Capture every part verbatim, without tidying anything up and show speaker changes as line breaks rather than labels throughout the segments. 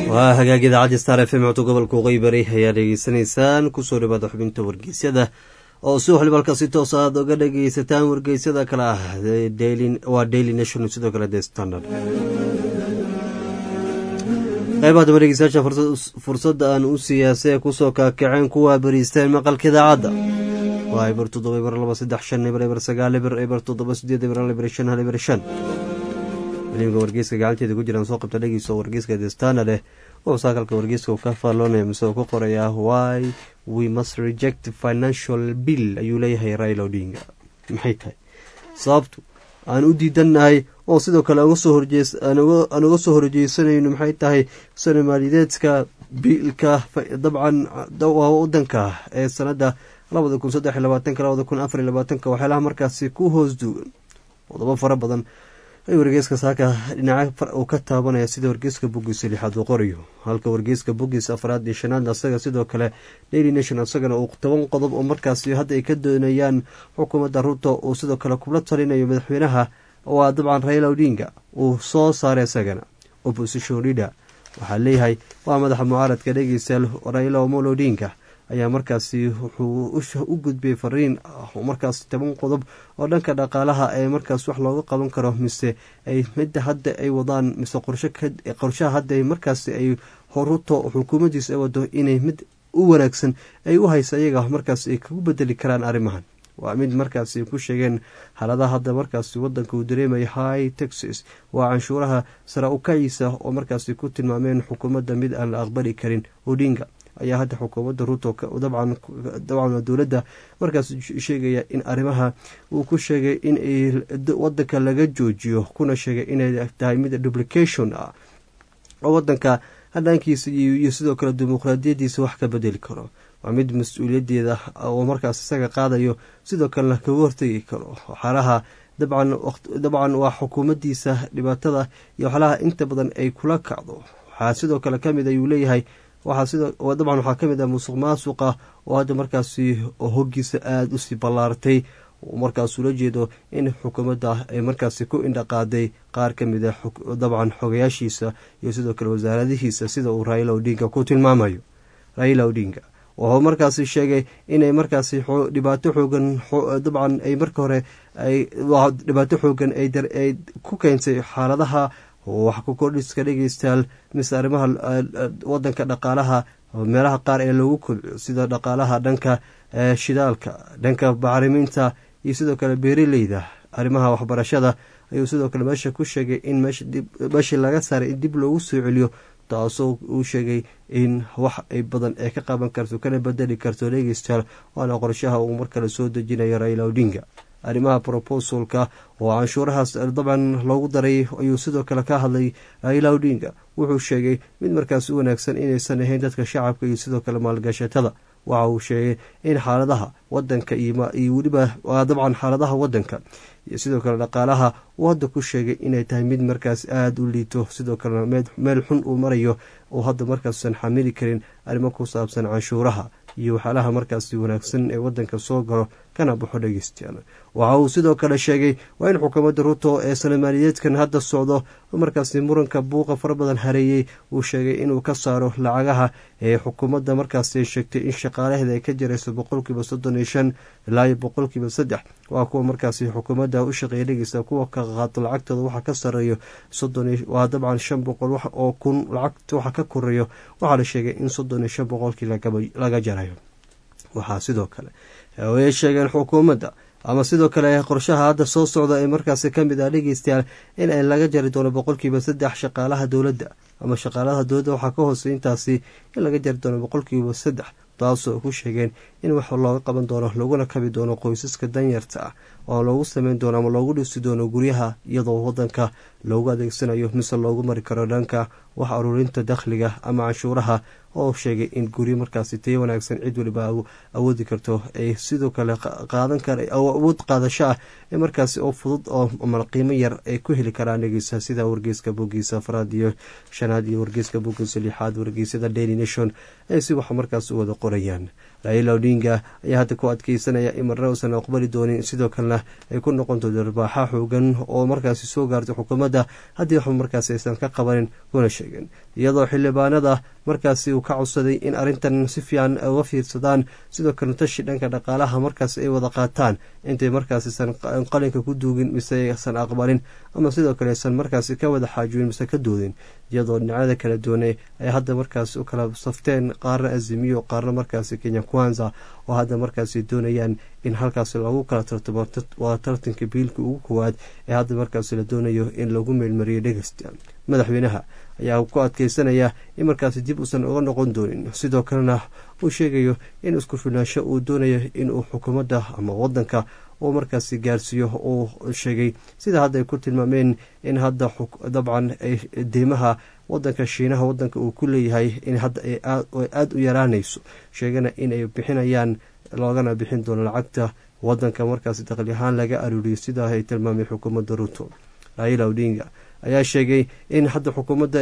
waa hagaag idaacadda star f m codka gobolka waqooyi bari ayaa dhegeysanaysaan kusoo dhawaada xubinta wargeysyada oo subax libalka si toos aad uga dhegeysataan wargeysyada kale ah waa daily nation sidoo kale the standard qaybaha daba dhegeystayaasha fursadda aan u siyaasee kusoo kaakaceen kuwaa bariisteen maqalka idaacadda waa eber toddoba eber laba saddex shan eber eber sagaal eber eber toddoba sideed eber hal eber shan hal eber shan waliimka wargeyska gacanteeda ku jiraan soo qabta dhegeyso wargeyska the standard eh wuxuu saakalka wargeyska uu ka faalloonaya mise uu ku qorayaa why we must reject financial bill ayuu leeyahay Raila Odinga. maxay tahay sababtu aan u diidannahay oo sidoo kale uga soo horjees aan uga soo horjeesanayno maxay tahay Soomaaliyeedka biilka dabcan wadanka ee sanada labada kun saddex iyo labaatan labada kun afar iyo labaatan waxyaalaha markaasi ku hoos duugan wadaba fara badan ay wargeyska saaka dhinaca uu ka taabanaya sida wargeyska bogiisa lixaad uu qorayo halka wargeyska bogiisa afraad iyo shanaad asaga sidoo kale daily nation asagana uu toban qodob oo markaasi hadda ay ka doonayaan xukuumadda Ruto oo sidoo kale kubla talinayo madaxweynaha waa dabcan Raila Odinga uu soo saaray asagana opposition leader waxaa leeyahay waa madaxa mucaaradka dhegeystayaal Raila Omolo Odinga ayaa markaasi wuxuu u gudbiyay fariin markaas toban qodob oo dhanka dhaqaalaha ee markaas wax looga qaban karo mise ay mid hadda ay wadaan mise qorshe qorshaha hadda markaas ay Ruto xukuumaddiisa ay wado inay mid u wanaagsan ay u hayso iyaga markaas ay ku bedeli karaan arrimahan waa mid markaas ay ku sheegeen xaaladaha hadda markaas wadanka uu dareemay high taxes waa canshuuraha sare u kacaysa oo markaas ku tilmaameen xukuumadda mid aan la aqbali karin. Odinga ayaa hadda xukuumadda Ruto dabcan dabcan dowladda markaas sheegaya in arrimaha uu ku sheegay in wadanka laga joojiyo kuna sheegay inay tahay mid duplication ah oo wadanka hadhankiisa iyo sidoo kale dimuqraadiyadiisa wax ka bedeli karo waa mid mas'uuliyadeeda oo markaas isaga qaadayo sidoo kale kaga hortagi karo xaraha dabcan dabcan waa xukuumaddiisa dhibaatada iyo xalaha inta badan ay kula kacdo waxaa sidoo kale kamid ayuu leeyahay waxaa sidoo dabcan waxaa kamid ah musuq maasuqa oo hadda markaasi hoggiisa aada u sii ballaartay markaas ula jeedo in xukuumadda ay markaasi ku indhaqaaday qaar ka mid ah dabcan xogayaashiisa iyo sidoo kale wasaaradihiisa sida uu Raila Odinga ku tilmaamayo. Raila Odinga wuxuu markaasi sheegay inay markaasi dhibaato xoogan dabcan ay marka hore ay dhibaato xoogan ay ku keentay xaaladaha wax ku kordhiska dhegeystayaal mise arrimaha wadanka dhaqaalaha meelaha qaar ee lagu kobciyo sida dhaqaalaha dhanka shidaalka dhanka bacriminta iyo sidoo kale beeraleyda arrimaha waxbarashada ayuu sidoo kale meesha ku sheegay in meeshii laga saaray in dib loogu soo celiyo taasoo uu sheegay in wax ay badan ee ka qaban karto kana bedeli karto dhegeystayaal waana qorshaha uu markale soo dejinayo Raila Odinga. arrimaha proposalka oo canshuurahaas dabcan loogu daray ayuu sidoo kale ka hadlay Raila Odinga wuxuu sheegay mid markaas u wanaagsan inaysan ahayn dadka shacabka iyo sidoo kale maalgashatada waxa uu sheegay in xaaladaha wadanka iyo weliba dabcan xaaladaha wadanka iyo sidoo kale dhaqaalaha uu hadda ku sheegay inay tahay mid markaas aada u liito sidoo kale meel xun uu marayo oo hadda markaasan xamili karin arrimo ku saabsan canshuuraha iyo waxyaalaha markaasi wanaagsan ee wadanka soo galo kana baxo dhegeystayaal. waxa uu sidoo kale sheegay waa in xukuumadda Ruto ee Soomaaliyeedkan hadda socdo markaasi muranka buuqa fara badan hareeyay uu sheegay inuu ka saaro lacagaha ee xukuumadda markaasi sheegtay in shaqaalaheeda ay ka jirayso boqolkiiba soddon iyo shan ilaa boqolkiiba saddex waa kuwa markaasi xukuumadda u shaqeeya dhegeysta kuwa ka qaato lacagtooda waxa ka sareeyo soddon waa dabcan shan boqol wax oo kun lacagta waxa ka koreeyo waxaa la sheegay in soddon iyo shan boqolkii laga jarayo. waxaa sidoo kale way sheegeen xukuumadda ama sidoo kale qorshaha hadda soo socda ee markaasi kamid ah dhegeystayaal in ay laga jari doono boqolkiiba saddex shaqaalaha dowladda ama shaqaalaha dowladda waxaa ka hoosey intaasi in laga jari doono boqolkiiba saddex taasoo ku sheegeen in wax looga qaban doono laguna kabi doono qoysaska danyarta ah oo loogu sameyn doono ama loogu dhisi doono guryaha iyadoo wadanka loogu adeegsanayo mise loogu mari karo dhanka wax aruurinta dakhliga ama canshuuraha oo sheegay in guryo markaasi tayo wanaagsan cid waliba awoodi karto ay sidoo kale qaadan kara awood qaadasho ah ee markaasi oo fudud oo qiimo yar ay ku heli karaan dhegeysa sida wargeyska bogiisa afraad iyo shanaad iyo wargeyska bogiisa lixaad wargeysada Daily Nation ay si wax markaas u wada qorayaan. Raila Odinga ayaa hadda ku adkeysanaya in marna uusan aqbali doonin sidoo kalena ay ku noqonto darbaaxa xoogan oo markaasi soo gaartay xukuumadda haddii wax markaas aysan ka qabanin kuna sheegeen iyadoo xildhibaanada markaasi uu ka codsaday in arrintan si fiican uga fiirsadaan sidoo kale tashi dhanka dhaqaalaha markaasi ay wada qaataan intay markaasisan qalinka ku duugin mise aysan aqbalin ama sidoo kale aysan markaasi ka wada xaajoyin mise ka doodin iyadoo dhinacyada kala duwanay ay hadda markaasi u kala safteen qaarna azimiyo qaarna markaasi kenya kwanza oo hadda markaasi doonayaan in halkaasi lagu kala tartamo waa tartanka biilka ugu koowaad ee hadda markaasi la doonayo in lagu meelmariyo dhegeysta madaxweynaha ayaa ku adkeysanaya in markaasi dib uusan uga noqon doonin sidoo kalena uu sheegayo in isku filnaansho uu doonayo inuu xukuumadda ama wadanka uu markaasi gaarsiiyo uu sheegay sida hadda ay ku tilmaameen in hadda dabcan ay deymaha wadanka shiinaha wadanka uu ku leeyahay in hadda ay aada u yaraanayso sheegana inay bixinayaan loogana bixin doono lacagta wadanka markaasi dakhli ahaan laga aruuriyo sidaa ay tilmaamay xukuumadda ruto raila odinga ayaa sheegay in hadda xukuumadda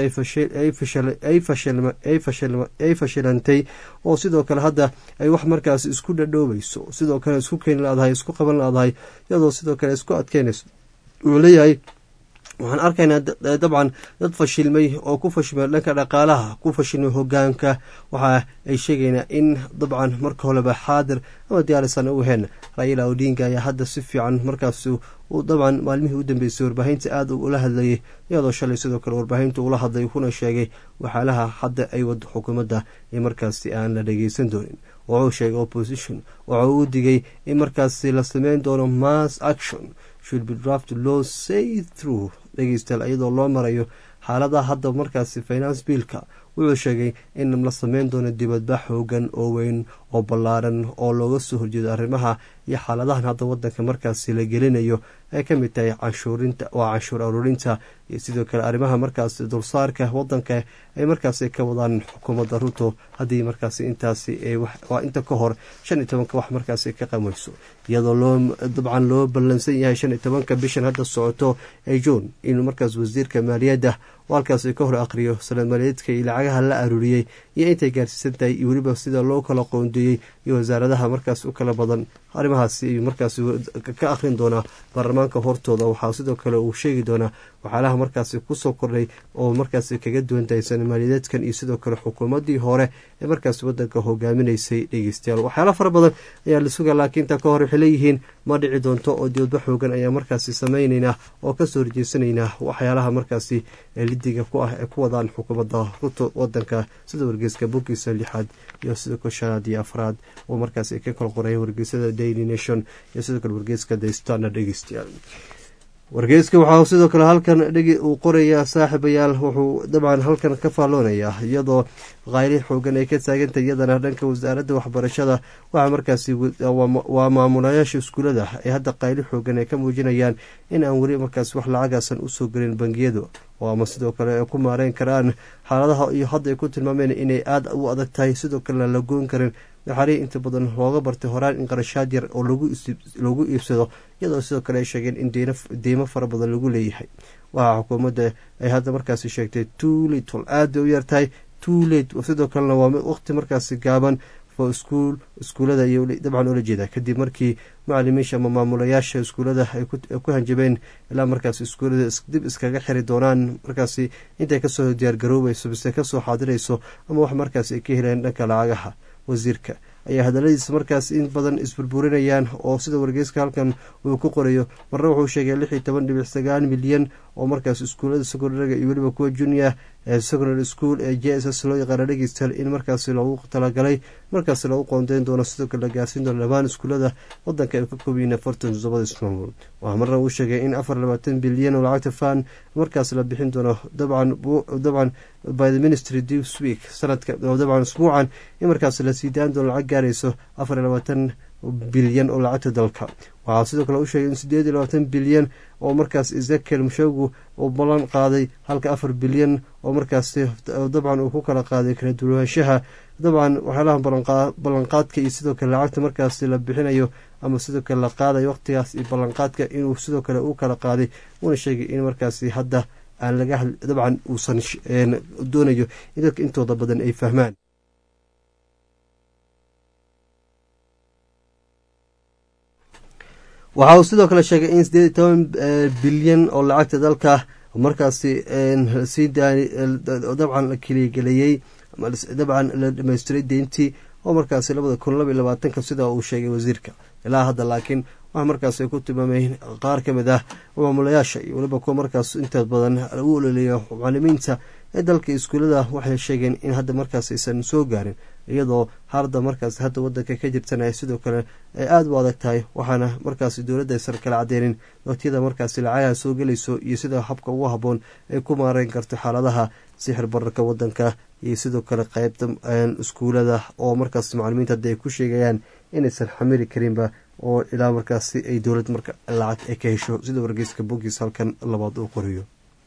ay fashilantay oo sidoo kale hadda ay wax markaasi isku dhadhoobayso sidoo kale isku keeni laadahay isku qaban laadahay iyadoo sidoo kale isku adkeynayso uu leeyahay waxaan arkaynaa dabcan dad fashilmay oo ku fashilmay dhanka dhaqaalaha ku fashilmay hogaanka waxa ay sheegaynaa in dabcan marka horeba xaadir ama diyaarisan u heen raila odinga ayaa hadda si fiican markaas dabcan maalmihii u dambeysay warbaahinta aada ula hadlayay iyadoo shalay sidoo kale warbaahinta ula hadlay kuna sheegay waxyaalaha hadda ay wado xukuumadda ee markaasi aan la dhageysan doonin wuxuu sheegay opposition waxa uu digay in markaasi la sameyn doono mass action should be draft law say through dhegeystayaal iyadoo loo marayo xaaladaha hadda markaasi finance biilka wuxuu sheegay in la sameyn doono dibadbax xoogan oo weyn oo ballaaran oo looga soo horjeedo arrimaha iyo xaaladahan hadda wadanka markaasi la gelinayo ay ka mid tahay canshuurinta waa canshuur aruurinta iyo sidoo kale arrimaha markaasi dulsaarka wadanka ay markaasi ka wadaan xukuumadda ruto haddii markaasi intaasi waa inta ka hor shan iyo tobanka wax markaasi ka qamayso iyadoo loo dabcan loo ballansan yahay shan iyo tobanka bishan hadda socoto ee juun inuu markaas wasiirka maaliyadda oo halkaasi ka hor aqriyo sanad maaliyaedka iyo lacagaha la aruuriyey iyo intay gaarsiisan tahay iyo weliba sida loo kala qoondeeyey iyo wasaaradaha markaas u kala badan arrimahaasi ayuu markaasi ka akhrin doonaa baarlamaanka hortooda waxaa sidoo kale uu sheegi doonaa waxyaalaha markaasi kusoo kordhay oo markaasi kaga duwan tahay sanad maaliyadeedkan iyo sidoo kale xukuumaddii hore ee markaasi wadanka hogaaminaysay dhegeystayaal waxyaala fara badan ayaa la suga laakiin intaa ka hor waxay leeyihiin ma dhici doonto oo dibadba xoogan ayaa markaasi samaynaynaa oo kasoo horjeesanaynaa waxyaalaha markaasi lidiga ku ah ee ku wadaan xukuumadda ruto wadanka sida wargeyska bogiisa lixaad iyo sidoo kale shanaad iyo afraad oo markaasi ka kala qoraya wargeysada daily nation iyo sidoo kale wargeyska the standard dhegeystayaal wargeyska waxaa sidoo kale halkan dhegi uu qorayaa saaxiibayaal wuxuu dabcan halkan ka faalloonayaa iyadoo qayli xoogan ay ka taagantay iyadana dhanka wasaaradda waxbarashada waxaa markaasi waa maamulayaasha iskuulada ay hadda qayli xoogan ay ka muujinayaan in aan weli markaas wax lacagaasan usoo gelin bangiyadu oo ama sidoo kale ay ku maareyn karaan xaaladaha iyo hadda ay ku tilmaameen inay aada u adag tahay sidoo kalena la goyn karin naxarii inta badan looga bartay horaan in qarashaad yar oo lagu iibsado iyadoo sidoo kale ay sheegeen in deymo fara badan lagu leeyahay waxaa xukuumadda ay hadda markaasi sheegtay too little aada u yartahay too late sidoo kalena waa waqti markaasi gaaban for iskuul iskuulada iyo dabcan ula jeeda kadib markii macalimiisha ama maamulayaasha iskuulada ay ku hanjabeen ilaa markaas iskuulada dib iskaga xiri doonaan markaasi intay kasoo diyaargaroobayso bise kasoo xaadirayso ama wax markaasi ay ka heleen dhanka lacagaha wasiirka ayaa hadaladiisa markaas in badan isburburinayaan oo sida wargeyska halkan uu ku qorayo marna wuxuu sheegay lix iyo toban dhibic sagaal milyan oo markaas iskuulada secondariga iyo weliba kuwa junior ee secondary school ee j s s loo yaqaana dhegeystayaal in markaasi loogu talagalay markaasi lagu qoondeyn doono sidoo kale la gaarsiin doono dhammaan iskuulada wadanka ay ka koobiyiin afartan toddobada ismaamul waxaa marna uu sheegay in afar labaatan bilyan oo lacagta fan markaas la bixin doono dabcan dabcan by the ministry this week sanadka dabcan usbuucan in markaas la sii daan doono lacag gaarayso afar iyo labaatan bilyan oo lacagta dalka waxaa sidoo kale u sheegay in sideed iyo labaatan bilyan oo markaas ezekiel mushagu uu ballan qaaday halka afar bilyan oo markaasi dabcan uu ku kala qaaday kala duwanaanshaha dabcan waxyaalaha ballanqaadka iyo sidoo kale lacagta markaasi la bixinayo ama sidoo kale la qaadayo waqtigaas iyo ballanqaadka inuu sidoo kale u kala qaaday uuna sheegay in markaasi hadda aan laga dabcan uusan doonayo in dadka intooda badan ay fahmaan waxa uu sidoo kale sheegay in sideed iyo toban bilyan oo lacagta dalka markaasi sii daani dabcan la keliyageliyey dabcan la dhamaystiray deyntii oo markaasi labada kun laba iyo labaatanka sida uu sheegay wasiirka. ilaa hadda laakiin waxaa markaas ay ku tilmaameen qaar ka mid ah maamulayaasha iyo weliba kuwa markaas inta badan lagu ololiyo macalimiinta ee dalka iskuulada waxay sheegeen in hadda markaas aysan soo gaarin, iyadoo harda markaas hadda wadanka ka jirtana sidoo kale ay aada u adag tahay, waxaana markaas dowladda aysan kala cadeynin waqtiyada markaas lacagaha soo gelayso iyo sida habka ugu haboon ay ku maareyn karto xaaladaha sixir bararka wadanka iyo sidoo kale qeybta iskuulada oo markaas macalimiinta hadda ay ku sheegayaan inaysan xamili karinba oo ilaa markaasi ay dowlad marka lacag ay ka hesho, sida wargeyska bogiis halkan labaad uu qoriyo.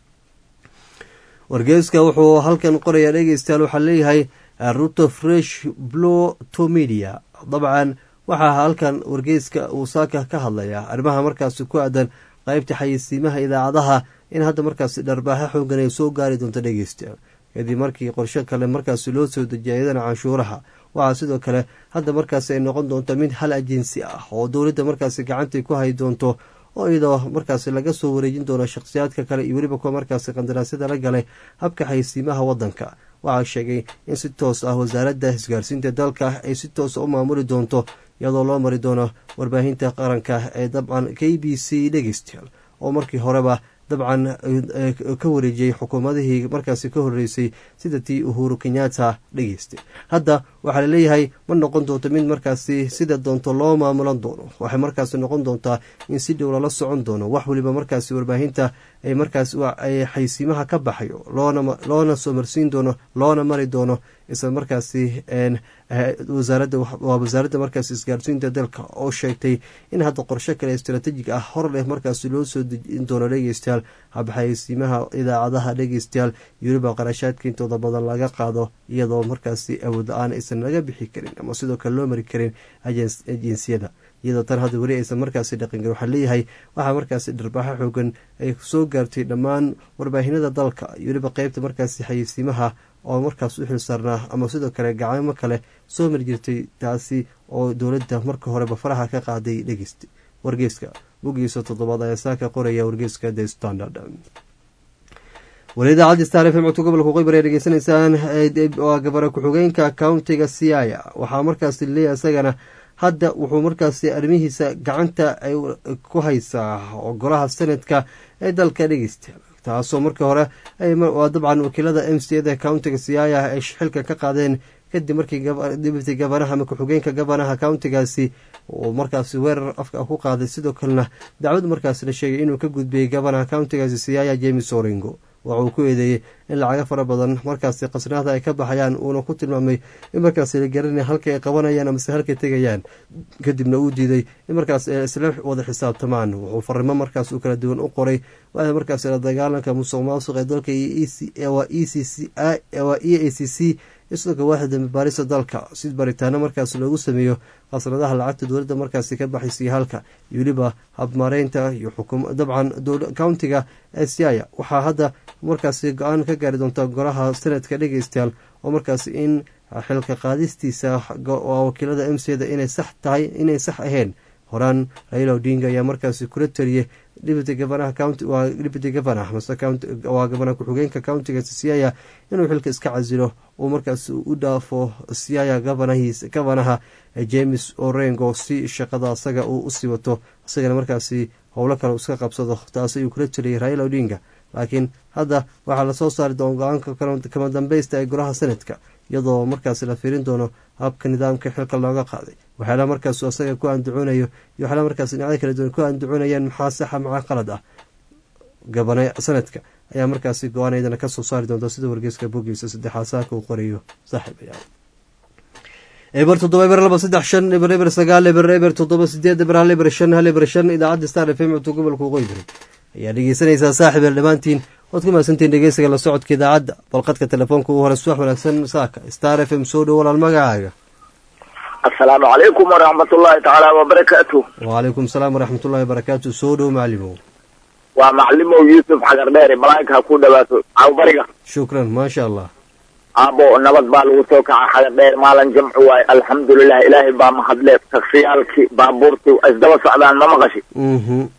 wargeyska wuxuu halkan qorayaa dhegeystayaal waxaa leeyahay ruto fresh blow to media. dabcan waxaa halkan wargeyska uu saaka ka hadlayaa arrimaha markaasi ku aadan qeybta xayeysiimaha idaacadaha in hadda markaasi dharbaaxo xoogan ay soo gaari doonto dhegeystayaal kadib markii qorshe kale markaasi loo soo dejiyay iyadana canshuuraha. waxaa sidoo kale hadda markaasi ay noqon doonto mid hal ajensi ah oo dowladda markaasi gacantay ku hay doonto, oo iyadoo markaasi laga soo wareejin doono shakhsiyaadka kale iyo weliba kuwa markaasi qandaraasyada la galay habka xayeysiimaha wadanka. waxaa sheegay in si toos ah wasaaradda isgaarsiinta dalka ay si toosa u maamuli doonto iyadoo loo mari doono warbaahinta qaranka ee dabcan k b c dhegeystayaal oo markii horeba dabcan ka wareejiyey xukuumadihii markaasi ka horeysay sida tii uhuru kenyatta dhegeystay. hadda waxaa laleeyahay ma noqon doonto mid markaasi sida doonto loo maamulan doono, waxay markaasi noqon doontaa in si dhow lala socon doono wax waliba markaasi warbaahinta ay markaas ay xaysiimaha ka baxayo loona loona soo marsiin doono loona mari doono isla markaasi wasaaradda waa wasaaradda markaasi isgaarsiinta dalka oo sheegtay in hadda qorshe kale istaraatiijig ah hor leh markaasi loo soo dejin doono dhegeystayaal habxaysiimaha idaacadaha dhegeystayaal iyo weliba qarashaadka intooda badan laga qaado iyadoo markaasi awood la-aan aysan laga bixi karin ama sidoo kale loo mari karin ajeensiyada, iyadoo tan hadda weli aysan markaasi dhaqangelin. waxaa leeyahay waxaa markaasi dharbaaxo xoogan ay soo gaartay dhammaan warbaahinada dalka iyo weliba qeybta markaasi xayeysiimaha oo markaas u xilsaarnaa ama sidoo kale gacmo kale soo mari jirtay, taasi oo dowladda marka horeba faraha ka qaaday dhegeysta. wargeyska bogiisa toddobaad ayaa saaka qoraya wargeyska the standard. wali idaacadda star f m codka gobolka qoybar ee dhegeysanaysaan waa gabara ku-xigeenka countiga siaya. waxaa markaasi leeyahay isagana hadda wuxuu markaasi arrimihiisa gacanta ay ku haysaa golaha senadka ee dalka dhegeysta, taasoo markii hore waa dabcan wakiilada m c da countiga siaya ay xilka ka qaadeen kadib markii dibiti gabanaha ama ku-xigeenka gabanaha countigaasi uu markaasi weerar afka ku qaaday, sidoo kalena dacwad markaasi la sheegay inuu ka gudbiyey gabanaha countigaasi siaya james orengo. waxauu ku eedeeyey in lacago fara badan markaasi qasnaada ay ka baxayaan, uuna ku tilmaamay in markaasi la garanay halka ay qabanayaan amase halkay tegayaan, kadibna uu diiday in markaas isla wada xisaabtamaan. wuxuu farimo markaas u kala duwan u qoray waa markaasi la dagaalanka musuq maasuq ee dalka waa e a c c isagoo waaxda baarista dalka si baritaano markaas loogu sameeyo qasnadaha lacagta dowladda markaasi ka baxaysay halka iyo weliba habmaareynta iyo xukum dabcan countiga ee siaya. waxaa hadda markaasi go-aan ka gaari doonta golaha sanadka dhegeystayaal oo markaasi in xilka qaadistiisa wakiilada m c da inay sax tahay inay sax ahayn. horaan raila odinga ayaa markaasi kula taliyey deputy governor county waa deputy governor mase county waa governor ku-xigeenka countiga siaya inuu xilka iska casilo uu markaasi u dhaafo siaya governorhiis governaha james orengo si shaqada asaga uu usii wato, isagana markaasi howlo kale iska qabsado. taas ayuu kula taliyey raila odinga, laakiin hadda waxaa lasoo saari doona go-aanka kama dambeysta ee golaha sanadka iyadoo markaasi la fiirin doono habka nidaamka xilka looga qaaday. waxyaala markaas asaga ku andacuunayo iyo waxyaala markaas dhinacyo kala duwan ku andacuunayaan maxaa saxa maxaa qalad ah. gabana sanadka ayaa markaasi go-aan iyadana kasoo saari doonta sida wargeyska bogiisa saddexaad saaka uu qorayo. saaxiib ayaa eber toddoba eber laba saddex shan eber eber sagaal eber eber toddoba sideed eber hal eber shan hal eber shan idaacadda star f m codka gobolka qoybar ayaa dhegeysanaysaa. saaxiib el dhammaantiin waad ku mahadsantiin dhegeysiga la socodka idaacadda balqadka telefoonka ugu hore subax wanaagsan saaka star f m soo dhow walaal magacaaga.
asalaamu calaykum waraxmatullaahi tacaala wabarakaatu.
wacalaykum salaam waraxmatullahi wabarakaatu. soo dhow macalimow.
waa macalimow yuusuf xagar dheere malaa'ig ha ku dhawaato cawbariga.
shukran maasha allah.
aabo nabad baa lagu soo kaca xagar dheer maalin jamcu waaye alxamdulilah ilaahay baa mahadle taksiyaalkii baabuurtii isdaba socdaan ma maqashi.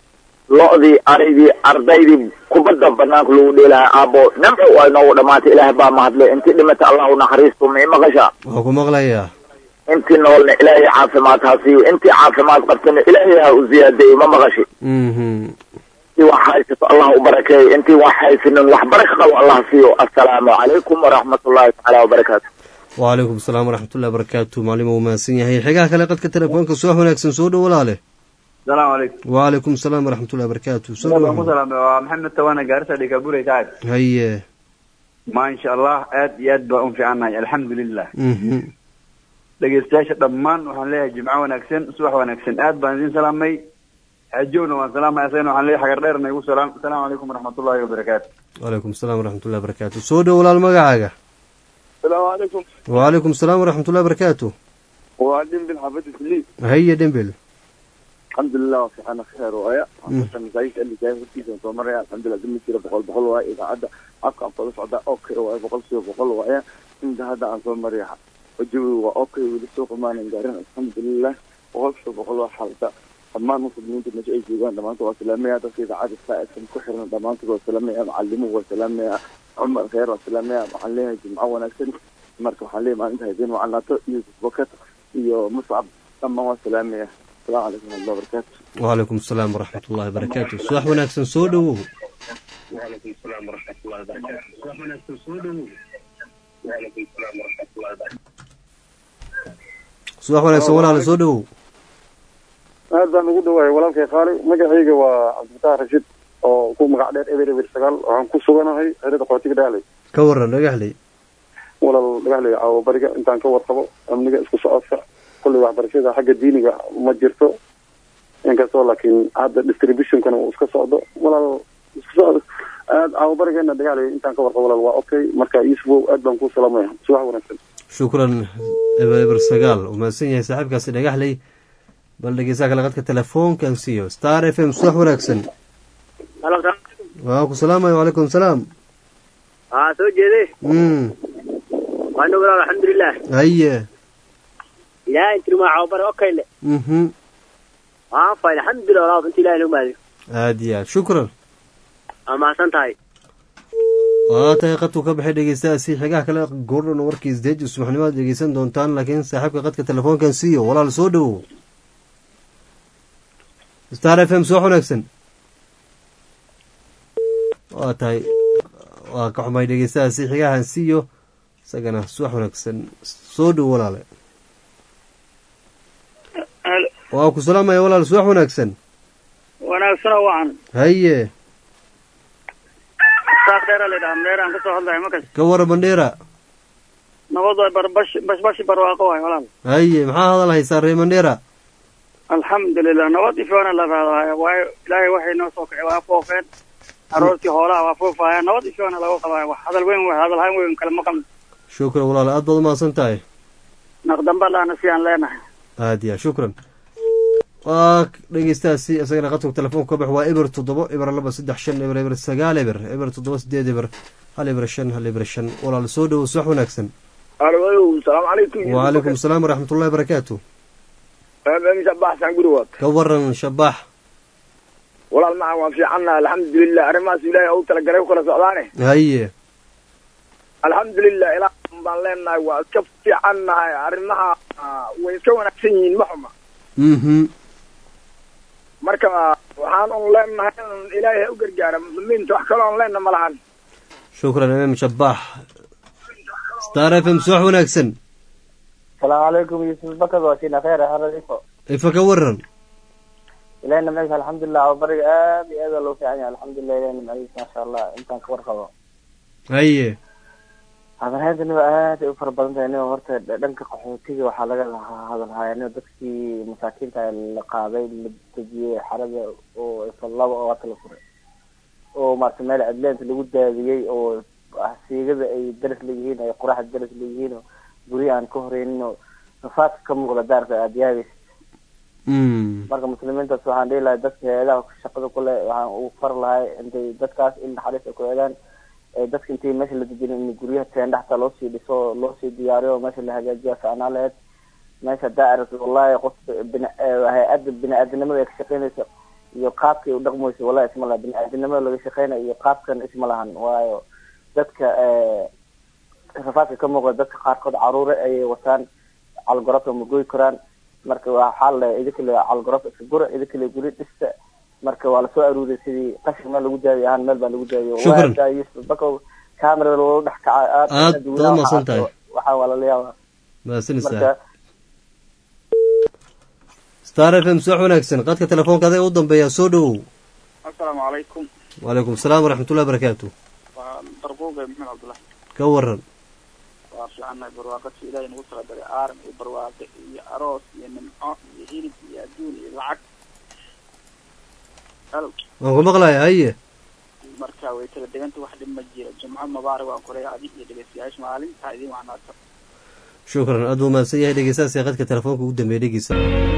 lo'dii araydii ardaydii kubadda banaanka lagu dheelahay aabbo namco waa inoogu dhamaatay ilaahay baa mahadle intii dhimata allah u naxariisto ma i maqashaa
waa ku maqlayaa
intii noolna ilaahay caafimaad ha siiyo intii caafimaad qabtana ilaahay ha u ziyaadeeyo ma maqashi intii wax haysato allah u barakeeyo intii wax haysanin wax baraka qabo allah siiyo assalaamu calaykum waraxmatullaahi tacaala wabarakaatu
وعليكم السلام ورحمة الله وبركاته معلم وماسين هي حقا كلا قد كتلفونك سوح ونكسن سود ولا له
السلام عليكم
وعليكم السلام ورحمة الله وبركاته
سود السلام محمد توانا قارسة لكابوري تعال
هيا
ما إن شاء الله آد ياد بأم في عنا الحمد لله لقي استاشة ضمان وحن لها جمعة ونكسن سوح ونكسن آد بانزين سلامي حجونا وسلام ياسين وحن لها حقر ديرنا يقول سلام السلام عليكم ورحمة الله وبركاته
وعليكم السلام ورحمة الله وبركاته سود ولا المقعقة
السلام عليكم
وعليكم السلام ورحمة الله وبركاته
وعدين بالحفظ السليم
هيا دنبل
الحمد لله في حنا خير ويا عشان زيك اللي جاي في سيزون سمر الحمد لله دم كده بقول بقول ويا إذا عدا أقام طلع عدا أوكي ويا بقول سيو بقول ويا إن هذا عن سمر يا وجو وأوكي ولسوق ما نقدرين الحمد لله بقول سيو بقول وحالته أما نصب من أنت مش أي شيء لما أنت وسلامية تصير عاد السائل كحرنا لما أنت وسلامية معلمه وسلامية عمر خير وسلامية معلمه جمعة ونكسر marka waxaan leeyahay maalinta haydeen wacnaato iyo bakat iyo muscab dhammaan waa salaamaya asalaamu calaykum warahmatullahi wabarakaatu
وعليكم السلام ورحمة الله وبركاته سواح ونكسن سودو
وعليكم السلام ورحمة الله وبركاته سواح ونكسن سودو وعليكم السلام ورحمة الله وبركاته
سواح ونكسن ولا سودو
هذا نقول دواء ولا في خالي مجهيجة وعبد الفتاح رشيد أو كم قاعدة إبرة بالسجال وهم كسوغنا هاي هذا قوتي كدالي
كورا نجحلي
ولا نجحلي أو برجع أنت عن كور طبق أم نجح اسكو سأصع كل واحد برشيد حاجة ديني ما جرته إنك سؤال لكن هذا distribution كانوا اسكو صعدة ولا اسكو صعدة أو برجع أن نجحلي أنت عن كور طبق ولا أوكي مركا يسبو أدم كوس سلامة سواء ونفسه
شكرا إبرة بالسجال وما سنيا صاحب كاس نجحلي بل جزاك الله قد تلفون كان سيو ستار اف ام صح ونكسن وعليكم السلام وعليكم السلام
اه سو جيدي
امم
وانا اقول الحمد لله
هيا
لا انت ما عبر اوكي لا
اها
اه فالحمد لله انت لا لو مالي
هاديا شكرا
اما سنتاي
waatay qadku ka baxay dhegeystaasi xigaa kale goorno warkiis deej subaxnimada dhegeysan doontaan laakiin saaxiibka qadka telefoonkan siiyo walaal soo dhaw Star F M soo wanaagsan waatay waa ka xumay dhegeystaasi xigahan siiyo sagana soo wanaagsan soo dhaw walaal waa ku salaamay walaal soo wanaagsan
wanaagsan waan
haye
saaqeera leedahay meeraan ka soo hadlay markaas
ka war bandheera
nabad way barbash bash bash barwaaqo way walaal
haye maxaa hadal haysaa reer bandheera
alxamdulillah nabad ifaan la raadaya way ilaahay waxay noo soo kacay waa foofeen aroortii hoolaha waa foofaya nabad ifaan lagu qabaa wax hadal weyn wax hadal hayn weyn kala maqan
shukran walaal aad baad maasan tahay
naqdan balaana si aan leenahay
aadiya shukran waa dhegeystaasi asagana qadka telefoonka ka bax waa eber toddoba eber laba saddex shan eber eber sagaal eber eber toddoba sideed eber hal eber shan hal eber shan walaal soo dhawo subax wanaagsan
alo salaamu calaykum
وعليكم السلام ورحمة الله وبركاته
أنا شباح سانقروات
كورن شباح
والله ما هو في عنا الحمد لله أرماس ولاية أو تلقى وكلا سعداني
هاي
الحمد لله إلى بالنا وكفي عنا أرمها ويسوون أكسين محمد
mhm
marka waxaan on leenahay ilaahay u gargaara muslimiinta wax kale on leenahay malahan
shukran imam shabax Star F M soo wanaagsan
السلام عليكم يوسف بكر وسينا خير حريفه
ifa ka waran
إلينا معك الحمد لله وبرق آبي هذا لو في عني الحمد لله إلينا معك ما شاء الله إنت كبر خبا
هاي
هذا هذا إنه هذا أفر بدنته إنه ورت دنك قحوتي وحلاقة هذا الهاي إنه دكتي مساكين تاع القاضي اللي بتجي حرجة وصلوا وقتل الفرق ومعتمل عدلين اللي قد هذي أو سيجد أي درس اللي هنا أي قراح الدرس اللي هنا بري عن كهرين إنه نفاق كم ولا دار في أديابي marka muslimiinta waxaan dhihi lahaa dadka heedaha shaqada kule waxaan u far lahay intay dadkaas in naxariis ay ku eedaan dadka intii meesha la dejin in guryaha teendha xataa loo sii dhiso loo sii diyaariyo meesha la hagaajiyo saanaa lahayd meesha daa'irad wallahi qof hay-adda bini-aadamnimada ay ka shaqeynaysa iyo qaabkay u dhaqmayso wallahi isma laha bini-aadamnimada laga shaqeynayo iyo qaabkan isma lahan waayo dadka rafaadka ka muuqda dadka qaarkood caruure ayay wataan calgorofka ma goy karaan marka waxaa la idinka le calgorofka iska gura idinka le guri dhista marka waa lasoo aruuday sidii qashin meel lagu daadiyo ahaan meel baa lagu daadiyo waa yusuf bako camera loo dhex kaca aad
aad masan tahay
waxa waa la yaabaa
maasanisa star f m soo wanaagsan qadka telefoonka aday u dambeeya soo dhawow
assalaamu calaykum
wacalaykum asalaam waraxmatullahi wabarakaatu
waa darbuuga maxamed cabdullahi
ka waran
waa fiicannahay barwaaqadsi ilaahay nagu talagalay aaran iyo barwaaqe iyo aroos iyo nimco iyo hilib iyo adduun iyo lacag halo
waan ku maqlaya haye
marka way kala deganta wax dhib ma jiro jumco mubaarak waan kuleeya adig iyo dhegeystayaasha maalintaa idin wacnaato
shukran aad buu mahadsan yahay dhegeystayaasha qadka telefoonka ugu dambeeya dhegeysa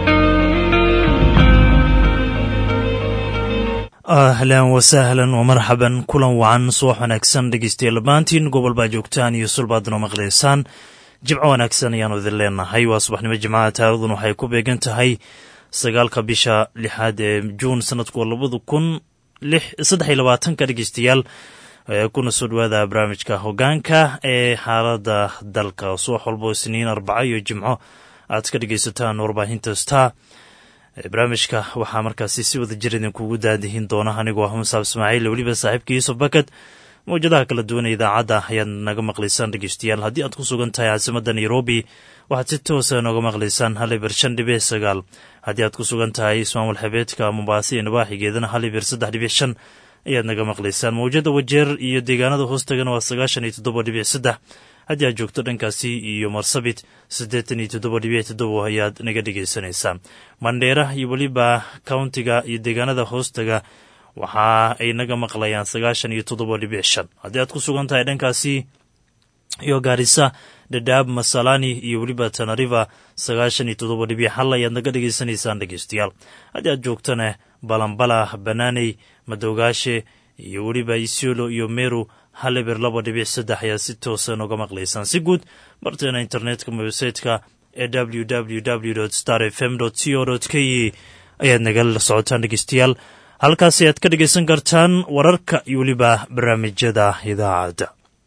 ahlan wasahlan wamarxaban kulan wacan subax wanaagsan dhegeystayaal dhammaantiin gobol baa joogtaan iyo sulbaadna maqlaysaan jimco wanaagsan ayaanu idin leenahay waa subaxnimo jimcaha taariikhduna waxay ku beegan tahay sagaalka bisha lixaad ee juun sanadku labada kun lix saddex iyo labaatanka dhegeystayaal kuna soo dhawaada barnaamijka hogaanka ee xaalada dalka subax walbo isniin arbaco iyo jimco aad ka dhegeysataan warbaahinta star barnaamijka waxaa markaasi si wada jir idinkugu daadihin doona anigoo ah musaab ismaaciil weliba saaxiibka yuusuf bakad mawjadaha kala duwan idaacadda ayaad naga maqlaysaan dhegeystayaal haddii aad ku sugan tahay caasimada nairobi waxaad si toosa nooga maqlaysaan hal ibir shan dhibic sagaal haddii aad ku sugan tahay ismaamul xabeedka mombaaso iyo nabaaxigeedana hal ibir saddex dhibic shan ayaad naga maqlaysaan mawjada wajeer iyo deegaanada hoostagana waa sagaashan iyo toddoba dhibic saddex haddii aad joogto dhankaasi iyo marsabit siddeetan iyo toddoba dhibic toddoba ayaad naga dhegeysanaysaa mandheera iyo weliba countiga iyo deegaanada hoostaga waxa ay naga maqlayaan sagaashan iyo toddoba dhibic shan haddii aad ku sugan tahay dhankaasi iyo gaarisa dhadhaab masalani iyo weliba tanariva sagaashan iyo toddoba dhibic hal ayaad naga dhegeysanaysaan dhegeystayaal haddii aad joogtana balambala banaaney madowgaashe iyo weliba isiolo iyo meru hal ibir laba dhibic saddex ayaa si toosa nooga maqlaysaan si guud barteena internetka websayteka ee w w w star f m co k e ayaad nagala socotaan dhegeystayaal halkaasi aad ka dhegeysan kartaan wararka iyo weliba barnaamijyada idaacadda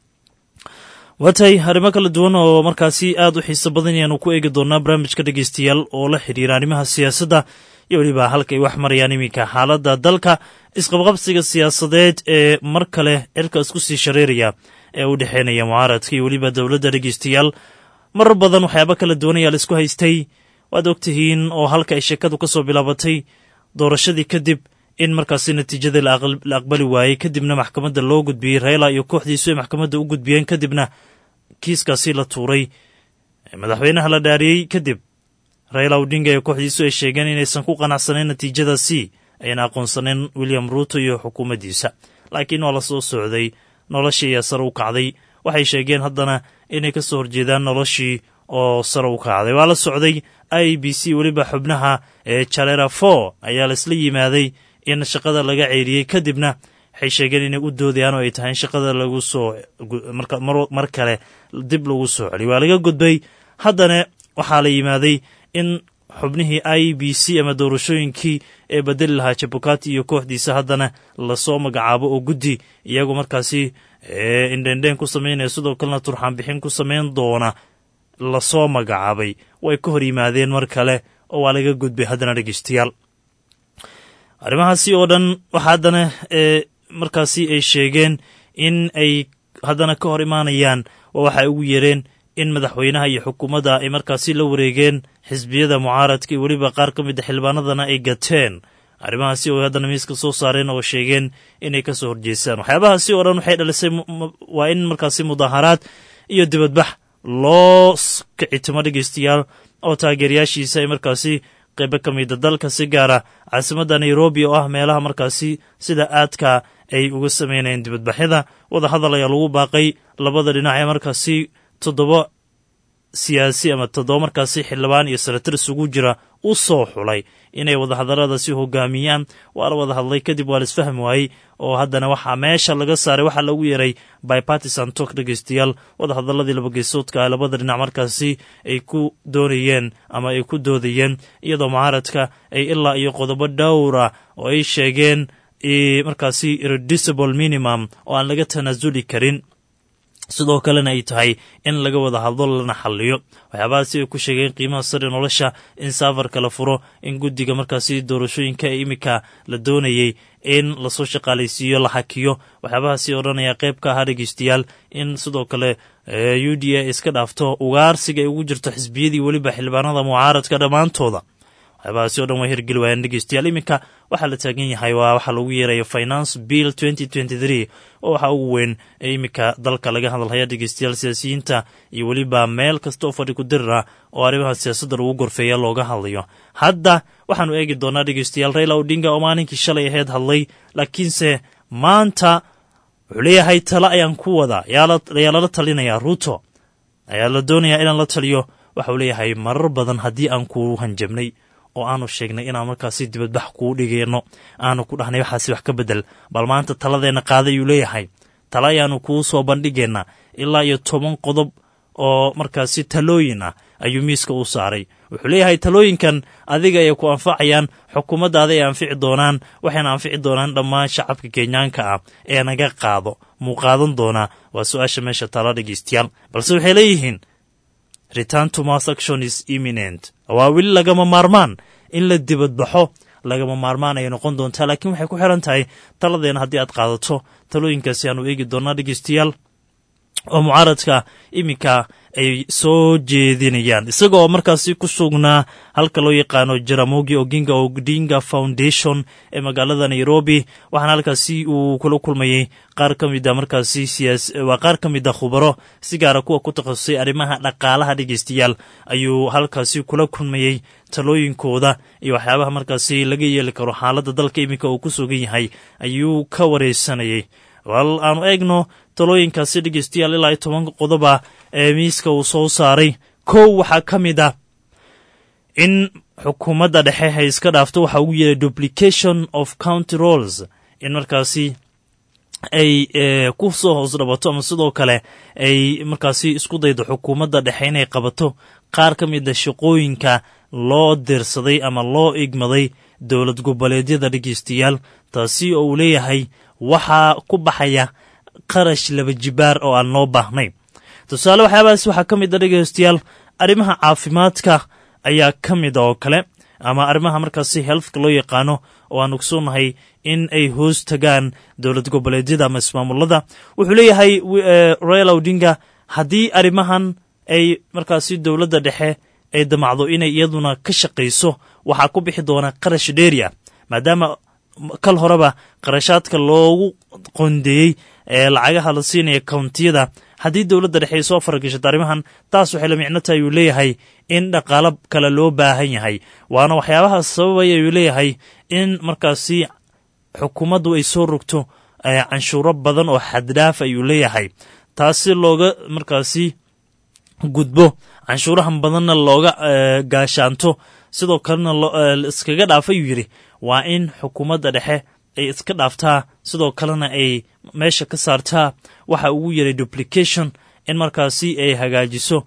waatay arrimo kala duwan oo markaasi aad u xiiso badan ayaanu ku eegi doonaa barnaamijka dhegeystayaal oo la xidhiira arrimaha siyaasadda iyo weliba halka ay wax marayaan iminka xaaladda dalka isqabqabsiga siyaasadeed ee mar kale cirka isku sii shareeraya ee u dhexeynaya mucaaradka iyo weliba dowladda dhegeystayaal marar badan waxyaaba kala duwan ayaa la isku haystay waad ogtihiin oo halka ay sheekadu ka soo bilaabatay doorashadii kadib in markaasi natiijada la aqbali waayey kadibna maxkamadda loo gudbiyey reela iyo kooxdiisu ay maxkamadda u gudbiyeen kadibna kiiskaasi la tuuray madaxweynaha la dhaariyey kadib reela odinga iyo kooxdiisu ay sheegeen inaysan ku qanacsanayn natiijadaasi ayna aqoonsaneen william ruuto iyo xukuumaddiisa laakiin waa la soo socday noloshii ayaa sare u kacday waxay sheegeen haddana inay ka soo horjeedaan noloshii oo sare u kacday waa la socday i b c weliba xubnaha ee jalera for ayaa laisla yimaaday in shaqada laga ceyriyey kadibna waxay sheegeen inay u doodayaan oo ay tahay in shaqada lagu soo mar kale dib lagu soo celiy waa laga gudbay haddana waxaa la yimaaday in xubnihii i b c ama doorashooyinkii ee bedeli lahaa jabukati iyo kooxdiisa haddana lasoo magacaabo oo guddi iyagu markaasi indhendheen ku samaynaya sidoo kalena turxaan bixin ku samayn doona lasoo magacaabay way ka hor yimaadeen mar kale oo waa laga gudbay haddana dhegeystayaal arrimahaasi oo dhan waxa haddana markaasi ay sheegeen in ay haddana ka hor imaanayaan oo waxay ugu yeereen in madaxweynaha iyo xukuumadda ay markaasi la wareegeen xisbiyada mucaaradka iyo weliba qaar ka mid a xildhibaanadana ay gateen arrimahaasi oo haddana miiska soo saareen oo sheegeen inay ka soo horjeestaan waxyaabahaasi oo dhan waxay dhalisay waa in markaasi mudaaharaad iyo dibadbax loo kicitimo dhegeystayaal oo taageerayaashiisa ay markaasi qaybo ka mida dalka si gaara caasimadda nairobi oo ah meelaha markaasi sida aadka ay uga sameynayeen dibadbaxyada wada hadal ayaa lagu baaqay labada dhinac ee markaasi toddoba siyaasi ama toddoba markaasi xildhibaan iyo senatar isugu jira u soo xulay inay wadahadalladaasi hogaamiyaan. waa la wada hadlay kadib waa la isfahmi waayey oo haddana waxaa meesha laga saaray waxaa lagu yeeray bipartisan talk. dhegeystayaal wadahadalladii laba geesoodka labada dhinac markaasi ay ku doonayeen ama ay ku doodayeen, iyadoo mucaaradka ay ilaa iyo qodobo dhowra oo ay sheegeen markaasi irreducible minimum oo aan laga tanaasuli karin, sidoo kalena ay tahay in laga wada hadlo lana xaliyo. waxyaabahaasi ay ku sheegeen qiimaha sare nolosha, in saafarka la furo, in guddiga markaasi doorashooyinka ee iminka la doonayey in lasoo shaqaalaysiiyo la hakiyo. waxyaabahaasi odhanaya qayb ka ahaa dhegeystayaal in sidoo kale u d a iska dhaafto ugaarsiga ay ugu jirto xisbiyadii weliba xildhibaanada mucaaradka dhammaantooda. waxyaabahaasi o dhan way hirgeli waayeen dhegeystayaal. iminka waxaa la taagan yahay waa waxaa lagu yeerayo finance bill twenty twenty three oo waxaa ugu weyn ee iminka dalka laga hadalhaya dhegeystayaal. siyaasiyiinta iyo weliba meel kasta oo fadhi ku dirira oo arrimaha siyaasadda lagu gorfeeya looga hadlayo. hadda waxaanu eegi doonaa dhegeystayaal Raila Odinga oo maalinkii shalay ahayd hadlay, laakiinse maanta wuxuu leeyahay talo ayaan ku wada yaa lala talinayaa Ruto, ayaa la doonayaa inaan la taliyo. waxauu leeyahay marar badan haddii aan ku hanjabnay oo aanu sheegnay inaan markaasi dibadbax kuu dhigeyno, aanu ku dhahnay waxaasi wax ka bedel, bal maanta taladeenna qaaday uu leeyahay. tala ayaanu kuu soo bandhigeynaa ilaa iyo toban qodob oo markaasi talooyin ah ayuu miiska u saaray. wuxuu leeyahay talooyinkan adiga ay ku anfacayaan, xukuumaddaada ay anfici doonaan, waxayna anfici doonaan dhammaan shacabka kenyaanka ah ee naga qaado muu qaadan doonaa. waa su-aasha meesha tala dhegeystayaal. balse waxay leeyihiin return to mass action is imminent. waa weli lagama maarmaan in la dibadbaxo, lagama maarmaan ay noqon doontaa, laakiin waxay ku xiran tahay taladeena haddii aad qaadato. talooyinkaasi aanu eegi doonaa dhegeystayaal oo mucaaradka iminka ay soo jeedinayaan, isagoo markaasi ku sugnaa halka loo yaqaano Jaramogi Oginga Odinga Foundation ee magaalada Nairobi. waxaana halkaasi uu kula kulmayey qaar ka mid a markaasi siyaas waa qaar ka mid a khubaro si gaara kuwa ku takhasusay arrimaha dhaqaalaha dhegeystayaal ayuu halkaasi kula kulmayey. talooyinkooda iyo waxyaabaha markaasi laga yeeli karo xaaladda dalka iminka uu ku sugan yahay ayuu ka wareysanayey. wal aanu eegno talooyinkaasi dhegeystayaal ilaa iyo toban qodoba ee miiska uu soo saaray. kow waxaa ka mid ah in xukuumadda dhexe hay iska dhaafto waxa ugu yeeray duplication of county roles, in markaasi ay ku soo hoos dhabato ama sidoo kale ay markaasi isku daydo xukuumadda dhexe inay qabato qaar ka mid a shaqooyinka loo dirsaday ama loo igmaday dowlad goboleedyada dhegeystayaal. taasi oo uu leeyahay waxaa ku baxaya qarash laba jibaar oo aan loo baahnayn. tusaale waxyaabahaas waxaa ka mid a dhegeystayaal arrimaha caafimaadka ayaa ka mid oo kale, ama arrimaha markaasi healthka loo yaqaano oo aan ogsoonahay in ay hoos tagaan dowlad goboleedyada ama ismaamulada. wuxuu leeyahay Raila Odinga haddii arrimahan ay markaasi dowladda dhexe ay damacdo inay iyaduna ka shaqayso, waxaa ku bixi doona qarash dheeri ah, maadaama kal horeba qarashaadka loogu qondeeyey ee lacagaha la siinaya kountiyada. haddii dowladda dhexe ay soo faragashato arrimahan, taas waxay la micno tahay uu leeyahay in dhaqaalo kale loo baahan yahay. waana waxyaabaha sababaya ayuu leeyahay in markaasi xukuumaddu ay soo rogto canshuuro badan oo xaddhaaf ayuu leeyahay. taasi looga markaasi gudbo, canshuurahan badanna looga gaashaanto, sidoo kalena iskaga dhaafa ayuu yidhi. waa in xukuumadda dhexe ay iska dhaaftaa, sidoo kalena ay meesha ka saartaa waxa ugu yeeray duplication, in markaasi ay hagaajiso.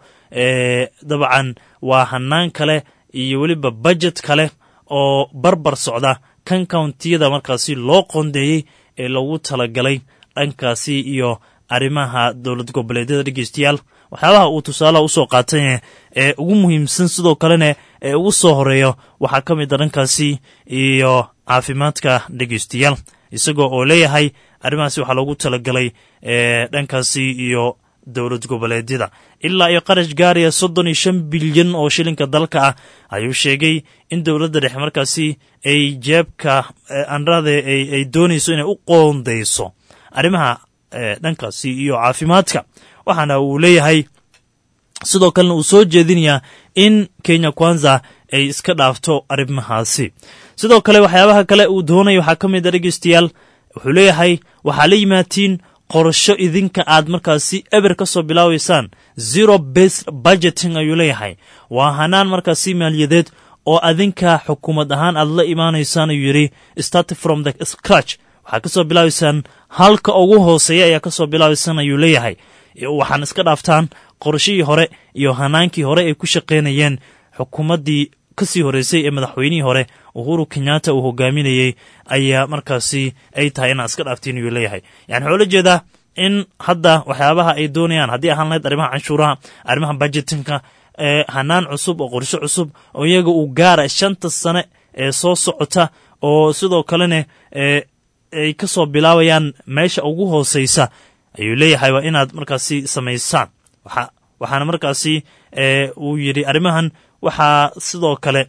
dabcan waa hanaan kale iyo weliba budget kale oo barbar socda kan countiyada markaasi loo qondeeyey ee loogu talagalay dhankaasi iyo arrimaha dowlad goboleedyada dhegeystayaal. waxyaabaha uu tusaalaha usoo qaatay ee ugu muhiimsan sidoo kalena ee ugu soo horeeyo waxaa ka mid a dhankaasi iyo caafimaadka dhegeystayaal, isagoo oo leeyahay arrimahaasi waxaa loogu talagalay dhankaasi iyo dowlad goboleedyada. ilaa iyo qarash gaaraya soddon iyo shan bilyan oo shilinka dalka ah ayuu sheegay in dowladda dhexe markaasi ay jeebka andrade ay doonayso inay u qoondayso arrimaha dhankaasi iyo caafimaadka. waxaana uu leeyahay sidoo kalena uu soo jeedinayaa in Kenya Kwanza ay iska dhaafto arrimahaasi. sidoo kale waxyaabaha kale uu doonayo waxaa ka mid a dhegeystayaal, wuxuu leeyahay waxaa la yimaatiin qorsho idinka aad markaasi eber ka soo bilaabaysaan. Zero based budgeting ayuu leeyahay, waa hanaan markaasi maaliyadeed oo adinka xukuumad ahaan aad la imaanaysaan ayuu yidhi. Start from the scratch, waxaa ka soo bilaabaysaan halka ugu hooseeya ayaa ka soo bilaabaysaan ayuu leeyahay. Waxaan iska dhaaftaan qorshihii hore iyo hanaankii hore ay ku shaqaynayeen xukuumaddii kasii horeysay ee madaxweynihii hore Uhuru Kenyatta uu hogaaminayay ayaa markaasi ay tahay inaan iska dhaaftiin ayuu leeyahay. Yani waxaa la jeedaa in hadda waxyaabaha ay doonayaan haddii ahaan lahayd arrimaha canshuuraha, arrimaha budgetinka, ee hanaan cusub oo qorshe cusub oo iyaga uu gaara shanta sane ee soo socota, oo sidoo kalena ee ay ka soo bilaabayaan meesha ugu hooseysa ayuu leeyahay waa inaad markaasi samaysaan. waxa waxaana markaasi ee uu yidhi arrimahan waxaa sidoo kale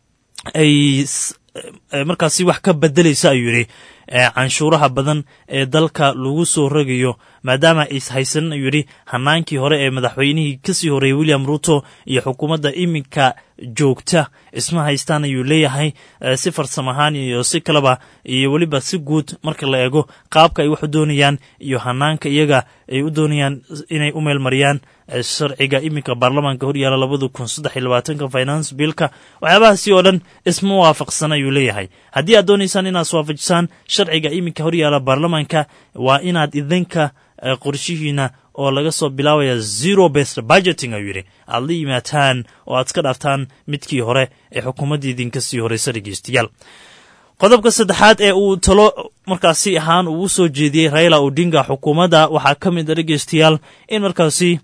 ay markaasi wax ka bedelaysa ayuu yidhi canshuuraha badan ee dalka lagu soo rogayo, maadaama is haysanin ayuu yidhi hanaankii hore ee madaxweynihii kasii horeeyey William Ruto iyo xukuumadda iminka joogta isma haystaan ayuu leeyahay. Si farsamo ahaan iyo si kaleba iyo weliba si guud marka la eego qaabka ay wax u doonayaan iyo hanaanka iyaga ay u doonayaan inay u meelmariyaan sharciga iminka baarlamaanka hor yaala labada kun saddex iyo labaatanka finance billka, waxyaabahaasi oo dhan isma waafaqsan ayuu leeyahay. haddii aad doonaysaan inaad iswaafajisaan sharciga iminka hor yaala baarlamaanka, waa inaad idinka qorshihiina oo laga soo bilaabaya zero based budgeting ayuu yidhi aad la yimaataan oo aad iska dhaaftaan midkii hore ee xukuumaddii idinka sii horeysa. dhegeystayaal, qodobka saddexaad ee uu talo markaasi ahaan uu soo jeediyey Raila Odinga xukuumadda waxaa ka mid a dhegeystayaal in markaasi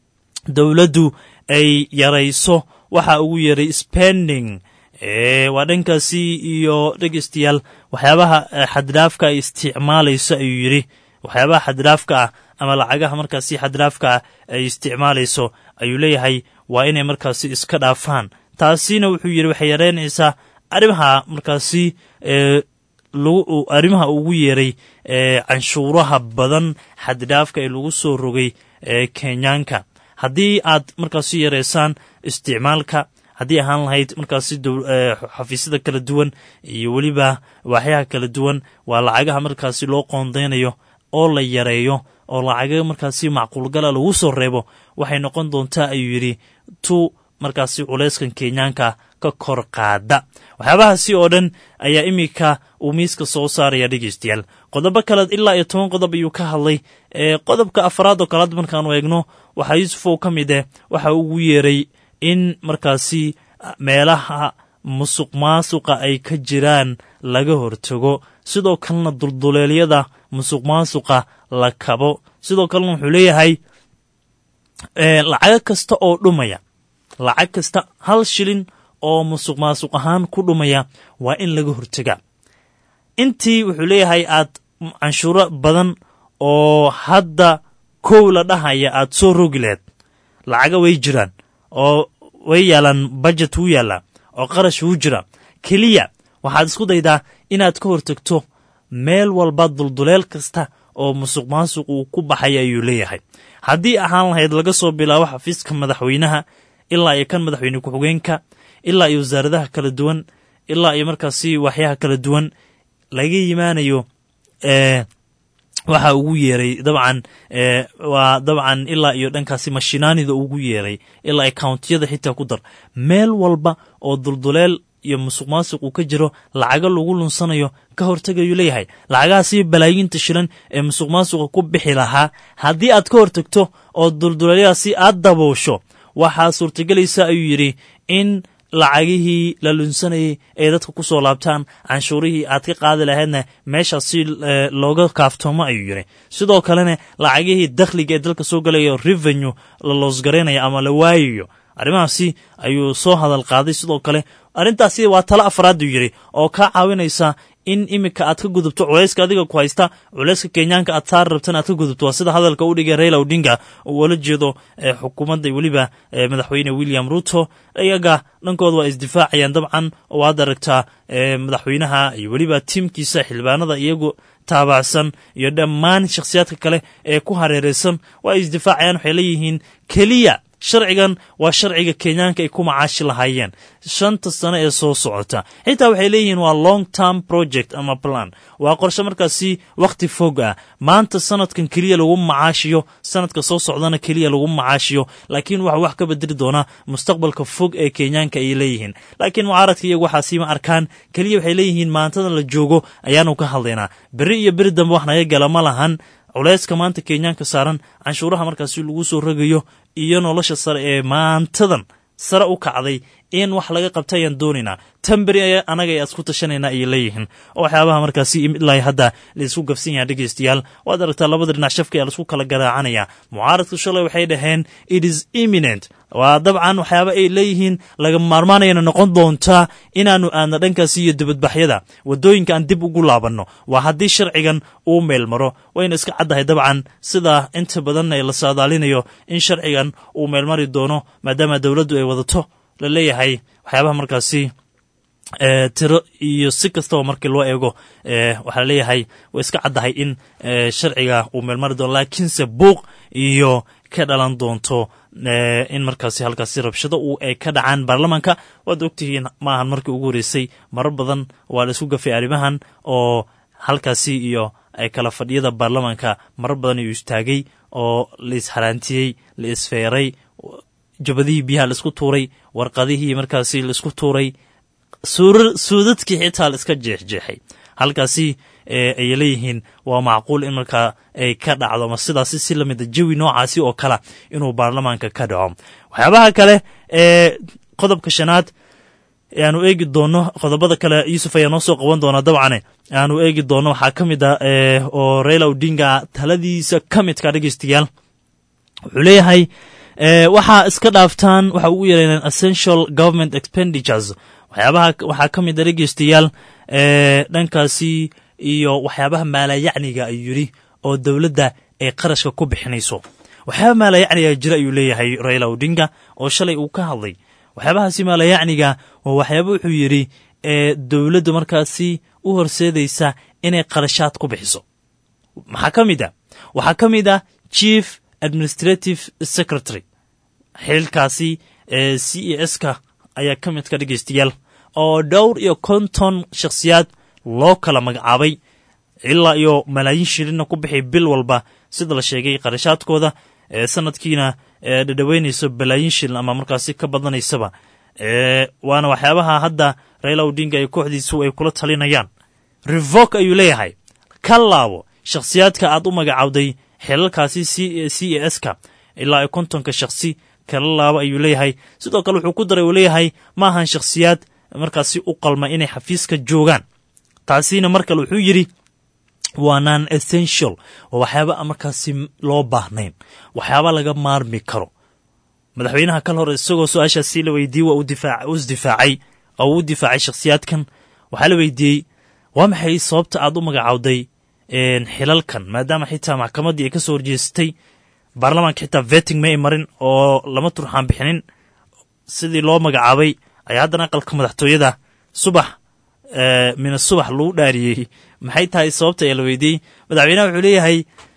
dowladdu ay yarayso waxa ugu yeeray spending ee waa dhankaasi iyo dhegeystayaal waxyaabaha xaddhaafka ay isticmaalayso ayuu yidhi. waxyaabaha xaddhaafka ah ama lacagaha markaasi xaddhaafka ah ay isticmaalayso ayuu leeyahay waa inay markaasi iska dhaafaan. taasina wuxuu yidhi waxay yareynaysaa arrimaha markaasi ee lagu arrimaha ugu yeeray ee canshuuraha badan xaddhaafka ee lagu soo rogay ee Kenyaanka. haddii aad markaasi yareysaan isticmaalka, haddii ahaan lahayd markaasi xafiisyada kala duwan iyo weliba waaxyaha kala duwan, waa lacagaha markaasi loo qoondeynayo oo la yareeyo oo lacaga markaasi macquulgala lagu soo reebo, waxay noqon doontaa ayuu yidhi tu markaasi culeyskan Kenyaanka ka kor qaada. waxyaabahaasi oo dhan ayaa iminka uu miiska soo saaraya dhegeystayaal. qodobo kale ilaa iyo toban qodob ayuu ka hadlay. ee qodobka afraad oo kalaad markaanu eegno waxaa Yusufow ka mid eh waxa ugu yeeray in markaasi meelaha musuq maasuqa ay ka jiraan laga hortago, sidoo kalena dulduleelyada musuq maasuqa la kabo. sidoo kalena wuxuu leeyahay lacag kasta oo dhumaya, lacag kasta hal shilin oo musuq maasuq ahaan ku dhumaya waa in laga hortaga. intii wuxuu leeyahay aad canshuuro badan oo hadda kow la dhahaya aad soo rogi lahayd, lacaga way jiraan oo way yaalaan, budget wuu yaallaa oo qarash wuu jira. keliya waxaad isku daydaa inaad ka hortagto meel walba dulduleel kasta oo musuq maasuq uu ku baxaya ayuu leeyahay. haddii ahaan lahayd laga soo bilaabo xafiiska madaxweynaha ilaa iyo kan madaxweyne ku-xigeenka ilaa iyo wasaaradaha kala duwan ilaa iyo markaasi waxyaha kala duwan laga yimaanayo ee waxa ugu yeeray dabcan ee waa dabcan ilaa iyo dhankaasi mashinaanida ugu yeeray ilaa accountiyada xitaa ku dar meel walba oo dulduleel iyo musuq maasuq uu ka jiro lacaga lagu lunsanayo ka hortagayo leeyahay. lacagahaasi balaayiinta shilan ee musuq maasuqa ku bixi lahaa haddii aad ka hortagto oo dulduleelyaasi aad daboosho, waxaa suurtagelaysa ayuu yidhi in lacagihii la lunsanayay ay dadka ku soo laabtaan, canshuurihii aad ka qaadi lahaydna meeshaas si looga kaaftoomo ayuu yidhi. sidoo kalena lacagihii dakhliga ee dalka soo galayo revenue la loosgaraynayo ama la waayayo, arrimahaasi ayuu soo hadal qaaday. sidoo kale arrintaasi waa talo afraad uu yidhi oo kaa caawinaysa in iminka aad ka gudubto culayska adiga ku haysta, culayska Kenyaanka aad saar rabtan aad ka gudubto. waa sida hadalka u dhigay Raila Odinga oo ula jeedo xukuumadda weliba madaxweyne William Ruto. iyaga dhankooda waa isdifaacayaan dabcan oo aad aragtaa madaxweynaha iyo weliba tiimkiisa xildhibaanada iyagu taabacsan iyo dhammaan shakhsiyaadka kale ee ku hareeraysan waa isdifaacayaan. waxay leeyihiin keliya sharcigan waa sharciga kenyaanka ay ku macaashi lahaayeen shanta sano ee soo socota xitaa waxay leeyihiin waa long term project ama plan waa qorshe markaasi wakhti fog ah maanta sanadkan keliya lagu macaashiyo sanadka soo socdana keliya lagu macaashiyo laakiin waxa wax ka bedeli doona mustaqbalka fog ee kenyaanka ay leeyihiin laakiin mucaaradka iyagu waxaasi ma arkaan keliya waxay leeyihiin maantadan la joogo ayaanu ka hadlaynaa beri iyo beri dambe wax naga gala ma lahan culayska maanta kenyaanka saaran canshuuraha markaasi lagu soo rogayo iyo nolosha sare ee maantadan sare u kacday in wax laga qabta ayaan doonaynaa tan beri anaga ay isku tashanaynaa ayay leeyihiin oo waxyaabaha markaasi ilaa hadda laisku gafsan yaha dhegeystayaal waad aragtaa labada dhinac shafka ayaa laisku kala garaacanaya mucaaradku shalay waxay dhaheen it is imminent waa dabcan waxyaaba ay leeyihiin laga maarmaanayana noqon doontaa inaanu aadna dhankaasi iyo dibadbaxyada wadooyinka aan dib ugu laabanno waa haddii sharcigan uu meel maro wayna iska caddahay dabcan sida inta badan ee la saadaalinayo in sharcigan uu meelmari doono maadaama dowladdu ay wadato la leeyahay waxyaabaha markaasi tiro iyo si kastaba markii loo eego waxaa laleeyahay way iska caddahay in sharciga uu meelmari doono laakiinse buuq iyo ka dhalan doonto in markaasi halkaasi rabshado uu ay ka dhacaan baarlamaanka waad ogtihiin maahan markii ugu horeysay marar badan waa la isku gafay arrimahan oo halkaasi iyo kala fadhiyada baarlamaanka marar badan ayuu istaagay oo la isharaantiyey la isfeeray jabadihii biyaha laisku tuuray warqadihii markaasi laisku tuuray suudadkii xitaa la iska jeexjeexay halkaasi ay leeyihiin waa macquul in markaa ay ka dhacdo ama sidaasi si lamida jawi noocaasi oo kale inuu baarlamaanka ka dhaco waxyaabaha kale ee qodobka shanaad aanu eegi doono qodobada kale yuusuf ayaa noo soo qaban doonaa dabcane aanu eegi doono waxaa ka mid a oo Raila Odinga taladiisa ka midka dhegeystayaal wuxuu leeyahay waxaa iska dhaaftaan waxa ugu yeeleen essential government expenditures waxyaabaha waxaa ka mid a dhegeystayaal dhankaasi iyo waxyaabaha maalayacniga ayuu yidhi oo dowladda ay qarashka ku bixinayso waxyaaba maalayacniga jira ayuu leeyahay Raila Odinga oo shalay uu ka hadlay waxyaabahaasi maalayacniga waa waxyaaba wuxuu yidhi ee dowladdu markaasi u horseedaysa inay qarashaad ku bixiso maxaa ka mid a waxaa ka mid a chief administrative secretary xilkaasi ee c e s ka ayaa ka midka dhegeystayaal oo dhowr iyo konton shakhsiyaad loo kala magacaabay ilaa iyo malaayiin shilinna ku bixi bil walba sida la sheegay qarashaadkooda ee sanadkiina ee dhadhaweynayso balaayiin shilin ama markaasi ka badanaysaba ee waana waxyaabaha hadda Raila Odinga ay kooxdiisu ay kula talinayaan revoke ayuu leeyahay ka laabo shakhsiyaadka aad u magacawday xilalkaasi c e s ka ilaa iyo kontonka shakhsi kala laabo ayuu leeyahay sidoo kale wuxuu ku daray uu leeyahay maahan shakhsiyaad markaasi u qalma inay xafiiska joogaan taasina mar kale wuxuu yidhi waa non essential oo waxyaaba markaasi loo baahnayn waxyaaba laga maarmi karo madaxweynaha kal hore isagoo su-aashaasi la weydiiyey waa u isdifaacay oo u difaacay shakhsiyaadkan waxaa la weydiiyey waa maxay sababta aad u magacawday xilalkan maadaama xitaa maxkamaddii ay ka soo horjeestay baarlamaanka xitaa vetting ma ay marin oo lama turxaan bixinin sidii loo magacaabay ayaa haddana aqalka madaxtooyada subax mina subax lagu dhaariyey maxay tahay sababta ayaa la weydiiyey madaxweynaha wuxuu leeyahay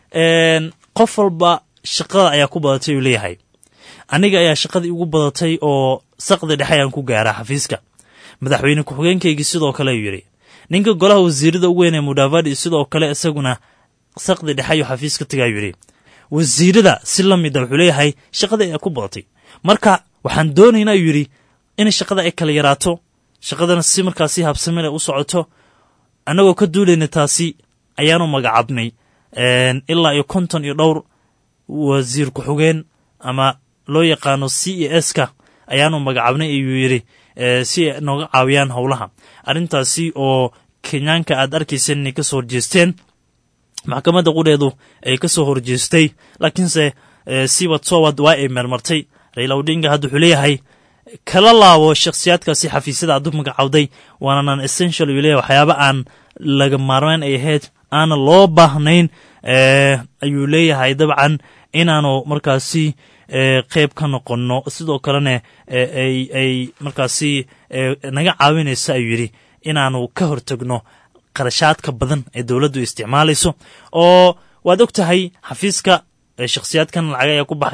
qof walba shaqada ayaa ku badatay uu leeyahay aniga ayaa shaqadii ugu badatay oo saqdi dhexe ayaan ku gaaraa xafiiska madaxweyne ku-xigeenkaygii sidoo kale ayuu yidhi ninka golaha wasiirada u weyn ee mudavadi sidoo kale isaguna saqdi dhexe ayuu xafiiska tagaa yuu yidhi wasiirada si la mida wuxuu leeyahay shaqada ayaa ku badatay marka waxaan doonaynaa ayuu yidhi in shaqada ay kala yaraato shaqadana si markaasi habsamile u socoto annagoo ka duulayna taasi ayaanu magacabnay ilaa iyo konton iyo dhowr wasiir ku-xigeen ama loo yaqaano c e s ka ayaanu magacabnay ayuu yidhi si ay nooga caawiyaan howlaha arrintaasi oo kenyaanka aad arkayseen inay ka soo horjeesteen maxkamadda qudheedu ay ka soo horjeestay laakiinse siwad sowad waa ay meelmartay Raila Odinga hadda wuxuu leeyahay kala laabo shakhsiyaadkaasi xafiisyada aad u magacawday waana non essential ayuu leeyahay waxyaaba aan laga maarmayn ay ahayd aana loo baahnayn ayuu leeyahay dabcan inaanu markaasi qeyb ka noqonno sidoo kalena ay ay markaasi naga caawinaysa ayuu yidhi inaanu ka hortagno qarashaadka badan ee dowladdu isticmaalayso oo waad og tahay xafiiska shakhsiyaadkan lacag ayaa ku baxaya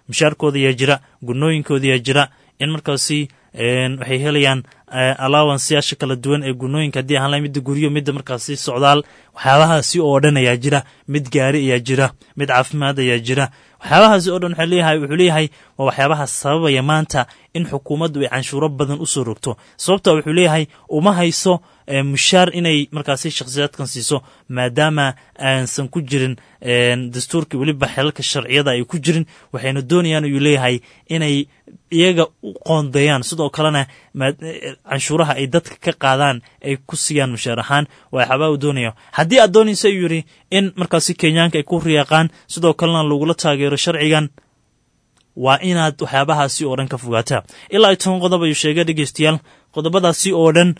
mushaarkooda yaa jira gunooyinkooda yaa jira in markaasi waxay helayaan allowanceyaasha kala duwan ee gunooyinka haddii ahaan lahay midda guryo midda markaasi socdaal waxyaabahaasi oo dhan ayaa jira mid gaari ayaa jira mid caafimaad ayaa jira waxyaabahaasi oo dhan leeyahay wuxuu leeyahay waa waxyaabaha sababaya maanta in xukuumaddu ay canshuuro badan u soo rogto sababta wuxuu leeyahay uma hayso mushaar inay markaasi shakhsiyaadkan siiso maadaama aansan ku jirin dastuurkii weliba xelalka sharciyada ay ku jirin waxayna doonayaan ayuu leeyahay inay iyaga u qoondeeyaan sidoo kalena canshuuraha ay dadka ka qaadaan ay ku siiyaan mushaar ahaan waxyaabaa uu doonaya haddii aad doonaysa ayuu yidhi in markaasi kenyaanka ay ku riyaaqaan sidoo kalena lagula taageero sharcigan waa inaad waxyaabahaasi oo dhan ka fogaataa ilaa iyo toban qodob ayuu sheegay dhegeystayaal qodobadaasi oo dhan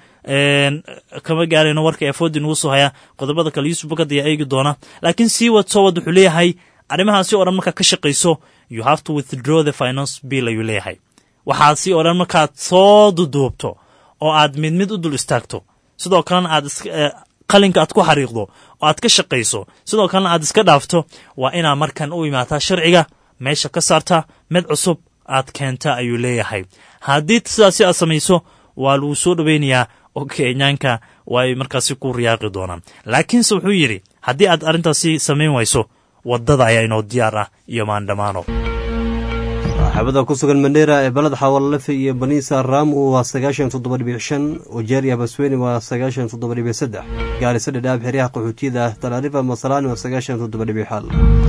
kama gaarayno warka efoodi nagu soo haya qodobada kale yuusuf bakad ayaa eegi doona laakiin sii wad soo wad wuxuu leeyahay arrimahaasi oo dhan markaad ka shaqayso you have to withdraw the finance bill ayuu leeyahay waxaasi oo dhan markaad soo duduubto oo aad mid mid u dul istaagto sidoo kalena aad qalinka aad ku xariiqdo oo aad ka shaqayso sidoo kalena aad iska dhaafto waa inaad markan u imaataa sharciga meesha ka saarta mid cusub aad keenta ayuu leeyahay haddii sidaasi aad samayso waa lagu soo dhoweynayaa oo kenyaanka waay markaasi ku riyaaqi doonaan laakiinse wuxuu yidhi haddii aad arrintaasi samayn wayso waddada ayaa inoo diyaar ah iyo maandhamaano
saaxiibada ku sugan mandheera ee balad xawalalefe iyo baniisa raamu waa sagaashan toddoba dhibic shan wajeeriya basweyne waa sagaashan toddoba dhibic saddex gaarisa dhadhaab xeryaha qaxootiyada talaarifa masalaani waa sagaashan toddoba dhibic xal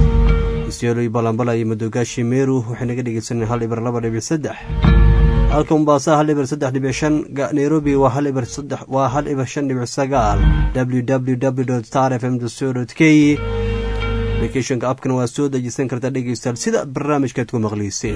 isyolo balambala iyo madogaashi meeru waxay naga dhegeysaneen hal ibar laba dhibic saddex halka mombasa hal ibar saddex dhibic shan nairobi waa hal ibar saddex waa hal ibar shan dhibic sagaal w w w dot star f m dot co dot k applicationka abkan waa soo dejisan kartaa dhegeystayaal sida barnaamijkaad ku maqliyseen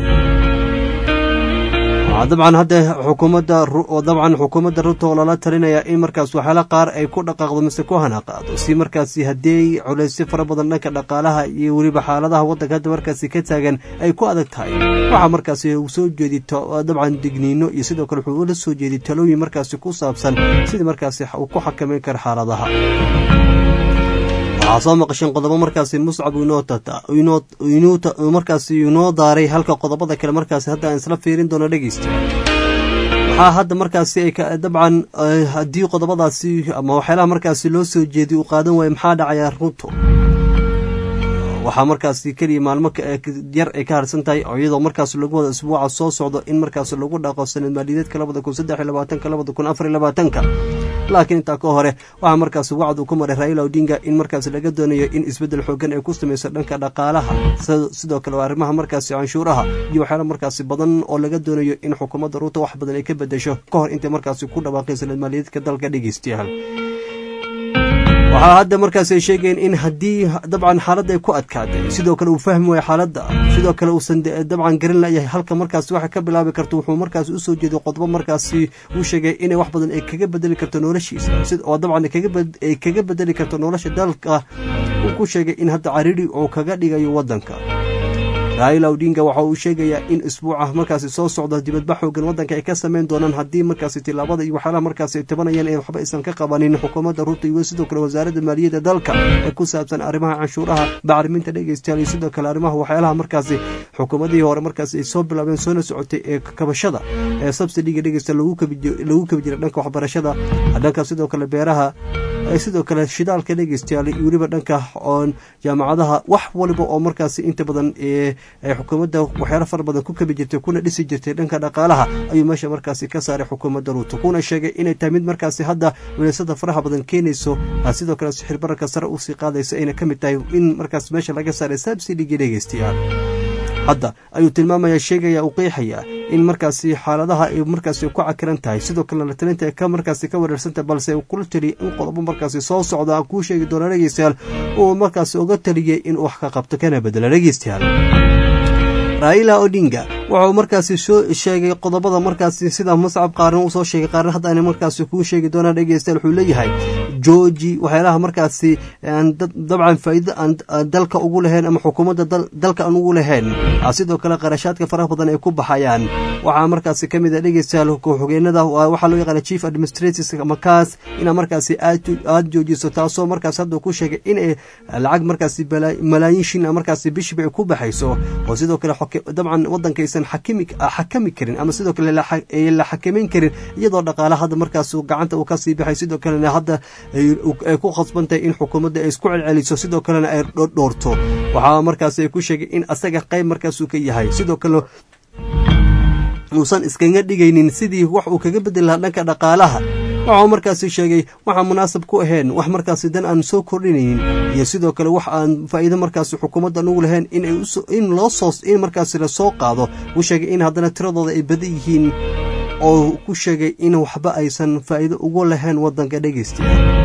dabcan hadda xukuumadda dabcan xukuumadda ruto oo lala talinaya in markaas waxyaala qaar ay ku dhaqaaqdo mise ku hanaqaado si markaasi haddii culaysyo fara badan dhanka dhaqaalaha iyo weliba xaaladaha waddanka hadda markaasi ka taagan ay ku adag tahay waxaa markaasi uu soo jeedi dabcan digniino iyo sidoo kale wuxuu ula soo jeedi talooyin markaasi ku saabsan sidii markaasi uu ku xakameyn kara xaaladaha waxaa soo maqasheen qodobo markaasi muscab markaasi inoo daaray halka qodobada kale markaasi hadda aan isla fiirin doono dhegeysta waxaa hadda markaasi dabcan haddii qodobadaasi ama waxyaalaha markaasi loo soo jeediy uu qaadan waayo maxaa dhacaya ruto waxaa markaasi keliya maalmo yar ay ka harsan tahay oo iyadoo markaas lagu wada isbuuca soo socdo in markaas lagu dhaqo sanad maaliyadeedka labada kun saddex iyo labaatanka labada kun afar iyo labaatanka laakiin intaa ka hore waxaa markaasi wacd uu ku maray raila odinga in markaasi laga doonayo in isbeddel xoogan ay ku samayso dhanka dhaqaalaha sidoo kale waa arrimaha markaasi canshuuraha iyo waxyaala markaasi badan oo laga doonayo in xukuumadda ruuto wax badan ay ka bedesho ka hor intay markaasi ku dhawaaqay sanad maaliyadeedka dalka dhegeystayaal waxaa hadda markaas ay sheegayeen in haddii dabcan xaaladda ay ku adkaatay sidoo kale uu fahmi waayo xaaladda sidoo kale uusan dabcan garan layahay halka markaasi waxa ka bilaabi karto wuxuu markaasi u soo jeeday qodobo markaasi uu sheegay inay wax badan ay kaga bedeli karto noloshiisa oo dabcan ay kaga bedeli karto nolosha dalka uu ku sheegay in hadda cariiri uu kaga dhigayo waddanka raila odinga waxa uu sheegayaa in isbuuca markaasi soo socda dibadbax xoogan waddanka ay ka samayn doonaan haddii markaasi tilaabada iyo waxyaalaha markaasi ay tabanayaan ee waxba aysan ka qabanin xukuumadda ruto iyo sidoo kale wasaaradda maaliyadda dalka ee ku saabsan arrimaha canshuuraha bacriminta dhegeystayaal iyo sidoo kale arrimaha waxyaalaha markaasi xukuumadihii hore markaasi ay soo bilaabeen soona socotay ee kabashada ee subsidiga dhegeysta lagu kabi jiray dhanka waxbarashada dhanka sidoo kale beeraha sidoo kale shidaalka dhegeystayaal iyo weliba dhanka oon jaamacadaha wax waliba oo markaasi inta badan ee ay xukuumadda waxyaalo fara badan ku kabi jirtay kuna dhisi jirtay dhanka dhaqaalaha ayuu meesha markaasi ka saaray xukuumadda ruuto kuna sheegay inay tahay mid markaasi hadda walaysada faraha badan keenayso sidoo kale sixir bararka sare usii qaadayso ayna ka mid tahay in markaas meesha laga saaray subsidigii dhegeystayaal hadda ayuu tilmaamaya sheegaya uu qeexaya in markaasi xaaladaha ay markaasi ku cakiran tahay sidoo kale la talinta ka markaasi ka wareersantay balse uu kula taliyay in qodobo markaasi soo socda aan kuu sheegi doono dhegeystayaal uu markaasi uga taliyay in wax ka qabto kana bedelo dhegeystayaal raila odinga wuxuu markaasi soo sheegay qodobada markaasi sida muscab qaarna uu soo sheegay qaarna hadda aan markaasi kuu sheegi doona dhegeystayaal wuxuu leeyahay jooji waxyaalaha markaasi dabcan faa'iido aan dalka ugu lahayn ama xukuumadda dalka aan ugu lahayn sidoo kale qarashaadka faraha badan ay ku baxayaan waxaa markaasi ka mid a dhegeystayaal ku-xigeenada waxaa loo yaqaana chief administrators makaas inaa markaasi aad joojiso taasoo markaas hadda ku sheegay inay lacag markaasi malaayiin shin markaasi bishiba ay ku baxayso oo sidoo kale dabcan wadanka aysan xakami karin ama sidoo kale la xakameyn karin iyadoo dhaqaala hadda markaas gacanta uu kasii baxay sidoo kalena hadda ay ku khasbantahay in xukuumadda ay isku celceliso sidoo kalena ay dhoorto waxaa markaas ay ku sheegay in asaga qayb markaasuu ka yahay sidoo kale uusan iskaga dhigaynin sidii wax uu kaga bedeli lahaa dhanka dhaqaalaha waxau markaasi sheegay waxaan munaasab ku ahayn wax markaasi dan aan soo kordhinaynin iyo sidoo kale wax aan faa'iido markaasi xukuumadda nugu lahayn in loo soo in markaasi la soo qaado uu sheegay in haddana tiradooda ay badan yihiin oo ku sheegay in waxba aysan faa'iido ugu lahayn waddanka dhegeystayaal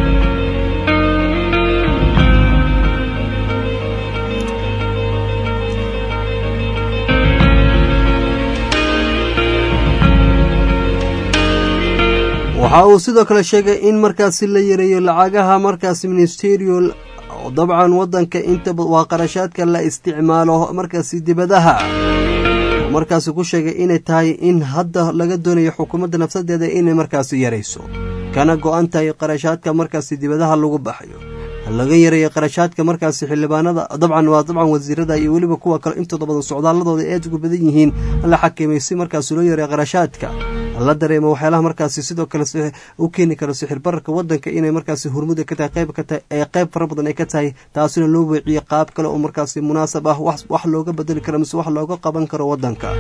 waxa uu sidoo kale sheegay in markaasi la yareeyo lacagaha markaasi ministerial dabcan wadanka inta waa qarashaadka la isticmaalo markaasi dibadaha markaasi ku sheegay inay tahay in hadda laga doonayo xukuumadda nafsadeeda inay markaasi yarayso kana go-an tahay qarashaadka markaasi dibadaha lagu baxayo laga yareeyo qarashaadka markaasi xildhibaanada dabcan waa dabcan wasiirada iyo weliba kuwa kale intooda badan socdaaladooda aad ugu badan yihiin la xakameeyay si markaasi loo yareeyo qarashaadka la dareemo waxyaalaha markaasi sidoo kale u keeni karo sixir bararka wadanka inay markaasi hurmuda ka tahay qayb ka tahay ee qayb fara badan ay ka tahay taasina loo weeciyo qaab kale oo markaasi munaasab ah wax looga bedeli karo mise wax looga qaban karo wadanka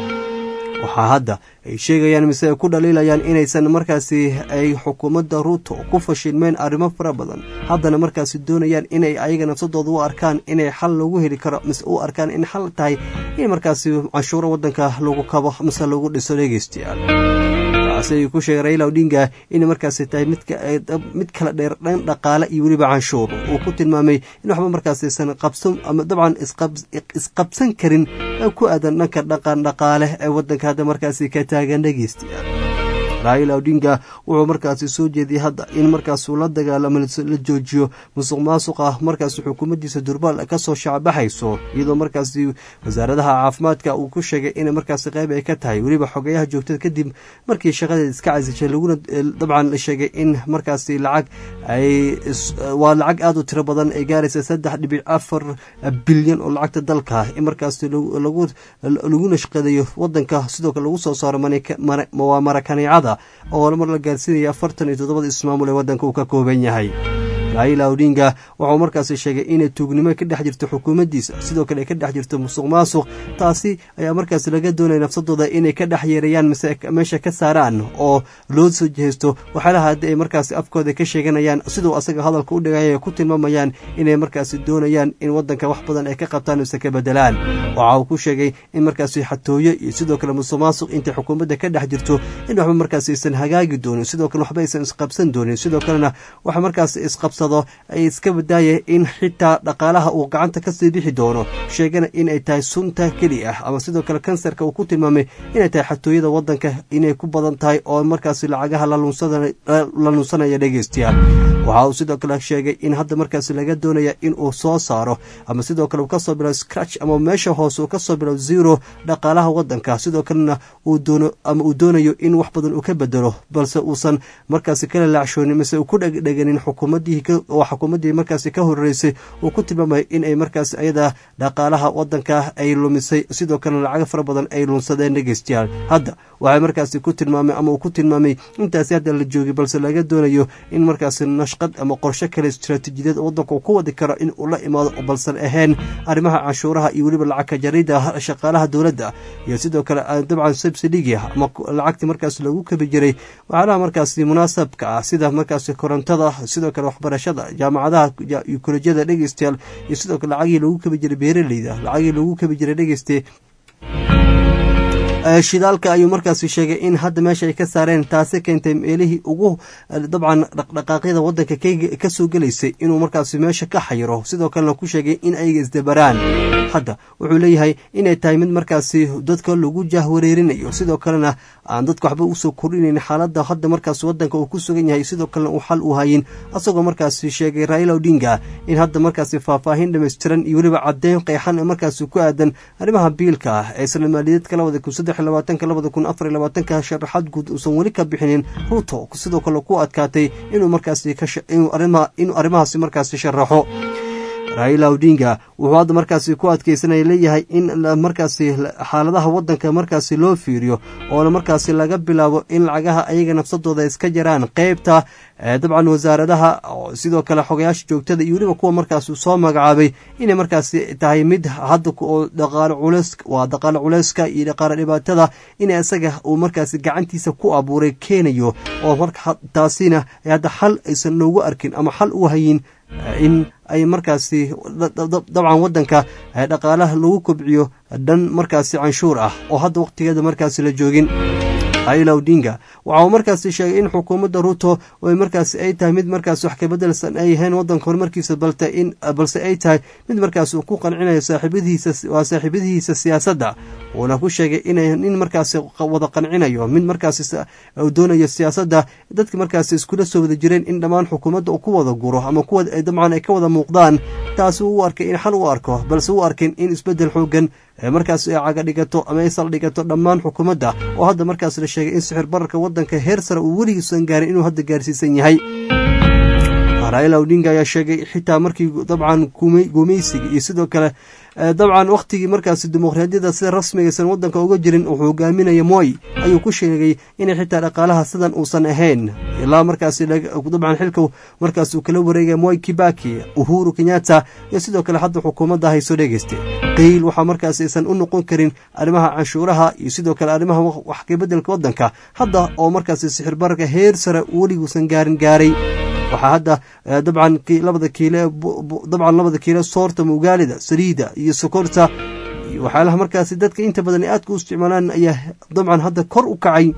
waxaa hadda ay sheegayaan mise ay ku dhaliilayaan inaysan markaasi ay xukuumadda ruuto ku fashilmeen arrimo fara badan haddana markaasi doonayaan inay ayaga nafsadooda u arkaan inay xal loogu heli karo mise u arkaan in xal tahay in markaasi canshuuro wadanka lagu kabo mise lagu dhiso dhegeystayaal taasi ayuu ku sheegay Raila Odinga in markaasi tahay mid kala dheer dhan dhaqaale iyo weliba canshuur uu ku tilmaamay in waxba markaasi aysan qabsan ama dabcan isqabsan karin ku aadan dhanka dhaqan dhaqaale ee wadanka hadda markaasi ka taagan dhegeystayaal Raila Odinga wuxuu markaasi soo jeediyay hadda in markaas uu la dagaalamo la joojiyo musuqmaasuqa markaas xukuumaddiisa durbaal ka soo shacbaxayso iyadoo markaasi wasaaradaha caafimaadka uu ku sheegay in markaasi qayb ay ka tahay weliba xogayaha joogtada kadib markii shaqada iska casishay laguna dabcan la sheegay in markaasi lacag ay waa lacag aad u tiro badan ay gaaraysa saddex dhibic afar bilyan oo lacagta dalka in markaasi lagu lagu nashqadayo wadanka sidoo kale lagu soo saaro waa marakaneecada oo mar la gaarsiinaya afartan iyo toddobada ismaamul ee wadanka uu ka kooban yahay Raila Odinga wuxuu markaasi sheegay in tuugnimo ka dhex jirto xukuumaddiisa sidoo kale ka dhex jirto musuqmaasuq taasi ayaa markaasi laga doonay nafsadooda inay ka dhex yeerayaan meesha ka saaraan oo loo soo jeesto waxaalaha hadda ay markaasi afkooda ka sheeganayaan sidoo asaga hadalka u dhigaya ku tilmaamayaan inay markaasi doonayaan in wadanka wax badan ay ka qabtaan mise ka bedelaan waxa uu ku sheegay in markaasi xatooyo iyo sidoo kale musuqmaasuq inta xukuumadda ka dhex jirto in waxba markaasi aysan hagaagi doonin sidoo kale waxba aysan isqabsan doonin sidoo kalena waxa markaasi isqabsan ay iska badaaya in xitaa dhaqaalaha uu gacanta kasii bixi doono sheegana in ay tahay sunta keli ah ama sidoo kale kansarka uu ku tilmaamay inay tahay xatooyada wadanka inay ku badan tahay oo markaasi lacagaha la lunsanaya dhegeystayaal waxa uu sidoo kale sheegay in hadda markaasi laga doonaya in uu soo saaro ama sidoo kale uu kasoo bilow scratch ama meesha hoose uu kasoo bilow zero dhaqaalaha wadanka sidoo kalena uu doono ama uu doonayo in wax badan uu ka bedelo balse uusan markaasi kala laacshoonin mise uu ku dhegdheganin xukuumaddii oo xukuumaddii markaasi ka horeysay uu ku tilmaamay in ay markaasi ayada dhaqaalaha wadanka ay lumisay sidoo kalena lacag fara badan ay lunsadeen dhegeystayaal hadda waxay markaasi ku tilmaamay ama uu ku tilmaamay intaasi hadda la joogay balse laga doonayo in markaasi nashqad ama qorshe kale istiraatiijiyadeed wadanka uu ku wadi karo in uu la imaado balsan ahayn arrimaha canshuuraha iyo weliba lacagka jariida shaqaalaha dowladda iyo sidoo kale dabcan subsidiga ama lacagtii markaasi lagu kabi jiray waxyaalaha markaasi munaasabka ah sida markaasi korontada sidoo kale waxbarashada jaamacadaha iyo kolejyada dhegeystayaal iyo sidoo kale lacagii lagu kabi jiray beeraleyda lacagii lagu kabi jiray dhegeyste shidaalka ayuu markaasi sheegay in hadda meesha ay ka saareen taasi keentay meelihii ugu dabcan dhaqdhaqaaqyada wadanka ka soo gelaysay inuu markaasi meesha ka xayiro sidoo kalena ku sheegay in ayaga isdabaraan hadda wuxuu leeyahay inay tahay mid markaasi dadka lagu jahwareerinayo sidoo kalena aan dadka waxba usoo kordhinayn xaaladda hadda markaasi wadanka uu ku sugan yahay sidoo kalena uu xal u hayin asagoo markaasi sheegay Raila Odinga in hadda markaasi faahfaahin dhammaystiran iyo weliba caddeyn qeexan markaasi ku aadan arrimaha biilka ah ee Soomaaliyeed kala wada saddex iyo labaatanka labada kun afar iyo labaatanka sharaxaad guud uusan weli ka bixinin ruto sidoo kale ku adkaatay inuu markaasi inuu arrimahaasi markaasi sharaxo. Raila Odinga wuxuu hadda markaasi ku adkeysanaya leeyahay in markaasi xaaladaha wadanka markaasi loo fiiriyo oo markaasi laga bilaabo in lacagaha ayaga nafsadooda iska jaraan qaybta dabcan wasaaradaha sidoo kale xogayaasha joogtada iyo weliba kuwa markaasi soo magacaabay inay markaasi tahay mid hadda oo dhaqaale culeys waa dhaqaale culeyska iyo dhaqaale dhibaatada in isaga uu markaasi gacantiisa ku abuuray keenayo oo marka taasina hadda xal aysan loogu arkin ama xal u hayin in ay markaasi dabcan wadanka dhaqaalaha lagu kobciyo dhan markaasi canshuur ah oo hadda waqtigeeda markaasi la joogin. Raila Odinga waxa uu markaasi sheegay in xukuumadda Ruto ay markaasi ay tahay mid markaasi wax ka bedelsan ay yahay wadanka horumarkiisa balse in balse ay tahay mid markaasi uu ku qancinayo saaxiibadiisa waa saaxiibadiisa siyaasadda oo ku sheegay in in markaasi wada qancinayo mid markaasi uu doonayo siyaasadda dadka markaasi isku soo wada jireen in dhammaan xukuumadda uu ku wada guro ama kuwa ay dabcan ay ka wada muuqdaan taas uu arkay in xal u arko balse uu arkay in isbedel xoogan markaas ay caga dhigato ama ay sal dhigato dhammaan xukuumadda oo hadda markaas la sheegay in sixir bararka wadanka heer sare uu weligiisan gaarin inuu hadda gaarsiisan yahay. Raila Odinga ayaa sheegay xitaa markii dabcan gumaysiga iyo sidoo kale dabcan waqtigii markaasi dimuqraadiyadda sida rasmigaysan wadanka uga jirin wuxuu hogaaminaya Moi ayuu ku sheegay in xitaa dhaqaalaha sidan uusan ahayn ilaa markaasi dabcan xilka markaas uu kala wareegay Moi Kibaki Uhuru Kenyatta iyo sidoo kale hadda xukuumadda hayso dhageystay qiil waxa markaasi aysan u noqon karin arrimaha canshuuraha iyo sidoo kale arrimaha wax ka bedelka wadanka hadda oo markaasi sixir bararka heer sare weligiisan gaarin gaaray. waxaa hadda dabcan labada kiile dabcan labada kiile soorta mugaalida saliida iyo sokorta waxyaalaha markaasi dadka inta badan aad ku isticmaalaan ayaa dabcan hadda kor u kacay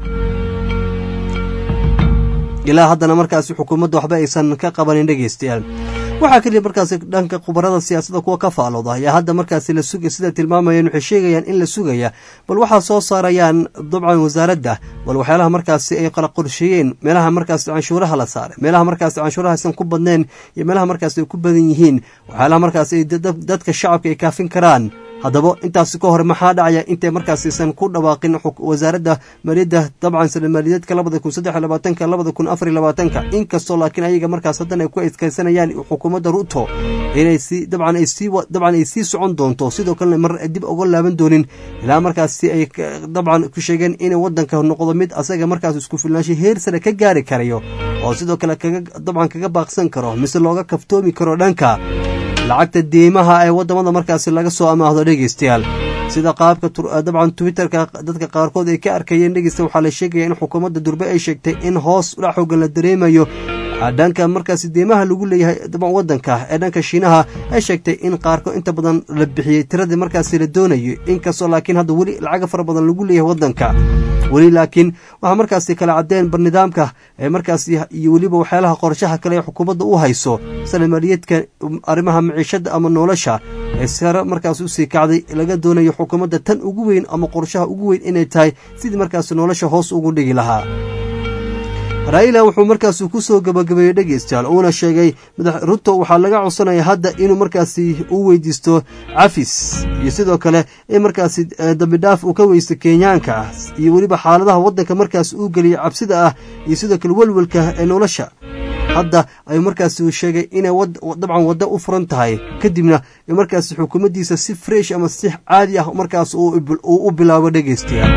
ilaa haddana markaasi xukuumadda waxba aysan ka qabanin dhegeystayaal. waxaa kaliya markaasi dhanka khubarada siyaasadda kuwa ka faalooda ayaa hadda markaasi la sugay sida tilmaamayeen waxay sheegayaan in la sugaya bal waxaa soo saarayaan dabcan wasaaradda bal waxyaalaha markaasi ay qala qorsheeyeen meelaha markaasi canshuuraha la saaray meelaha markaasi canshuuraha aysan ku badneen iyo meelaha markaasi ay ku badan yihiin waxyaalaha markaasi ay dadka shacabka ay kaafin karaan. haddaba intaasi ka hor maxaa dhacaya intay markaasi aysan ku dhawaaqin wasaaradda maaliyadda dabcan sana maaliyadeedka labada kun saddex iyo labaatanka labada kun afar iyo labaatanka inkastoo laakiin ayaga markaas haddana ay ku adkaysanayaan xukuumadda Ruto inay si dabcan ay si dabcan ay sii socon doonto sidoo kalena mar dib uga laaban doonin ilaa markaasi ay dabcan ku sheegeen in wadanka noqdo mid asaga markaas isku filnaansho heer sare ka gaari karayo oo sidoo kale kaga dabcan kaga baaqsan karo mise looga kaftoomi karo dhanka lacagta deemaha ee wadamada markaasi laga soo amaahdo dhegeystayaal sida qaabka dabcan Twitterka dadka qaarkood ay ka arkayeen dhegeysta waxaa la sheegaya in xukuumadda Durbe ay sheegtay in hoos u dhac xoogan la dareemayo dhanka markaasi deemaha lagu leeyahay dabcan wadanka ee dhanka Shiinaha ay sheegtay in qaarkood inta badan la bixiyay tiradii markaasi la doonayo inkastoo laakiin hadda weli lacag fara badan lagu leeyahay wadanka weli laakiin waxa markaasi kala cadeen barnaamijka ee markaasi iyo weliba waxyaalaha qorshaha kale ee xukuumadda u hayso sana maaliyadeedka arrimaha maciishada ama nolosha ee sare markaas u sii kacday laga doonayo xukuumadda tan ugu weyn ama qorshaha ugu weyn inay tahay sidii markaasi nolosha hoos ugu dhigi lahaa. Raila wuxuu markaasi ku soo gabagabeeyay dhageystayaal oo sheegay madax Ruto waxa laga codsanayaa hadda inuu markaasi u weydiisto cafis iyo sidoo kale in markaasi dambi dhaaf uu ka weysto Kenyaanka iyo waliba xaaladaha wadanka markaasi uu galiyay cabsida ah iyo sidoo kale walwalka ee nolosha hadda ay markaasi uu sheegay in dabcan wada u furan tahay kadibna markaasi xukuumaddiisa si fresh ama si caadi ah markaas uu u bilaabo dhageystayaal.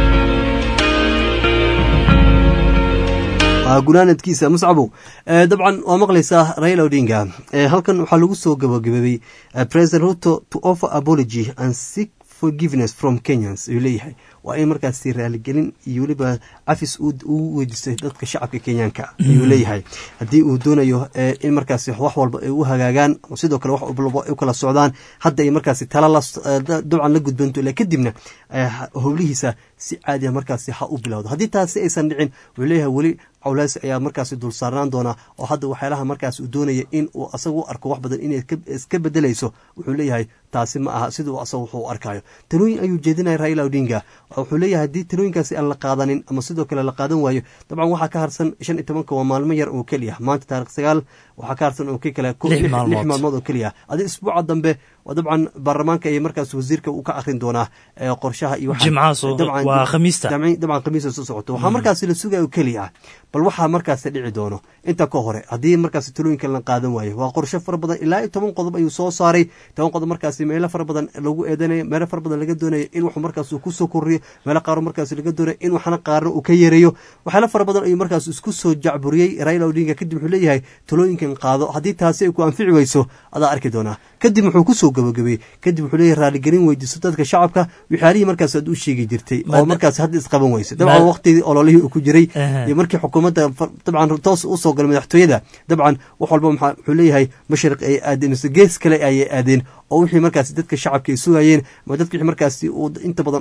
gunaanadkiisa muscabo dabcan waa maqlaysaa Raila Odinga halkan waxaa lagu soo gabagabeeyay President Ruto to offer apology and seek forgiveness from Kenyans uu leeyahay waa in markaasi raaligelin iyo waliba cafis uu weydiistay dadka shacabka Kenyaanka uu leeyahay haddii uu doonayo in markaasi wax walba ay u hagaagaan sidoo kale wax walba ay kala socdaan hadda ay markaasi tala la dabcan la gudbanto ilaa kadibna howlihiisa si caadi ah markaasi ha u bilowdo haddii taasi aysan dhicin uu leeyahay wali culays ayaa markaasi dul saarnaan doona oo hadda waxyaalaha markaasi uu doonaya in uu asagu arko wax badan inay iska bedelayso wuxuu leeyahay taasi ma aha sidoo asagu wuxuu arkayo talooyin ayuu jeedinaya Raila Odinga wuxuu leeyahay haddii talooyinkaasi aan la qaadanin ama sidoo kale la qaadan waayo dabcan waxaa ka harsan shan iyo tobanka waa maalmo yar oo kaliya maanta taariikh sagaal waxaa ka harsan oo kale lix maalmood oo kaliya adi isbuuca dambe dabcan baarlamaanka iyo markaas wasiirka uu ka akrin doonaa qorshaha iyo
waa khamiista
dabcan khamiista soo socoto waxaa markaas la sugayo keliya bal waxaa markaas dhici doono inta ka hore haddii markaas talooyinka la qaadan waayo waa qorshe fara badan ilaa iyo toban qodob ayuu soo saaray toban qodob markaas meelo fara badan lagu eedanayo meelo fara badan laga doonayo in wax markaas uu ku soo kordhiyo meelo qaar markaas laga doonayo in waxna qaarna uu ka yareeyo waxyaalo fara badan ayuu markaas isku soo jacburiyey Raila Odinga kadib wuxuu leeyahay talooyinkan qaado haddii taasi ay ku anfici weyso adaa arki doonaa kadib wuxuu ku soo gabagabay kadib wuxuu leeyahay raaligelin weydiiso dadka shacabka wixaalihii markaas aad u sheegi jirtay oo markaas hadda isqaban weyso dabcan waqtigii ololihii uu ku jiray iyo markii xukuumadda dabcan toos u soo galay madaxtooyada dabcan wax walba wuxuu leeyahay mashriq ay aadeen mise gees kale ayay aadeen oo wixii markaas dadka shacabka ay sugayeen ama dadka wixii markaas uu inta badan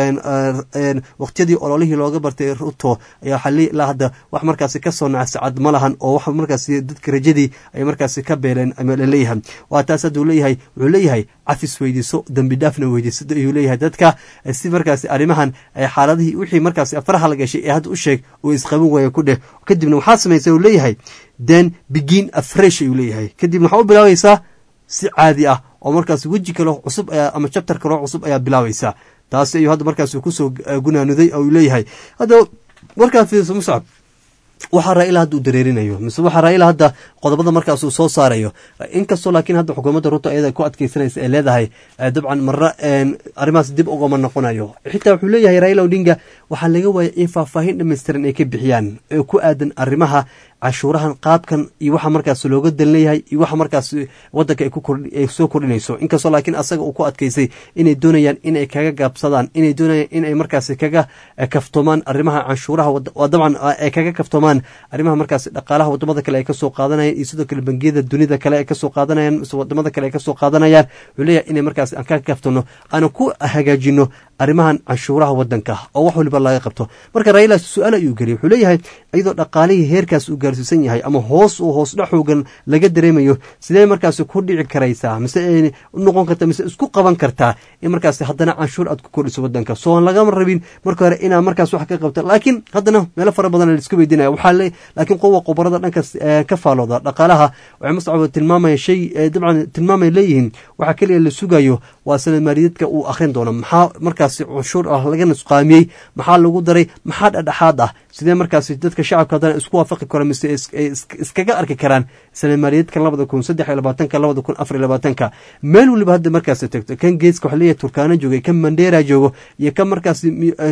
waqtiyadii ololihii looga bartay Ruto ayaa xalli ilaa hadda wax markaas ka soo nacsacad ma lahan oo wax markaas dadka rajadii ay markaas ka beeleen ama leeyahay waa taas uu leeyahay wuxuu leeyahay cafis weydiiso dambi dhaafna weydiiso ayuu leeyahay dadka si markaas arimahan ay xaaladihii wixii markaas afaraha la gashay ee hadda u sheeg oo isqaban waaya ku dheh kadibna waxaa sameysay uu leeyahay then begin afresh ayuu leeyahay kadibna waxaa u bilaabaysaa si caadi ah oo markaas weji kale cusub ama chapter kale cusub ayaa bilaabaysaa taasi ayuu hadda markaas ku soo gunaanuday oo leeyahay hadda markaas fiiso Muscab waxa Raila hadda u dareerinayo mise waxa Raila hadda qodobada markaas uu soo saarayo inkastoo laakiin hadda xukuumadda Ruto ayada ku adkeysanaysa ee leedahay dabcan marra arimaas dib uga noqonayo xitaa wuxuu leeyahay Raila Odinga waxa laga waayay in faahfaahin dhameystiran ay ka bixiyaan ee ku aadan arimaha cashuurahan qaabkan iyo waxa markaas looga dalnayahay iyo waxa markaas wadanka ay ku kordhi ay soo kordhinayso inkastoo laakiin asaga uu ku adkeysay inay doonayaan inay kaga gaabsadaan inay doonayaan inay markaas kaga kaftomaan arrimaha cashuuraha waa dabcan ay kaga kaftomaan arrimaha markaas dhaqaalaha wadamada kale ay ka soo qaadanayaan iyo sidoo kale bangiyada dunida kale ay ka soo qaadanayaan wadamada kale ay ka soo qaadanayaan wuxuu leeyahay inay markaas aan kaga kaftano aan ku hagaajino arrimahan cashuuraha wadanka oo wax waliba laga qabto marka Raila su'aal ayuu galiyay wuxuu leeyahay iyadoo dhaqaalihii heerkaas uu gaarsiisan yahay ama hoos uu hoos dhaxoogan laga dareemayo sidee markaas ku dhici karaysaa mise ay noqon kartaa mise isku qaban kartaa in markaas haddana cashuur aad ku kordhiso wadanka soo laga rabin marka hore inaa markaas wax ka qabto laakiin haddana meelo fara badan la isku weydiinaya waxa la laakiin qowa qobarada dhanka ka faalooda dhaqaalaha waxay Muscab tilmaamay shay dabcan tilmaamay leeyihiin waxa kaliya la sugayo waa sanad maaliyadeedka uu akhrin doono maxaa markaas cashuur ah laga nusqaamiyay maxaa lagu daray maxaa dhadhaxaad ah sidee markaas dadka shacabka hadana isku waafaqi karo mise iskaga arki karaan sanad maaliyadeedka labada kun saddex iyo labaatanka labada kun afar iyo labaatanka meel waliba hadda markaas tagto kan geeska waxa leeyahay Turkana jooga kan Mandera joogo iyo kan markaas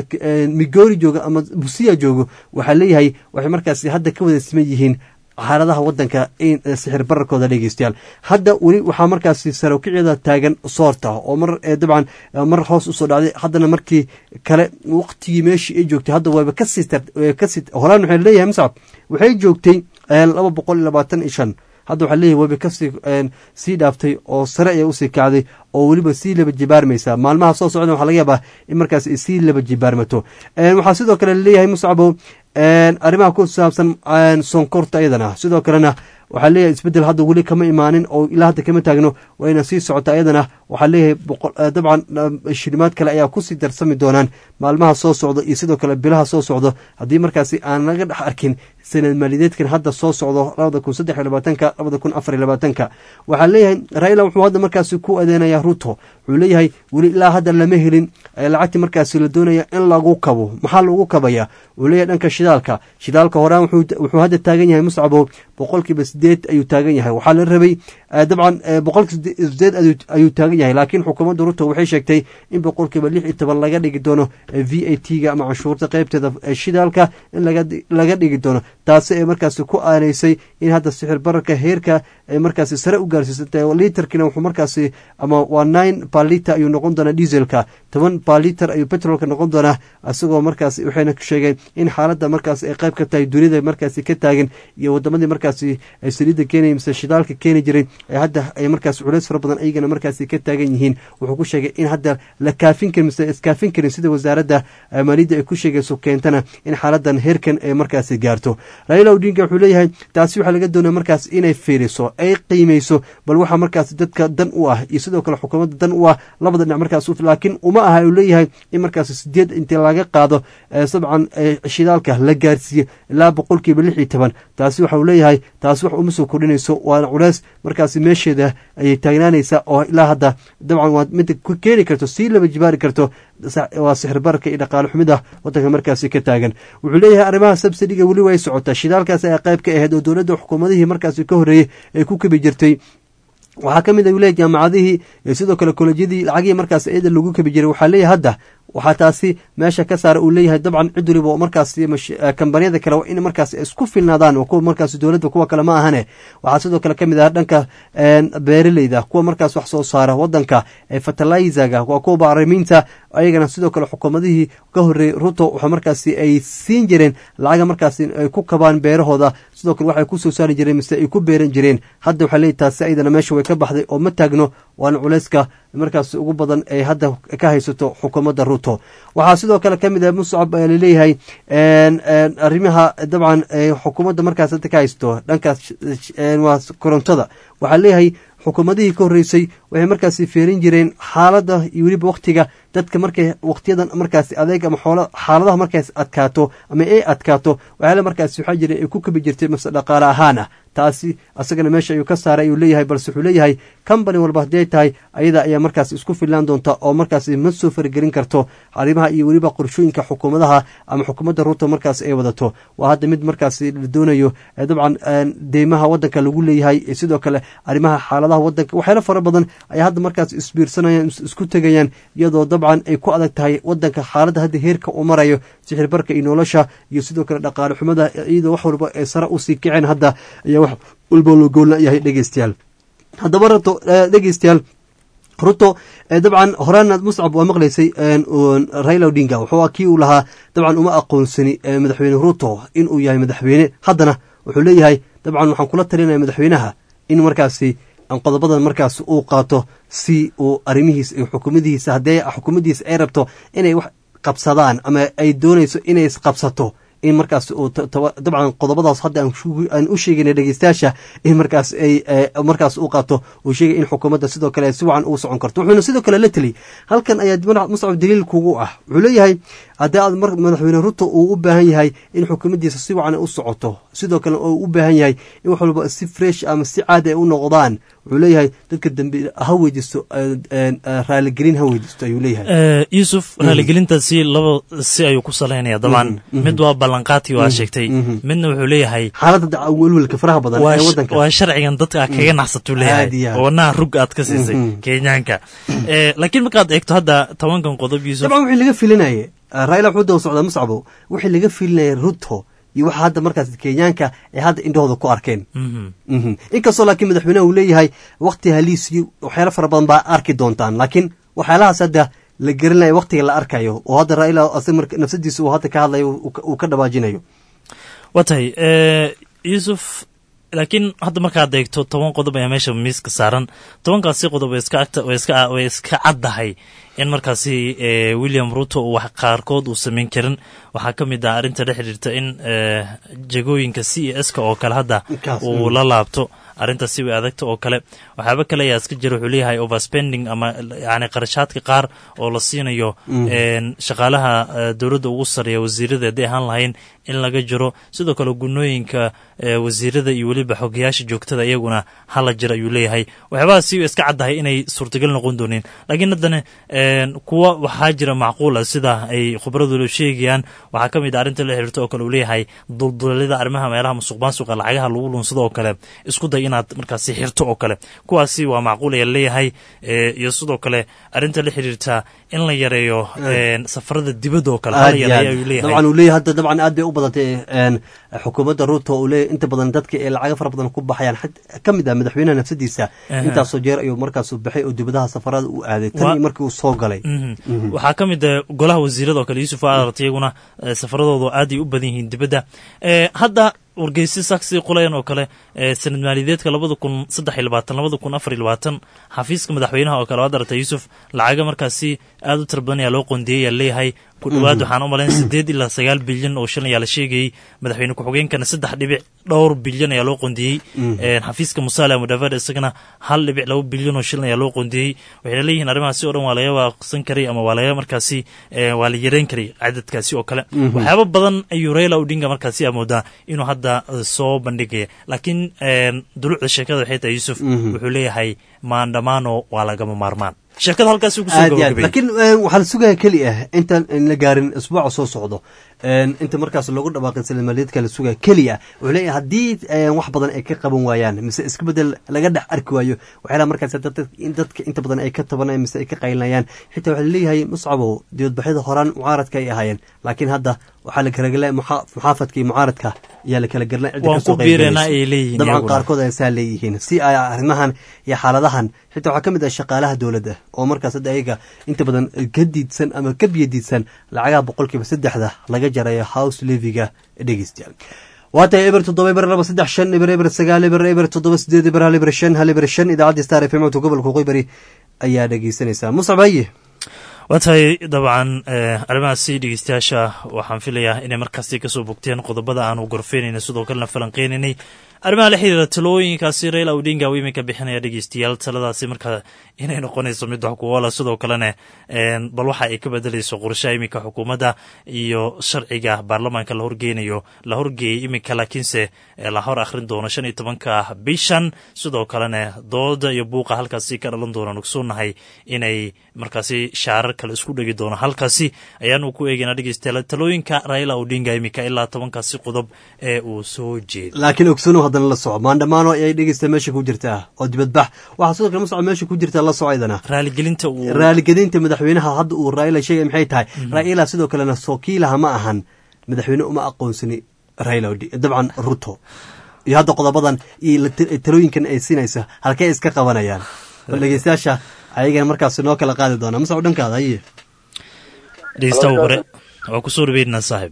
Migori jooga ama Busia joogo waxa leeyahay waxay markaas hadda ka wada siman yihiin xaaladaha wadanka in sixir bararkooda dhageystayaal hadda wali waxaa markaas saraakiicda taagan soorta oo mar dabcan mar hoos u soo dhacday haddana markii kale waqtigii meeshii ay joogtay hadda wayba ka sii ka sii horaan waxay leeyahay Muscab waxay joogtay laba boqol iyo labaatan iyo shan hadda waxaa leeyahay wayba ka sii sii dhaaftay oo sare ay u sii kacday oo waliba sii laba jibaarmaysa maalmaha soo socda waxa laga yaabaa in markaas ay sii laba jibaarmato waxaa sidoo kale leeyahay Muscab arrimaha ku saabsan sonkorta ayadana sidoo kalena waxaa leeyahay isbedel hadda weli kama imaanin oo ilaa hadda kama taagno wayna sii socota ayadana waxaa leeyahay dabcan shilimaad kale ayaa ku sii darsami doonaan maalmaha soo socda iyo sidoo kale bilaha soo socdo haddii markaasi aan laga dhex arkin sanad maaliyadeedkan hadda soo socdo labada kun saddex iyo labaatanka labada kun afar iyo labaatanka waxaa leeyahay Raila wuxuu hadda markaasi ku adeynaya Ruto wuxuu leeyahay weli ilaa hadda lama helin lacagti markaasi la doonaya in lagu kabo maxaa lagu kabaya wuxuu leeyahay dhanka shidaalka shidaalka horaan wuxuu hadda taagan yahay Muscabo boqolkiiba sideed ayuu taagan yahay waxaa la rabay dabcan boqolkiiba sideed ayuu taagan yahay laakiin xukuumadda Ruto waxay sheegtay in boqolkiiba lix iyo toban laga dhigi doono V A T-ga ama canshuurta qaybteeda shidaalka in laga laga dhigi doono taasi ay markaas ku aaneysay in hadda sixir bararka heerka ay markaas sare u gaarsiisay litarkina wuxuu markaas ama waa nine per liter ayuu noqon doonaa dieselka toban per liter ayuu petrolka noqon doonaa asagoo markaas waxayna sheegeen in xaaladda markaas ay qayb ka tahay dunida markaas ka taagan iyo wadamadii markaas ay saliidda keenay mise shidaalka keeni jiray ay hadda ay markaas culays fara badan ayagana markaas ka taagan yihiin wuxuu ku sheegay in hadda la kaafin karin mise iskaafin karin sida wasaaradda maaliyadda ay ku sheegayso keentana in xaaladan heerkan ay markaas gaarto Raila Odinga wuxuu leeyahay taasi waxa laga doonaa markaas inay fiiriso ay qiimeyso bal waxa markaas dadka dan u ah iyo sidoo kale xukuumadda dan u ah labada dhinac markaas laakiin uma aha uu leeyahay in markaas sideed inta laga qaado sabcan shidaalka la gaarsiiyo ilaa boqolkiiba lix iyo toban taasi waxa uu leeyahay taasi wax uma soo kordhinayso waana culays markaasi meesheeda ayay taagnaanaysaa oo ilaa hadda dabcan waa midda ku keeni karto sii laba jibaari karto waa sixir bararka iyo dhaqaale xumida wadanka markaasi ka taagan wuxuu leeyahay arrimaha subsidiga weli way socotaa shidaalkaas ayaa qayb ka ahayd oo dowladda xukuumadihii markaasi ka horreeyey ay ku kabi jirtay waxaa ka mid a wule jaamacadihii iyo sidoo kale kolejyadii lacagihii markaas iyada lagu kabi jiray waxaa leeyahay hadda waxaa taasi meesha ka saara uu leeyahay dabcan cid waliba oo markaas kambaniyada kale waa in markaas isku filnaadaan oo kuwa markaas dowladda kuwa kale ma ahane waxaa sidoo kale kamid ah dhanka beeraleyda kuwa markaas wax soo saara wadanka ee fertilizaga waa kuwa bacrimiinta ayagana sidoo kale xukuumadihii ka horreeyey ruto waxa markaasi ay siin jireen lacaga markaasi ay ku kabaan beerahooda sidoo kale waxay ku soo saari jireen mise ay ku beeran jireen hadda waxaa leeyahay taasi ayadana meesha way ka baxday oo ma taagno waana culayska markaas ugu badan ay hadda ka haysato xukuumadda ruto waxaa sidoo kale ka mid ah muscab ayaa laleeyahay arrimaha dabcan xukuumadda markaas hadda ka haysto dhankaas waa korontada waxaa leeyahay xukuumadihii ka horreysay waxay markaasi feerin jireen xaaladda iyo weliba waktiga dadka markay waktiyadan markaasi adeeg ama xoolo xaaladaha markaas adkaato ama ay adkaato waxyaala markaasi waxaa jira ay ku kabi jirtay mase dhaqaale ahaan ah taasi asagana meesha ayuu ka saaray ayuu leeyahay balse wuxuu leeyahay company walba haddii ay tahay ayada ayaa markaas isku fillaan doonta oo markaasi ma soo faragelin karto arrimaha iyo weliba qorshooyinka xukuumadaha ama xukuumadda ruto markaas ay wadato waa hadda mid markaasi la doonayo dabcan deymaha wadanka lagu leeyahay sidoo kale arrimaha xaaladaha wadanka waxyaala fara badan ayaa hadda markaas isbiirsanayaan isku tegayaan iyadoo dabcan ay ku adag tahay wadanka xaaladda hadda heerka uu marayo sixir barka iyo nolosha iyo sidoo kale dhaqaale xumada iyadoo wax walba ay sare usii kaceen hadda ayaa wax walba loo goolna yahay dhegeystayaal haddaba rato dhegeystayaal ruto dabcan horaana muscab waa maqlaysay raila odinga wuxuu kii uu lahaa dabcan uma aqoonsani madaxweyne ruto inuu yahay madaxweyne haddana wuxuu leeyahay dabcan waxaan kula talinaya madaxweynaha in markaasi qodobadan markaas uu qaato si uu arrimihiisa iyo xukuumadihiisa haddee xukuumaddiisa ay rabto inay wax qabsadaan ama ay doonayso inay isqabsato in markaas uu dabcan qodobadaas hadda aan u sheegayna dhegeystayaasha in markaas ay markaas uu qaato uu sheegay in xukuumadda sidoo kale si wacan uu socon karto wuxuuna sidoo kale la teli halkan ayaa muscab daliil kugu ah wuxuu leeyahay haddii aad madaxweyne ruto uu u baahan yahay in xukuumaddiisa si wacan u socoto sidoo kale uu u baahan yahay in wax walba si fresh ama si caadi ay u noqdaan wuxuu leeyahay dadka dambi ha weydiisto raaligelin ha weydiisto ayuu leeyahay
yuusuf raaligelintaasi laba si ayuu ku salaynaya dabcan mid waa ballanqaadkii waa sheegtay midna wuxuu leeyahay
xaaladda welwelka faraha badan ee wadanka
waa sharcigan dadka kaga naxsatuu leeyahay oo naa rug aad ka siisay kenyaanka laakiin markaad eegto hadda tobankan qodob yuusuf
dabcan wixii laga filinayay raila wuxuu daba socdaa muscabo wixii laga filinayay ruto iyo waxa hadda markaas kenyaanka ay hadda indhahooda ku arkeen inkastoo laakiin madaxweynaha uu leeyahay wakti haliisii waxyaala fara badan baa arki doontaan laakiin waxyaalahaas hadda la gelinaya waktiga la arkayo oo hadda raila nafsadiisa uu hadda ka hadlayo uu ka dhawaajinayo
waa tahay yuusuf laakiin hadda markaad eegto toban qodob ayaa meesha miiska saaran tobankaasi qodob way iska caddahay in markaasi william ruto uu wax qaarkood uu samayn karin waxaa ka mid ah arrinta la xidhiirta in jagooyinka c e ska oo kale hadda uu la laabto arrintaasi way adagta oo kale waxyaaba kale ayaa iska jira wuxuu leeyahay overspending ama yani qarashaadka qaar oo la siinayo shaqaalaha dowladda ugu sareeya wasiirada hadday ahaan lahayn in laga jiro sidoo kale gunooyinka wasiirada iyo weliba xogayaasha joogtada iyaguna hala jira ayuu leeyahay waxyaabahaasi way iska caddahay inay suurtagal noqon dooneen laakiin haddana kuwa waxaa jira macquula sida ay khubradooda sheegayaan waxaa ka mid a arrinta la xiriirta oo kale uu leeyahay duldulaalida arrimaha meelaha musuq maasuqa lacagaha lagu lunsado oo kale isku day inaad markaasi xirto oo kale kuwaasi waa macquul ayaa leeyahay iyo sidoo kale arrinta la xiriirta in la yareeyo safarada dibadda oo kale hala yareeyo ayuu leeyahay
dabcan uu leeyahay hadda dabcan aad bay u badantay xukuumadda ruto uu leeyahay inta badan dadka ee lacaga fara badan ku baxayaan ka mid ah madaxweynaha nafsadiisa intaasoo jeer ayuu markaas baxay oo dibadaha safarada u aaday tan markii uu soo galay
waxaa ka mid ah golaha wasiirada oo kale yuusuf aarart iyaguna safaradooda aad ay u badan yihiin dibadda hadda wargeysi saksi qulayan oo kale sanad maaliyadeedka labada kun saddex iyo labaatan labada kun afar iyo labaatan xafiiska madaxweynaha oo kale waad aragtay yuusuf lacaga markaasi aad u tira badan ayaa loo qoondeeyey ayaa leeyahay ku dhowaad waxaan u malayn sideed ilaa sagaal bilyan oo shilin ayaa la sheegayey madaxweyne ku-xigeenkana saddex dhibic dhowr bilyan ayaa loo qondiyey xafiiska musaale mudavada isagana hal dhibic laba bilyan oo shilin ayaa loo qondiyey waxayna leeyihiin arrimahaasi oo dhan waa laga waaqsan karay ama waa laga markaasi waa la yareyn karay cadadkaasi oo kale waxyaaba badan ayuu Raila Odinga markaasi amoodaa inuu hadda soo bandhigaya laakiin dulucda sheekada waxay tahay Yusuf wuxuu leeyahay maandamano waa lagama maarmaan sheekada halkaas ugu soo gabagabay
laakiin waxa la sugaa kaliya inta la gaarin isbuuc soo socdo inta markaas lagu dhawaaqay salamaadka la sugaa kaliya wuxuu leeyahay hadii wax badan ay ka qaban waayaan mise iska bedel laga dhax arki waayo waxa la markaas dadka inta badan ay ka tabanayaan mise ay ka qaylinayaan xitaa waxa leeyahay muscabo diyadbaxida horaan mucaaradka ay ahaayeen laakiin hadda waxa la kala galay muxaafadka iyo mucaaradka ayaa la kala galnay
cid ka soo qaybinaysa
dabcan qaarkood ay saa leeyihiin si ay arrimahan iyo xaaladahan xitaa waxa kamid ah shaqaalaha dawladda oo markaas ayaga inta badan ka diidsan ama ka biyadiidsan lacagaha boqolkiiba saddexda laga jarayo house leviga dhegeystayaal waata eber toddoba eber laba saddex shan eber eber sagaal eber eber toddoba sideed eber hal eber shan hal eber shan idaacadda star f m oo gobolka Qoybari ayaa dhegeysanaysaa Muscabaye
waa tahay dabcan arrimahaasi dhegeystayaasha waxaan filayaa inay markaasi kasoo bogteen qodobada aanu gorfeynayna sidoo kalena falanqeynaynay arrimaha la xiriira talooyinkaasi Raila Odinga uu iminka bixinaya dhegeystayaal taladaasi markaa inay noqonayso mid wax ku wala sidoo kalena bal waxa ay ka bedelayso qorshaha iminka xukuumadda iyo sharciga baarlamaanka la horgeynayo la horgeeyay iminka laakiinse la hor akhrin doono shan iyo tobanka bishan sidoo kalena dooda iyo buuqa halkaasi ka dhalan doona nugsuunahay inay markaasi shaarar kale isku dhigi doono halkaasi ayaanu ku eegaynaa dhegeystayaal talooyinka Raila Odinga iminka ilaa tobankaasi qodob ee uu soo jeeday
laakiin ogsano haddana la soco maandamaano ay dhegeysta meesha ku jirtaa oo dibadbax waxa sidoo kale muscab meesha ku jirta la socoydana
raaligelinta uu
raaligelinta madaxweynaha hadda uu Raila sheegay maxay tahay Raila sidoo kalena sookiilaha ma ahan madaxweyne uma aqoonsani Raila Odinga dabcan Ruto iyo hadda qodobadan iyo talooyinkan ay siinaysa halkay iska qabanayaan dhegeystayaasha ayaga markaas noo kala qaadi doona muscab dhankaada ayi
dhegeysta hore oo ku soo dhaweynaa saaxiib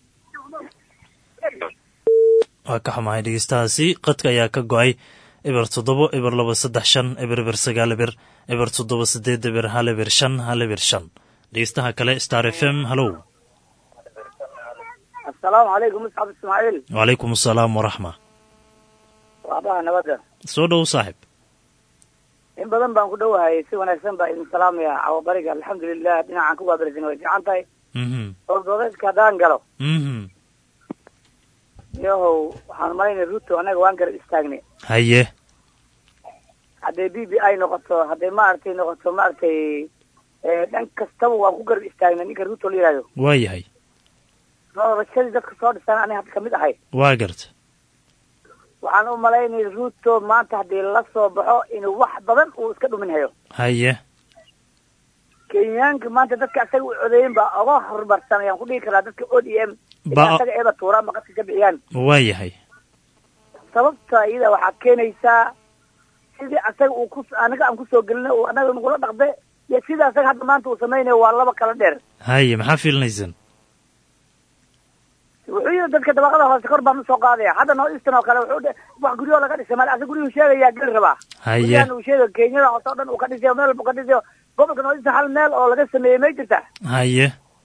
waa ka xumahay dhegeystahaasi qadka ayaa ka go-ay eber toddoba eber laba saddex shan eber eber sagaal eber eber toddoba sideed eber hal eber shan hal eber shan dhegeystaha kale Star F M hallow
assalaamu calaykum muscab ismaaciil
wacalaykum assalaam waraxma
waabaha nabadda
soo dhow saaxiib
in badan baan ku dhowahay si wanaagsan baa idin salaamaya cawabariga alxamdulilah dhinacaan ku waabarsin way fiican tahay ordoodeedka haddaan galo yahow waxaan malaynay Ruto anaga waan garab istaagnay
haye
hadday b b i noqoto hadday maaragtay noqoto maaragtay dhan kastaba waan ku garab istaagnay ninka Ruto la yidhahdo
waa yahay
doorashadii dadka soo dhisaan aniga hadda kamid ahay
waa garta
waxaan u malaynay Ruto maanta haddii la soo baxo inuu wax badan uu iska dhumin hayo
haye
kenyaanka maanta dadka asaga u codeeyin baa oga horumarsan ayaan ku dhihi karaa dadka O D M asaga eeba tuuraan ba qadka ka bixiyaan
waa yahay
sababta iyada waxaa keenaysaa sidii asaga uu ku anaga aan kusoo gelina uu anaga nagula dhaqde iyo sida asaga hadda maanta uu samaynayo waa laba kala dheer
haye maxaa fiilinaysaan
wuxuu yidhi dadka dabaqada hoose kor baan usoo qaadaya hadda noo eastern oo kale wuxuu wax guryo laga dhisay maal asa guryuhu sheegayaa geli rabaa
haye
uu sheega kenyada hoose oo dhan uu ka dhisayo meel buu ka dhisayo gobolka noo eastern hal meel oo laga sameeyey may jirta
haye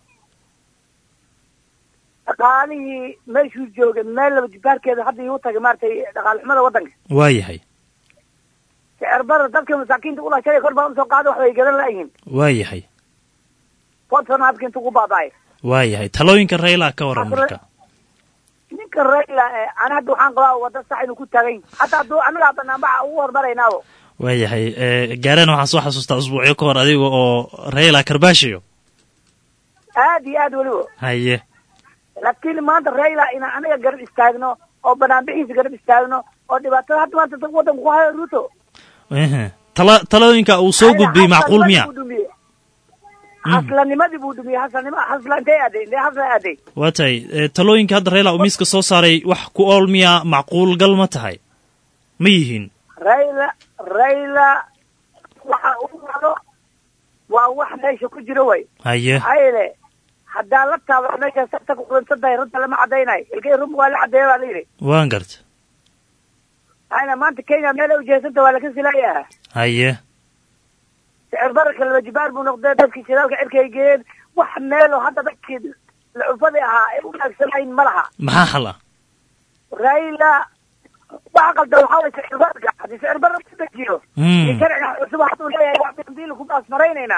dhaqaalihii meeshuu joogay meel laba jibaarkeeda hadda igu tagay maaragtay dhaqaal xumada waddanka
waa yahay
sicir bara dadka masaakiinta ula sheegay kor baan usoo qaaday wax bay gadan laayihiin
waa yahay
fodson habka intuu ku baaba'ay
waa yahay talooyinka Raila ka waran marka
ninka Raila ana hadda waxaan qabaa wada sax inuu ku taagay hatta hadduu anaga banaanbaxa ugu hormaraynaabo
waa yahay gaarana waxaan soo xasuustaa usbuucyo ka hor adiga oo Raila karbaashiyo
aad iyo aad weliba
haye
laakiin maanta Raila ina anaga garab istaagno oo banaanbixiisa garab istaagno oo dhibaatada hadda maanta dadka waddanka ku hayo Ruto
ehe tala talooyinka uu soo gudbiyay macquul miya
haslanimadii buu dhumiyay haslanima hasla intay aaday intay hasla aaday
waa tahay talooyinka hadda Raila uu miiska soo saaray wax ku ool miya macquul gal ma tahay ma yihiin
Raila Raila waxa uu wado waa wax meesha ku jira way
haye
hayle haddaa la taabo meesha sabta ku qunsaday runta lama cadaynay ilkay rum waa la cadeeyay baa la yiri
waan garta
ayna maanta Kenya meel u jeesanta waa la ka silayaa
haye
sicir bararka laba jibaar buu noqday dadkii shidaalka cirkay geeyeen wax meelo hadda dadkii lacufadii ahaa ay u wanaagsanayn ma laha
maxaa xal ah
raila waxa qaldan waxaa way sicir bararka haddii sicir barar ku dejiyo iyo sharciga cusub hadduu leeyahay wax dambiil ku baasmaraynaynaa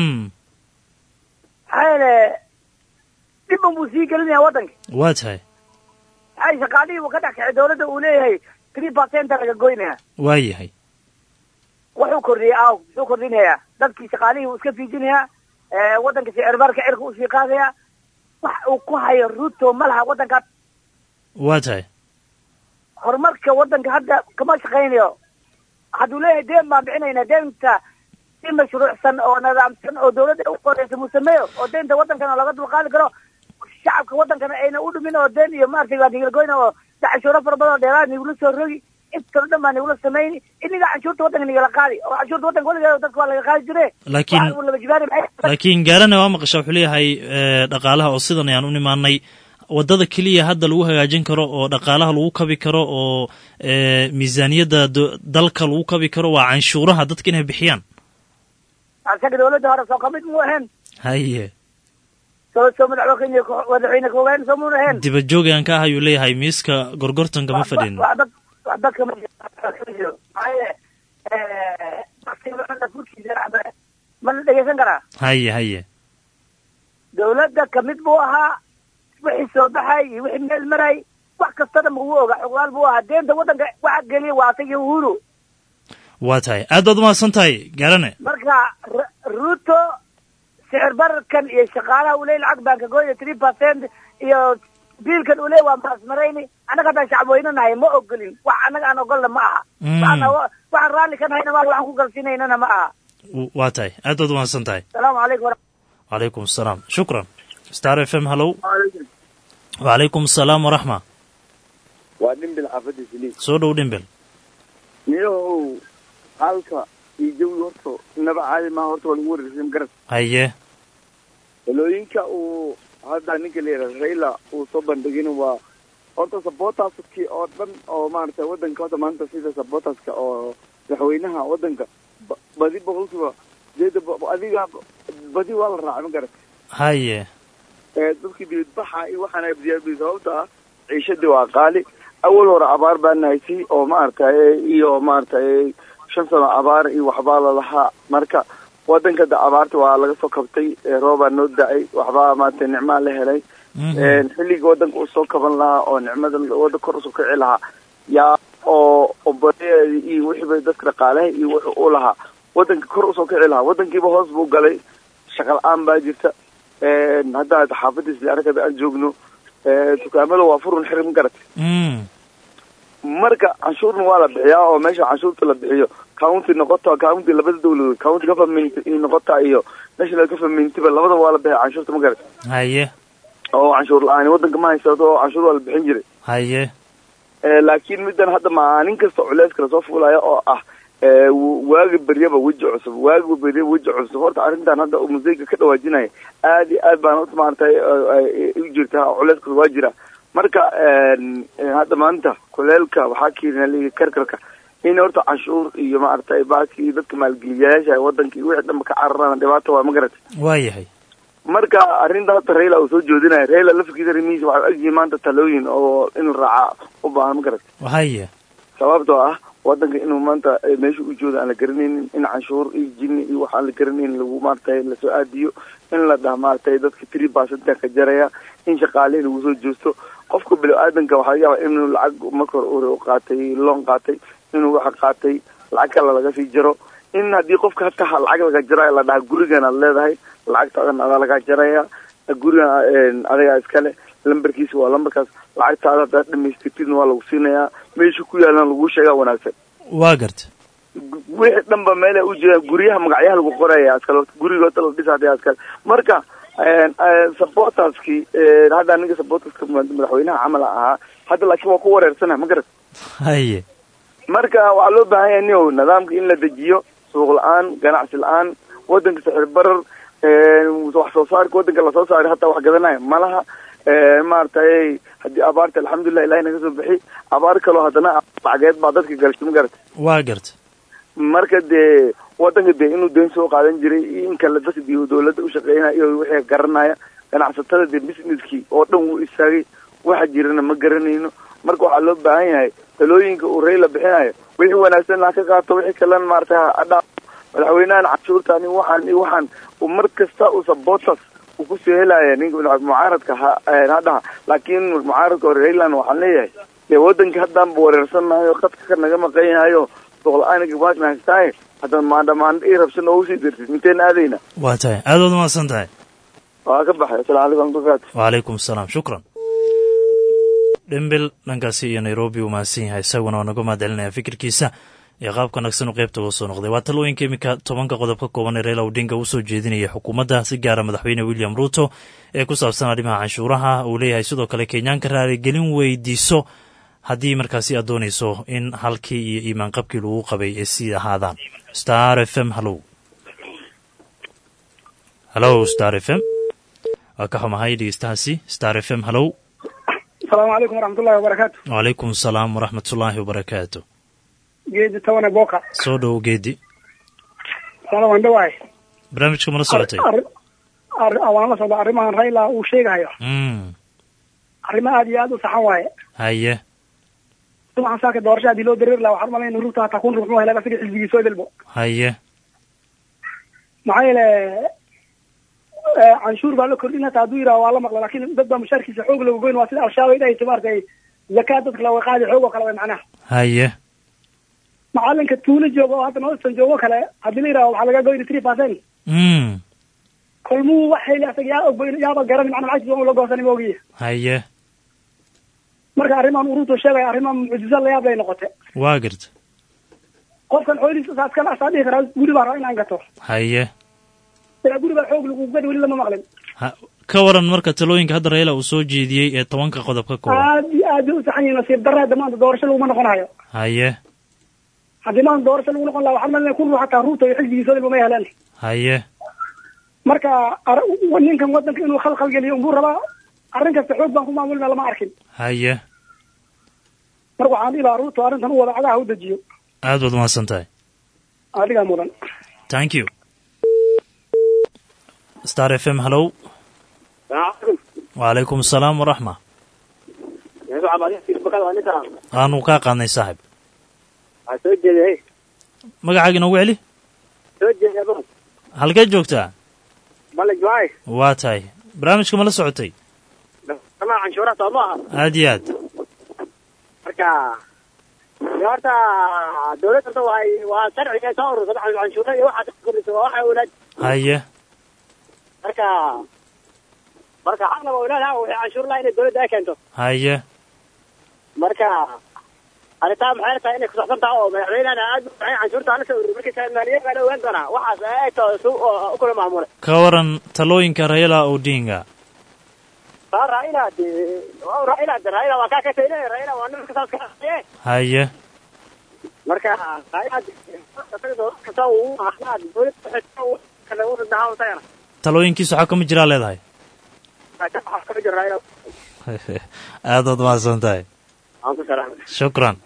maxaa yeele dib unbuu sii gelinaya waddanka
waa tahay
maxay shaqaalihii uu ka dhex kacay dawladda uu leeyahay three percent laga goynaya
waa yahay
wuxuu kordhiyey aaw muxuu kordhinayaa dadkii shaqaalihii uu iska fiijinayaa waddanka sicir bararka cirka usii qaadaya wax uu ku hayo ruto ma laha waddanka
waa tahay
horumarka waddanka hadda kama shaqaynayo hadduu leeyahay deen baan bixinaynaa deenta si mashruucsan oo nidaamsan oo dawladda u qoreysa muu sameeyo oo deenta waddankana laga dulqaadi karo shacabka waddankana ayna u dhumin oo deen iyo maaragtay waa nigalagoyna oo cashuuro fara badan oo dheeraad nigula soo rogi intoo dhan baa nigula samayni iniga canshuurta waddanka nigala qaadi oo canshuurta waddanka weligeeda dadka waa laga qaadi jire
laakiin laakiin gaarana waa maqasha wuxuu leeyahay dhaqaalaha oo sidan ayaan u nimaanay waddada keliya hadda lagu hagaajin karo oo dhaqaalaha lagu kabi karo oo miisaaniyadda dalka lagu kabi karo waa canshuuraha dadka inay bixiyaan
asaga dawladda hore soo kamid muu ahayn
haye
soo soo madaxweyne madaxweyne koowayn soo muu ahayn
dibadjoog aan ka ah ayuu leeyahay miiska gorgortanka ma fadhin
waxba kama jiro ma la dhegeysan karaa
haye haye
dawladda kamid buu ahaa wixii soo baxay iyo wixii meel maray wax kasta dhan buu ogaa xogaal buu ahaa deenta waddanka waxa geliya waa asagii uhuru
waa tahay aad baad umahadsan tahay gaarane
marka ruto sicir bararkan iyo shaqaalaha uu leey lacag baan ka gooya three percent iyo biilkan uu leey waa maasmarayni annaga haddaan shacabweyne nahay ma ogolin wax annaga aan ogolna ma aha waxaan raalli ka nahayna ma waxaan ku galsinaynana ma aha
waa tahay aad baad umahadsan tahay
asalaamu calaykum
wacalaykum asalaam shukran star f m hallow wacalaykum asalaam waraxma
waa dhimbel xaafadda saliid
soo dhow dhimbel
niyahow halka iyo jawi horta naba caadi maa horta waa lagu wareersan garas
haye
talooyinka uu hadda ninka la yidhaha raila uu soo bandhigin waa horta sabotaskii oo dhan oo maaragtay waddanka horta maanta sida sabotaska oo madaxweynaha waddanka badi boqolkiiba sideeda adiga badi waa la raacay ma garat
haye
dadkii dibadbaxa iyo waxaana diyaarbi sababta ah ciishadii waa qaali awal hore abaar baa nahaysay oo maaragtay iyo maaragtay shan sano abaar iyo waxbaa lalahaa marka waddanka da abaarta waa laga soo kabtay roobaa noo da-ay waxbaa maaragtay nicmaa la helay xilligii waddanka uu soo kaban lahaa oo nicmada wadda kor usoo kici lahaa yaa oo obadeedi iyo wixiiba dadka dhaqaalaha iyo wuxuu u lahaa waddanka kor usoo kici lahaa waddankiiba hoos buu galay shaqa la-aan baa jirta hadda xaafadiisli arkada aan joogno dukaamada waa furun xirim garat marka canshuurna waa la bixiyaa oo meesha canshuurta la bixiyo county noqota county labada dawladood county government noqota iyo national governmentba labadaba waa la bixiya canshuurta ma garat
haye
oo canshuur la-aan waddanka ma haysato oo canshuur waa la bixin jiray
haye
laakiin middan hadda maalin kasta culeys kala soo fuulaya oo ah waagi beryaba weji cusub waagi beryaba weji cusub horta arrintan hadda uu museyga ka dhawaajinaya aad iyo aad baan horta maaragtay u jirtaa culeyska waa jira marka hadda maanta kuleelka waxaa keenaya karkarka in horta canshuur iyo maaragtay baadkii dadka maalgeliyayaasha waddanka iyo wixii dhanba ka cararana dhibaato waa ma garatay
waa yahay
marka arrinta hadda raila uu soo joodinaya raila lafkiisa rimihiisa waxaa ogyihiin maanta talooyin oo in la raaca u baahan ma garatay
haye
sababtoo ah waddanka inuu maanta meesha u jooda aan la garanaynin in canshuur iyo jini iyo wax aan la garanaynin lagu maaragtay lasoo aadiyo in la dhaha maaragtay dadka three percent ka jaraya in shaqaale lagu soo joosto qofka bini-aadanka waxaa laga yaabaa inuu lacag marka hore u qaatay loon qaatay inuu waxa qaatay lacag kale laga sii jaro in haddii qofka hataa lacag laga jarayo la dhaha gurigan aad leedahay lacagtaadan adaa lagaa jaraya gurigan adagaa iskale lambarkiisa waa lambarkaas lacagtaada haddaad dhamaystirtidna waa lagu siinayaa meesha ku yaalana lagu sheegaa wanaagsan
waa garta
wixii dhanba meela u jeedaan guryaha magacyaha lagu qoraya askale guriga hota la dhisaaya askale marka supporterskii hadda ninka supporterska madaxweynaha camal ahaa hadda laakiin waa ku wareersana ma garat
haye
marka waxaa loo baahan yahay nio nidaamka in la dejiyo suuq la-aan ganacsi la-aan waddanka sixir barar wax soo saarka waddanka lasoo saaray hataa wax gadanaya malaha maaragtay haddii abaarta alxamdulilah ilahay naga soo bixi abaar kaloo haddana lacageed baa dadka galashay ma garata
waa garta
marka dee wadanka dee inuu deyn soo qaadan jiray iyo in kale dadka dii dawladda u shaqeynaya iyo wixii garanaya ganacsatada dee businesskii oo dhan wuu istaagay waxa jirana ma garanayno marka waxaa loo baahan yahay talooyinka uu Raila bixinayo wixii wanaagsan ha ka qaato wixii kalena maarta adha madaxweynahan cashuurtani waxaan iyo waxaan uu mar kasta uu supporters uu ku soo helaya ninka mucaaradka hadda laakiin mucaaradka Raila waxaan leeyahay dee wadanka haddaan boorarsanaayo khadka ka naga maqan yahayo doqolaaniga baasna haystay hadda maandhamaan ii rabsan oo sii dirtid inteen aadayna
waa tahay aad wada maasan tahay
waa ka baxay assalaamu calaykum barakaatu
wacalaykum assalaam shukran dhimbil dhankaasi iyo nairobi uu mahadsan yahay isaguna waa naga mahadcelinaya fikirkiisa iyo qaabka nagsan u qaybta uga soo noqday waa talooyinka iminka tobanka qodob ka kooban ee Raila Odinga uu soo jeedinaya xukuumadda si gaara madaxweyne William Ruto ee ku saabsan arrimaha canshuuraha uu leeyahay sidoo kale Kenyaanka raaligelin weydiiso haddii markaasi aad doonayso in halkii iyo iimaan qabkii lagu qabay ay sii ahaadaan Star F M hallow hallow Star F M waa ka xumahay dhegeystahaasi Star F M hallow
السلام عليكم ورحمة الله وبركاته.
وعليكم السلام ورحمة الله وبركاته.
جيدي تونا بوكا.
سودو جيدي.
سلام عند واي.
برنامج كم رسالتي؟
أر أر أوانا صدا أريما رايلا وشيء هايو.
امم.
أريما هذه هذا صحواي.
هايه.
طبعا ساكت دورشة دي لو درير لو حرمة لين روتا تكون روح مهلا بس الحزبي سويد البو.
هايه.
معايا ل canshuur baa la kordhina taadwiira waa la maqla laakiin dad baa mushaarkiisa xoog lagu goyn waa sida al-shabaab ay timaartay zakaad dadka la qaadi xoog oo kale way macnaha
haye
macalinka tuulo joogo hadda noostan joogo kale hadii la yiraahdo waxa laga goyn three percent
mm
kolmuu waxay la asaga yaa goyn yaaba garan macnaha lacagta oo la goosan moogiye
haye
marka arrimahan uruto sheegay arrimahan mucjiso la yaab lay noqotay
waa garta
qofkan xoolihiisa saas kala asaadii kara guri baa inaan gato
haye
guriga xoog lagu gadi wali lama maqlin
ka waran marka talooyinka hadda Raila uu soo jeediyay ee tobanka qodob ka kooban
aad aad u saxan yahay nasiib darrada damaanta doorasho lagu noqonayo
haye
hadii maan doorasho lagu noqon lahaa waxaan malay kun ruux xataa Ruto iyo xisbigiisa ma helaan
haye
marka ninkan wadanka inuu khalkhal geliyo umbu raba arrin kasta xoog baan ku maamulna lama arkin
haye
marka waxaan ilaa Ruto arrintan u wada cagaha u dajiyo
aad wada maasan tahay
adiga mudan
thank you ستار اف ام هلو وعليكم السلام ورحمة أنا وكاقاني صاحب magacaaga inoogu celi halkeed joogtaa waa tahay barnaamijka ma la socotay aad iyo aad
marka horta dawladda waa sharciga soo urursan canshuura iyo waxa kordhiso waxa wanaag
haye
marka marka xaqna waa walaalaha waxay canshuur la inay dawladda ay keento
haye
marka arrintaa maxay tahay inay ku saxsan tahay oo madaxweynaha aad waxay canshuurta aan soo ururiyay markii Soomaaliya baa ogaan doonaa waxaas ay tahay u kala maamulay
ka waran talooyinka Raila Odinga
Raila de Raila de Raila waa ka ka taynay Raila waa nin ka saas ka
haye
marka Raila ka soo uu ahad dawladda kala uu dhaawtay
talooyinkiisu waxa kama jira leedahay aad aad maasan tahay shukran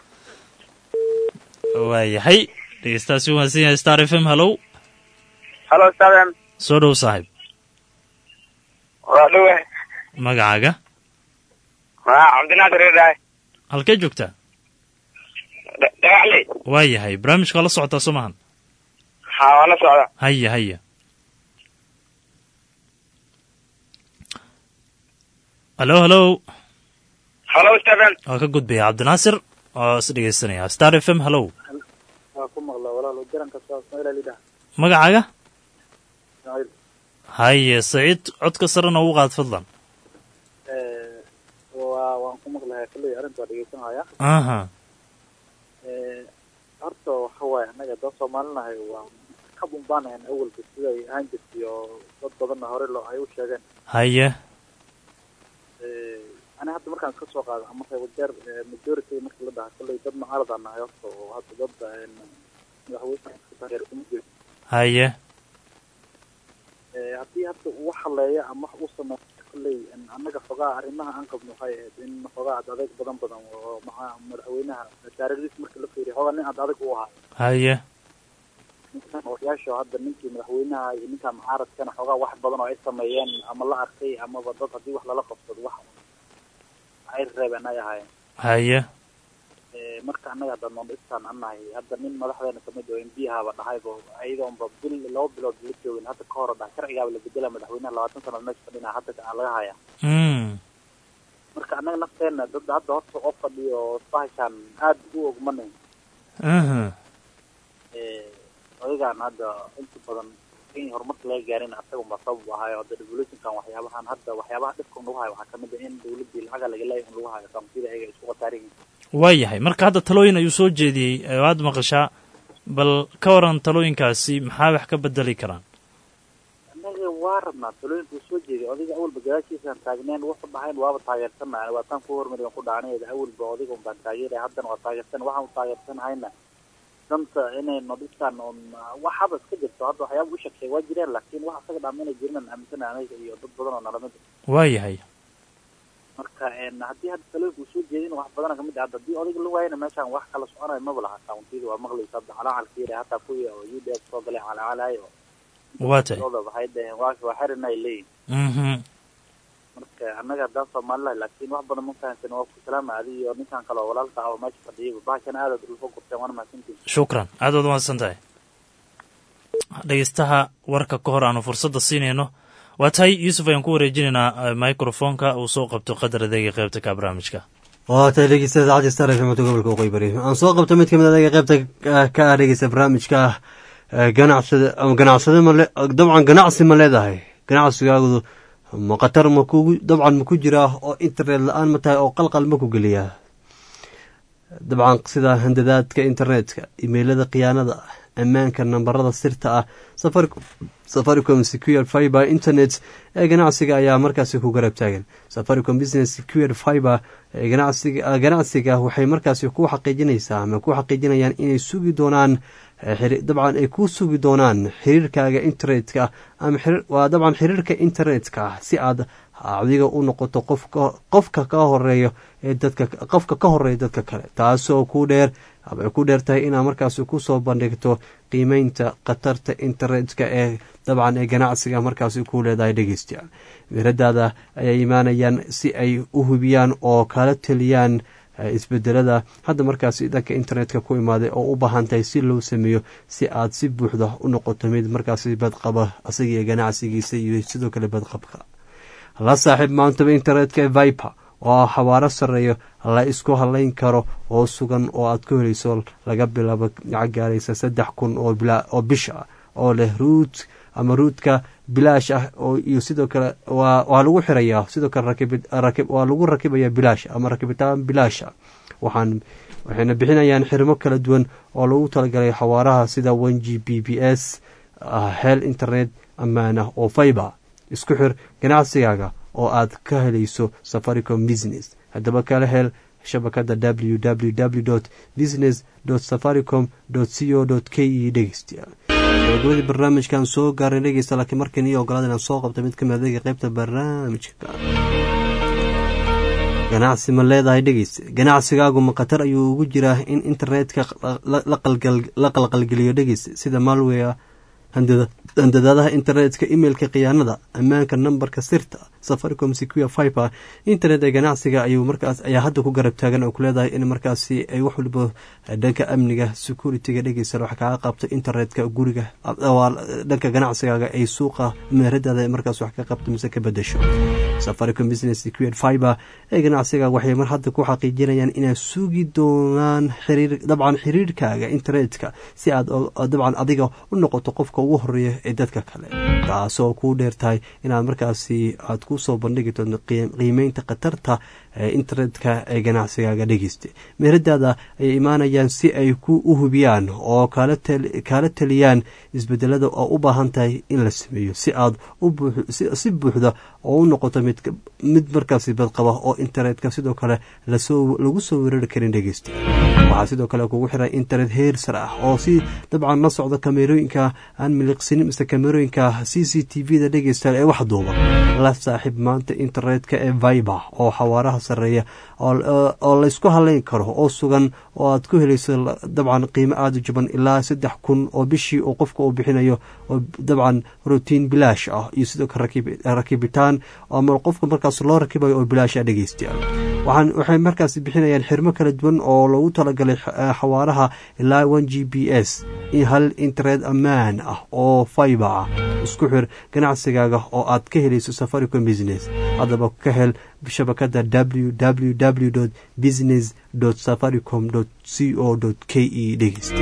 waayahay dhegeystaasi wanaagsan yahay Star F M hallow
hallo Star F M
soo dhow saaxiib
waa dhowe
magacaaga
waa Cabdinaadir Reeday
halkee joogtaa
dhagaxley
waayahay barnaamijka la socotaa somahan
haa waa la socda
haya haya hallo hallo
hallo Star F M
waa ka gudbaya Cabdinaasir oo is dhegeysanaya Star F M hallow
waa ku maqla walaalo jaranka soo Soomaaliya
magacaaga
Saciid
haye Saciid codka sarana ugu qaad fadlan
ee waa waan ku maqlahay kulli arrinta dhegeysanaya
aha
ee horta waxa waay anaga dad Soomaaliyeed waa ka bumbaanayn awalka sida ay ahaan jirtay oo dad badan hore loo ay u sheegeen
haye
ee ana hadda markaan ka soo qaado ama qayb jeer majority marka la dhaho kulli dad macalad aan nahay oo hadda dad madaxweynaha ka taageer kuma jiro
haye
ee hadii hadda uu xaleeyo ama uu sameeyo kulley annaga xogaa arrimaha aan qabno waxay ahayd in xogaa ad adeeg badan badan oo maxaa madaxweynaha taariikhdiis marka la fiiriyo xogaa nin ad adag u ahaa
haye
ninkan odayaasha hadda ninkii madaxweynaha iyo ninka mucaaradkana xogaa wax badan oo ay sameeyeen ama la arkay amaba dad haddii wax lala qabsado wax ay reebeen ay ahaayeen
haye
marka annaga hadda noondhistaan annahay hadda nin madaxdeena kamid oo m p haba dhahayba ayadoonba bil laba bilood la joogin hadda ka hor dhahay sharcigaaba la bedela madaxweynaha labaatan sanaad meesha fadhina hadda laga hayaa marka annaga nafteena dad hadda horta oo fadhiyo bahashaan aad u ogmanay odagaan hadda inta badan in horumarka laga gaarin asaga unbaa sabab ahaayo hadda revolutionkan waxyaabahan hadda waxyaabaha dhibka lagu hayo waxaa kamid ah in dawladii lacaga laga leeyahay in lagu hayo kaamtida ayaga isku qataarihin
waayahay marka hadda talooyin ayuu soo jeediyey waad maqashaa bal ka waran talooyinkaasi maxaa wax ka bedeli karaan
annaga waa rabnaa talooyinka uu soo jeediyay odiga awalba gadaashiisaan taagneen wuxuu dhahayn waaba taageersannahay waataan ku hormariyan ku dhaanayeeda awalba odiga un baan taageeraya haddana waa taageersan waxaan u taageersanahayna danta inay nodhistaan oon waxaba iska jirto hadda waxyaaba u sheegshay waa jireen laakiin wax asaga dhaama inay jirinaan aaminsana anaga iyo dad badan oo nalamid
waayahay
marka haddii hadda talooyinka uu soo jeedin wax badana kamid ah hadda haddii odayga la waayana meeshaan wax kala soconayo maba laha kawntida waa maqlaysa hadda calacalkiira hataa kuwii oo u d f soo galay calacalayo
waa tahay
waxay dhaheen waa waa xirinay leeyihin marka annaga haddaan soomaalilahay laakiin wax badan ma fahansan waa ku salaama adi iyo ninkan kale oo walaalka ah oo meesha fadhiyaba bahashan aadaad ulfa gurteen waana mahadsantiin
shukran aad waad mahadsan tahay dhegeystaha warka ka hor aanu fursadda siinayno waa tahay yuusuf ayaan ku wareejinaynaa microfonka uu soo qabto qadar adeega qaybta ka barnaamijka
waa tahay dhegeystayaal idaacadda star f m gobolka waqooyi bari aan soo qabto mid kamid adeega qaybta ka ah dhegeysta barnaamijka ganacsada ama ganacsade ma le dabcan ganacsi ma leedahay ganacsigaagu ma khatar ma ku dabcan ma ku jiraa oo internet la-aan ma tahay oo qalqal ma ku geliyaa dabcan sida handadaadka internetka imailada khiyaanada ammaanka nambarada sirta ah safaricom secure fiber internet ee ganacsiga ayaa markaasi ku garab taagan safaricom business secure fiber ee ganacsiga ganacsiga waxay markaasi ku xaqiijinaysaa ama ku xaqiijinayaan inay sugi doonaan dabcan ay ku sugi doonaan xiriirkaaga internetka ama waa dabcan xiriirka internetka si aad adiga u noqoto qofka qofka ka horeeyo ee dadka qofka ka horeeya dadka kale taasoo ku dheer ama ku dheer tahay inaad markaasi kusoo bandhigto qiimeynta khatarta internetka ee dabcan ee ganacsiga markaasi ku leedahay dhegeystayaal weeradaada ayay imaanayaan si ay u hubiyaan oo kala taliyaan isbedelada hadda markaasi dhanka internetka ku imaaday oo u baahan tahay si loo sameeyo si aad si buuxda u noqoto mid markaasi badqaba asagiiyo ganacsigiisa iyo sidoo kale badqabka la saaxiib maantaba internetka ee viper oo xawaaro sareeyo la isku halayn karo oo sugan oo aad ku helayso laga bilaabo lacag gaaraysa saddex kun oo bisha oo leh ruut ama ruutka bilaash ah oo iyo sidoo kale waa lagu xirayaa sidoo kale rakib waa lagu rakibaya bilaash ama rakibitaan bilaasha waxaan waxayna bixinayaan xirmo kala duwan oo lagu talagalay xawaaraha sida one g b b s hel internet ammaan ah oo fiber isku xir ganacsigaaga oo aad ka helayso safaricom business haddaba kala hel shabakada w w w dot business dot safaricom dot co dot k e dhegeystayaal gabagabadii barnaamijkan soo gaaray dhegeysta laakiin markan iyo ogolaad inaan soo qabta mid kamid adeega qaybta barnaamijka ganacsi ma leedahay dhegeysta ganacsigaagu ma khatar ayuu ugu jiraa in internetka la qalqalgeliyo dhegeysta sida malware handadaadaha internetka emailka khiyaanada ammaanka nambarka sirta safaricom secure fiber internet ee ganacsiga ayuu markaas ayaa hadda ku garab taagan oo ku leedahay in markaasi ay wax waliba dhanka amniga securityga dhegeysan wax kaga qabto internetka guriga dhanka ganacsigaaga ay suuqa meheradaada markaas wax ka qabto mise ka bedesho safaricom business secure fiber ee ganacsiga waxay mar hadda ku xaqiijinayaan inay sugi doonaan xiriir dabcan xiriirkaaga internetka si aad dabcan adiga u noqoto qofka ugu horeeya ee dadka kale taasoo ku dheertahay inaad markaasi aad ku soo bandhigi doonto qiimeynta khatarta ee internetka ee ganacsigaaga dhegeysta meheradaada ayay imaanayaan si ay ku u hubiyaan oo kaala taliyaan isbedelada oo u baahan tahay in la sameeyo si aad si buuxda oo u noqoto mid mid markaasi badqaba oo internetka sidoo kale lasoo lagu soo weerari karin dhegeysta waxaa sidoo kale kugu xiran internet heer sare ah oo si dabcan la socda kamerooyinka aan miliqsinin mise kamerooyinka c c t v da dhegeystayaal ee wax duuba la saaxiib maanta internetka ee viber oo xawaaraha sareeya oo laysku haleyn karo oo sugan oo aad ku helayso dabcan qiimo aada u jaban ilaa saddex kun oo bishii oo qofka uu bixinayo oo dabcan rotiin bilaash ah iyo sidoo kale rakibitaan ama qofka markaas loo rakibayo oo bilaash ah dhegeystayaal waxaan waxay markaas bixinayaan xirmo kala duwan oo loogu talagalay xawaaraha ilaa one g b s in hal internet ammaan ah oo fiber ah isku xir ganacsigaaga oo aad ka helayso Safaricom business haddaba ka hel shabakada w w w dot business dot safaricom dot co dot k e dhegeysta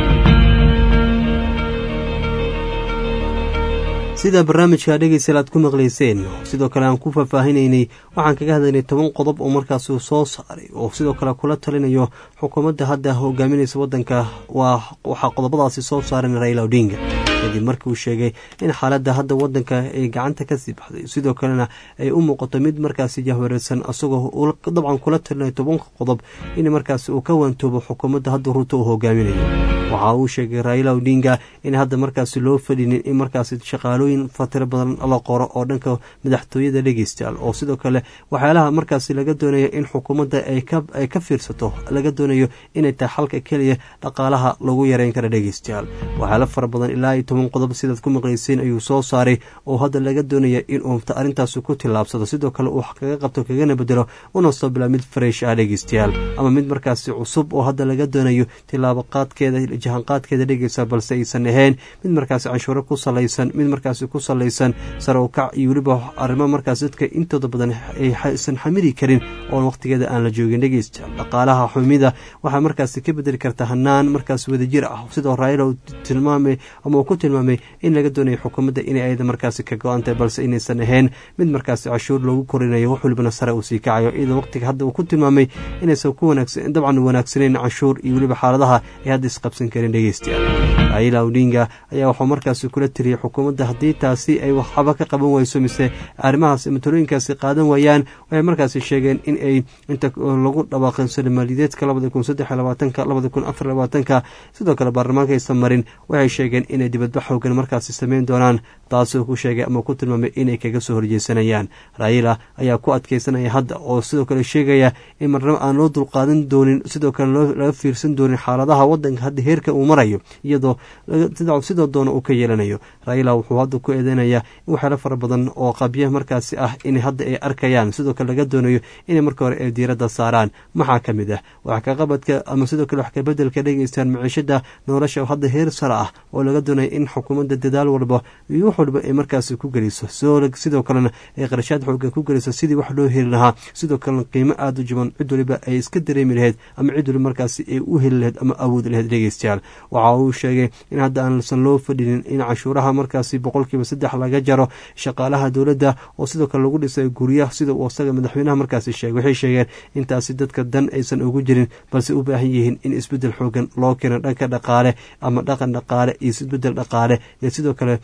sida barnaamijka dhegeystayaal aad ku maqlayseen sidoo kale aan ku faahfaahinaynay waxaan kaga hadlaynay toban qodob oo markaas uu soo saaray oo sidoo kale kula talinayo xukuumadda hadda hogaaminaysa waddanka waa waxaa qodobadaasi soo saareen Raila Odinga kadib markii uu sheegay in xaaladda hadda waddanka ay gacanta ka sii baxday sidoo kalena ay u muuqato mid markaasi jahwareersan asagoo dabcan kula talinayo toban qodob in markaasi uu ka waantoobo xukuumadda hadda Ruto uu hogaaminayo waxa uu sheegay Raila Odinga in hadda markaasi loo fadhinin in markaasi shaqaalooyin fatiro badan la qoro oo dhanka madaxtooyada dhegeystayaal oo sidoo kale waxyaalaha markaasi laga doonayo in xukuumadda ay ka ay ka fiirsato laga doonayo inay tahay xalka kaliya dhaqaalaha lagu yareyn karo dhegeystayaal waxyaalo fara badan ilaa iyo toban qodob sidaad ku maqlayseen ayuu soo saaray oo hadda laga doonaya in uu arrintaasi ku tillaabsado sidoo kale uu kaga qabto kagana bedelo una soo bilaa mid fresh ah dhegeystayaal ama mid markaasi cusub oo hadda laga doonayo tillaabo qaadkeeda jahanqaadkeeda dhegeysa balse aysan ahayn mid markaasi canshuuro ku salaysan mid markaasi ku salaysan sare u kac iyo weliba arrimo markaas dadka intooda badan aysan xamili karin oo waqtigeeda aan la joogin dhegeysta dhaqaalaha xumida waxaa markaasi ka bedeli karta hanaan markaas wadajir ah sidoo Raila uu tilmaamay ama uu ku tilmaamay in laga doonayo xukuumadda inay ayada markaasi ka go-antay balse inaysan ahayn mid markaasi cashuur loogu korinayo wax walbana sare uu sii kacayo iyadoo waqtiga hadda uu ku tilmaamay inaysan ku wanaagsan dabcan wanaagsaneyn cashuur iyo weliba xaaladaha ay hadda isqabsan karin dhegeystayaal Raila Odinga ayaa wuxuu markaasi kula tiriyay xukuumadda haddii taasi ay waxba ka qaban wayso mise arrimahaas matulooyinkaasi qaadan waayaan waxay markaasi sheegeen in ay inta lagu dhawaaqeen Soomaaliyeedka labada kun saddex iyo labaatanka labada kun afar iyo labaatanka sidoo kale baarlamaanka aysan marin waxay sheegeen inay dibadbax xoogan markaasi sameyn doonaan taasoo ku sheegay ama ku tilmaamay inay kaga soo horjeesanayaan Raila ayaa ku adkeysanaya hadda oo sidoo kale sheegaya in marnaba aan loo dulqaadan doonin sidoo kale laga fiirsan doonin xaaladaha waddanka hadda heerka uu marayo iyadoo sidoo doona uu ka yeelanayo Raila wuxuu hadda ku eedeynaya in waxyaalo fara badan oo qabya markaasi ah in hadda ay arkayaan sidoo kale laga doonayo inay marka hore ay diiradda saaraan maxaa ka mid ah wax ka qabadka ama sidoo kale wax ka bedelka dhegeystaan maciishada nolosha hadda heer sare ah oo laga doonayo in xukuumadda dadaal walba iyo wax walba ay markaasi ku geliso sidoo kalena ay qarashaad xoogan ku geliso sidii wax loo heli lahaa sidoo kalena qiimo aada u jaban cid waliba ay iska dareemi lahayd ama cid waliba markaasi ay u heli lahayd ama awood lahayd dhegeystayaal waxa uu sheegay in hadda aansan loo fadhinin in cashuuraha markaasi boqolkiiba saddex laga jaro shaqaalaha dowladda oo sidoo kale lagu dhisay guryaha sida uu asaga madaxweynaha markaasi sheegay waxay sheegeen intaasi dadka dan aysan ugu jirin balse u baahan yihiin in isbedel xoogan loo keeno dhanka dhaqaale ama dhaqan dhaqaale iyo isbedel dhaqaale iyo sidoo kale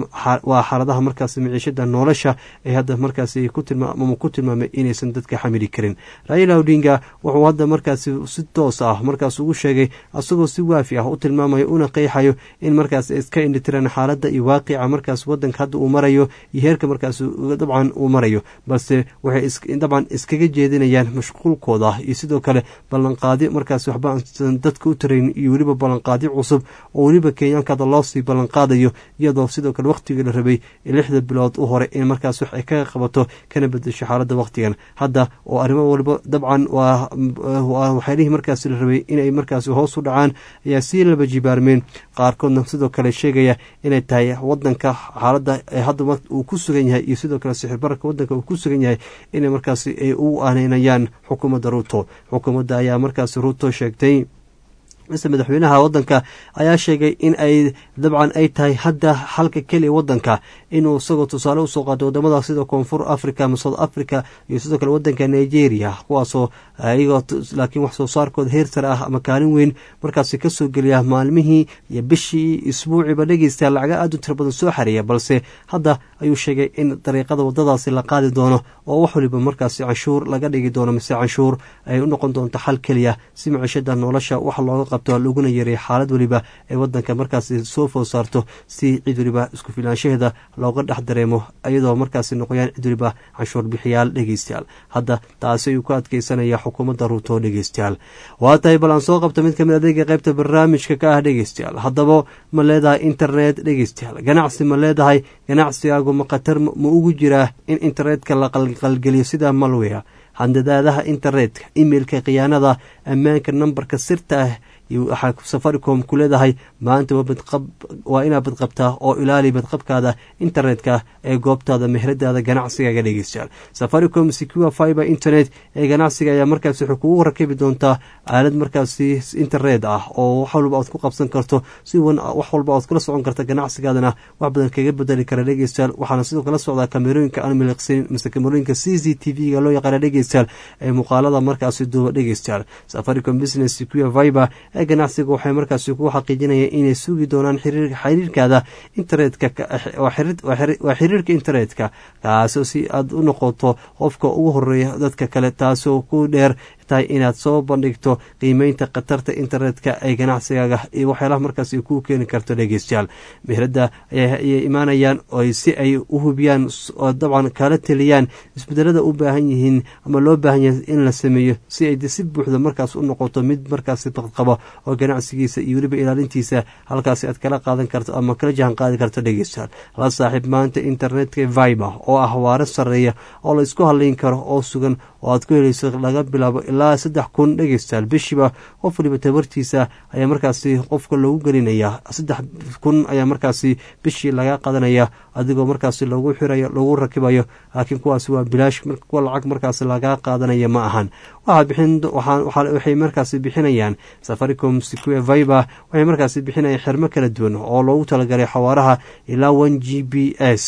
waa xaaladaha markaasi maciishada nolosha ee hadda markaasi ku tilmaam ku tilmaamay inaysan dadka xamili karin Raila Odinga wuxuu hadda markaasi si toos ah markaas ugu sheegay asagoo si waafi ah u tilmaamayo una qeexayo in markaas iska indhitiran xaaladda iyo waaqica markaas waddanka hadda uu marayo iyo heerka markaas dabcan uu marayo balse waxay dabcan iskaga jeedinayaan mashquulkooda iyo sidoo kale ballanqaadi markaas waxba aan dadka u tarayn iyo weliba ballanqaadi cusub oo weliba kenyankada loo sii ballanqaadayo iyadoo sidoo kale waqtigii la rabay lixda bilood u hore in markaas wax ay kaga qabato kana bedesho xaaladda waqtigan hadda oo arrimo walba dabcan waa waxyaalihi markaas la rabay inay markaas hoos u dhacaan ayaa sii laba jibaarmeen qaarkoodna sidoo kale sheegaya inay tahay wadanka xaaladda hadda uu ku sugan yahay iyo sidoo kale sixir bararka wadanka uu ku sugan yahay inay markaasi ay u aaneynayaan xukuumadda Ruto xukuumadda ayaa markaasi Ruto sheegtay mise madaxweynaha waddanka ayaa sheegay in ay dabcan ay tahay hadda halka keliya waddanka inuu isagoo tusaale usoo qaado wadamada sida koonfur africa ama south africa iyo sidoo kale waddanka nigeria kuwaasoo iyagoo laakiin wax soo saarkooda heer sare ah ama kaalin weyn markaasi kasoo geliya maalmihii iyo bishii isbuuciiba dhegeystayaa lacaga aada u tira badan soo xareeya balse hadda ayuu sheegay in dariiqada wadadaasi la qaadi doono oo wax waliba markaasi canshuur laga dhigi doono mise canshuur ay u noqon doonto xal keliya si maciishada nolosha wax looga qabto laguna yareeyo xaalad waliba ay wadanka markaasi soo food saarto si cid waliba isku filaanshaheeda looga dhex dareemo iyadoo markaasi noqoyaan cid waliba canshuur bixiyaal dhegeystayaal hadda taasi ayuu ku adkeysanaya xukuumadda ruuto dhegeystayaal waa tahay bal aan soo qabta mid kamid adeega qaybta barnaamijka ka ah dhegeystayaal haddaba ma leedahay internet dhegeystayaal ganacsi ma leedahay ganacsigaagu ma khatar ma ugu jiraa in internetka la qalqalgeliyo sida malware handadaadaha internetka emailka khiyaanada ammaanka nambarka sirta ah waxaa safaricom ku leedahay maanta waa inaad badqabtaa oo ilaali badqabkaada internetka ee goobtaada meheradaada ganacsigaaga dhegeystayaal safaricom secure fiber internet ee ganacsiga ayaa markaasi waxay kugu rakibi doontaa aalad markaasi internet ah oo wax walba aad ku qabsan karto si wax walba aad kula socon karta ganacsigaadana wax badan kaga bedeli kara dhegeystayaal waxaana sidoo kala socdaa kamerooyinka aan miliqsanin mise kamerooyinka c c t v-ga loo yaqaana dhegeystayaal ee muuqaalada markaasi duuba dhegeystayaal safaricom business secure fiber ee ganacsiga waxay markaasi ku xaqiijinayaan inay sugi doonaan xiriirkaada internetka waa xiriirka internetka kaasoo si aad u noqoto qofka ugu horeeya dadka kale taasoo ku dheer tahay inaad soo bandhigto qiimeynta khatarta internetka ee ganacsigaaga iyo waxyaalaha markaas ku keeni karto dhegeystayaal meherada ayay imaanayaan si ay u hubiyaan oo dabcan kala taliyaan isbedelada u baahan yihiin ama loo baahan yahay in la sameeyo si ay si buuxda markaas u noqoto mid markaasi badqaba oo ganacsigiisa iyo weliba ilaalintiisa halkaasi aad kala qaadan karto ama kala jahan qaadi karto dhegeystayaal la saaxiib maanta internetka viber oo ah waara sareeya oo la isku halayn karo oo sugan oo aad ku helayso laga bilaabo ilaa saddex kun dhegeystayaal bishiiba qof waliba tabartiisa ayaa markaasi qofka loogu gelinayaa saddex kun ayaa markaasi bishii laga qadanaya adigoo markaasi lagu xirayo lagu rakibayo laakiin kuwaasi waa bilaash kuwa lacag markaasi laga qaadanaya ma ahan waxay markaasi bixinayaan safaricom secure viber waxay markaasi bixinayaan xirmo kala duwan oo loogu talagalay xawaaraha ilaa one g b s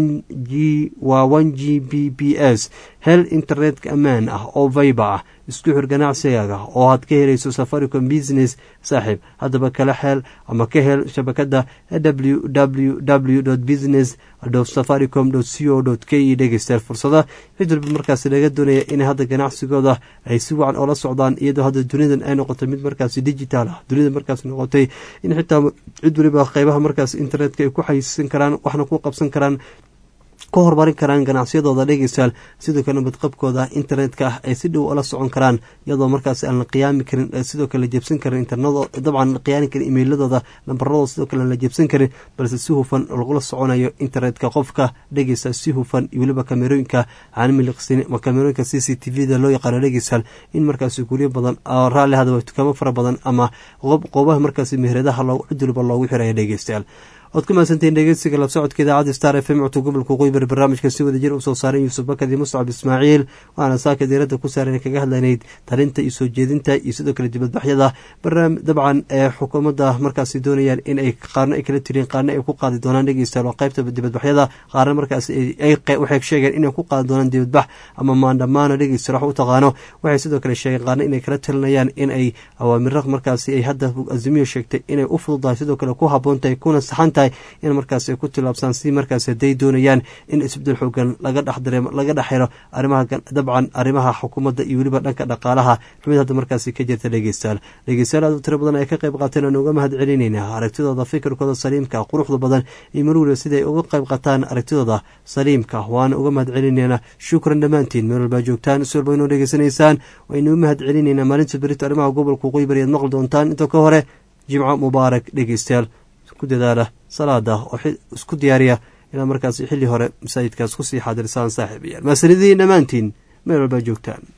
waa one g b b s hel internetka ammaan ah oo viber ah isku xir ganacsigaaga oo aad ka helayso safaricom business saaxiib haddaba kala xeel ama ka hel shabakada w w w business safaricom co k e dhegeystayaal fursada cid walba markaasi laga doonaya in hadda ganacsigooda ay si wacan oola socdaan iyadoo hadda dunidan ay noqotay mid markaasi digital ah dunida markaas noqotay in xitaa cid waliba qeybaha markaas internetka ay ku xayeysan karaan waxna ku qabsan karaan ku horumarin karaan ganacsiyadooda dhegeystayaal sidoo kale badqabkooda internetka ah ay si dhow ola socon karaan iyadoo markaas aan la qiyaami karin sidoo kale la jebsan karin internet dabcan la qiyaani karin emailadooda lambaradooda sidoo kale la jebsan karin balse si hufan lagula soconayo internetka qofka dhegeysta si hufan iyo weliba kamerooyinka aan miliqsin ma kamerooyinka c c t v da loo yaqaano dhegeystayaal in markaasi guryo badan oo raalli hadaba dukaamo fara badan ama qoobaha markaasi meheradaha loogu cid waliba loogu xiraya dhegeystayaal waad ku mahadsantihiin dhegeysiga la socodka idaacadda star f m codka gobolka qoybar barnaamijka si wada jir u soo saaray yuusuf bakadi muscab ismaaciil waana saaka diiradda ku saaran kaga hadlaynayd talinta iyo soo jeedinta iyo sidoo kale dibadbaxyada dabcan ee xukuumadda markaasi doonayaan in ay qaarna ay kala tiriyeen qaarna ay ku qaadi doonaan dhegeystayaal oo qaybta dibadbaxyada qaarna markaas waxay sheegeen inay ku qaadi doonaan dibadbax ama maandhamaana dhegeystayaal wax u taqaano waxay sidoo kale sheegeen qaarna inay kala talinayaan in ay awaamiro markaasi ay hadda azimiyo sheegtay inay u fududahay sidoo kale ku habboon tahay kuna saxan tahay in markaas ay ku tilaabsaan si markaas haday doonayaan in isbedel xoogan laga dhex dareemo laga dhex xiro arrimaha dabcan arrimaha xukuumadda iyo weliba dhanka dhaqaalaha xumid hadda markaasi ka jirta dhegeystayaal dhegeystayaal aad u tiro badan ay ka qayb qaateen aan uga mahad celinaynaa aragtidooda fikirkooda saliimka quruxda badan iyo marwaliba siday uga qayb qaataan aragtidooda saliimka waana uga mahad celinaynaa shukran dhammaantiin meel walbaa joogtaan si walba inoo dhegeysanaysaan waynu u mahad celinaynaa maalinta berito arrimaha gobolka qoybar ayaad maqli doontaan inta ka hore jimco mubaarak dhegeystayaal ku dadaala salaada oo isku diyaariya ilaa markaas xilli hore masaajidkaas kusii xaadirsaan saaxiibayaal maasanidiin dhammaantiin meel walbaa joogtaan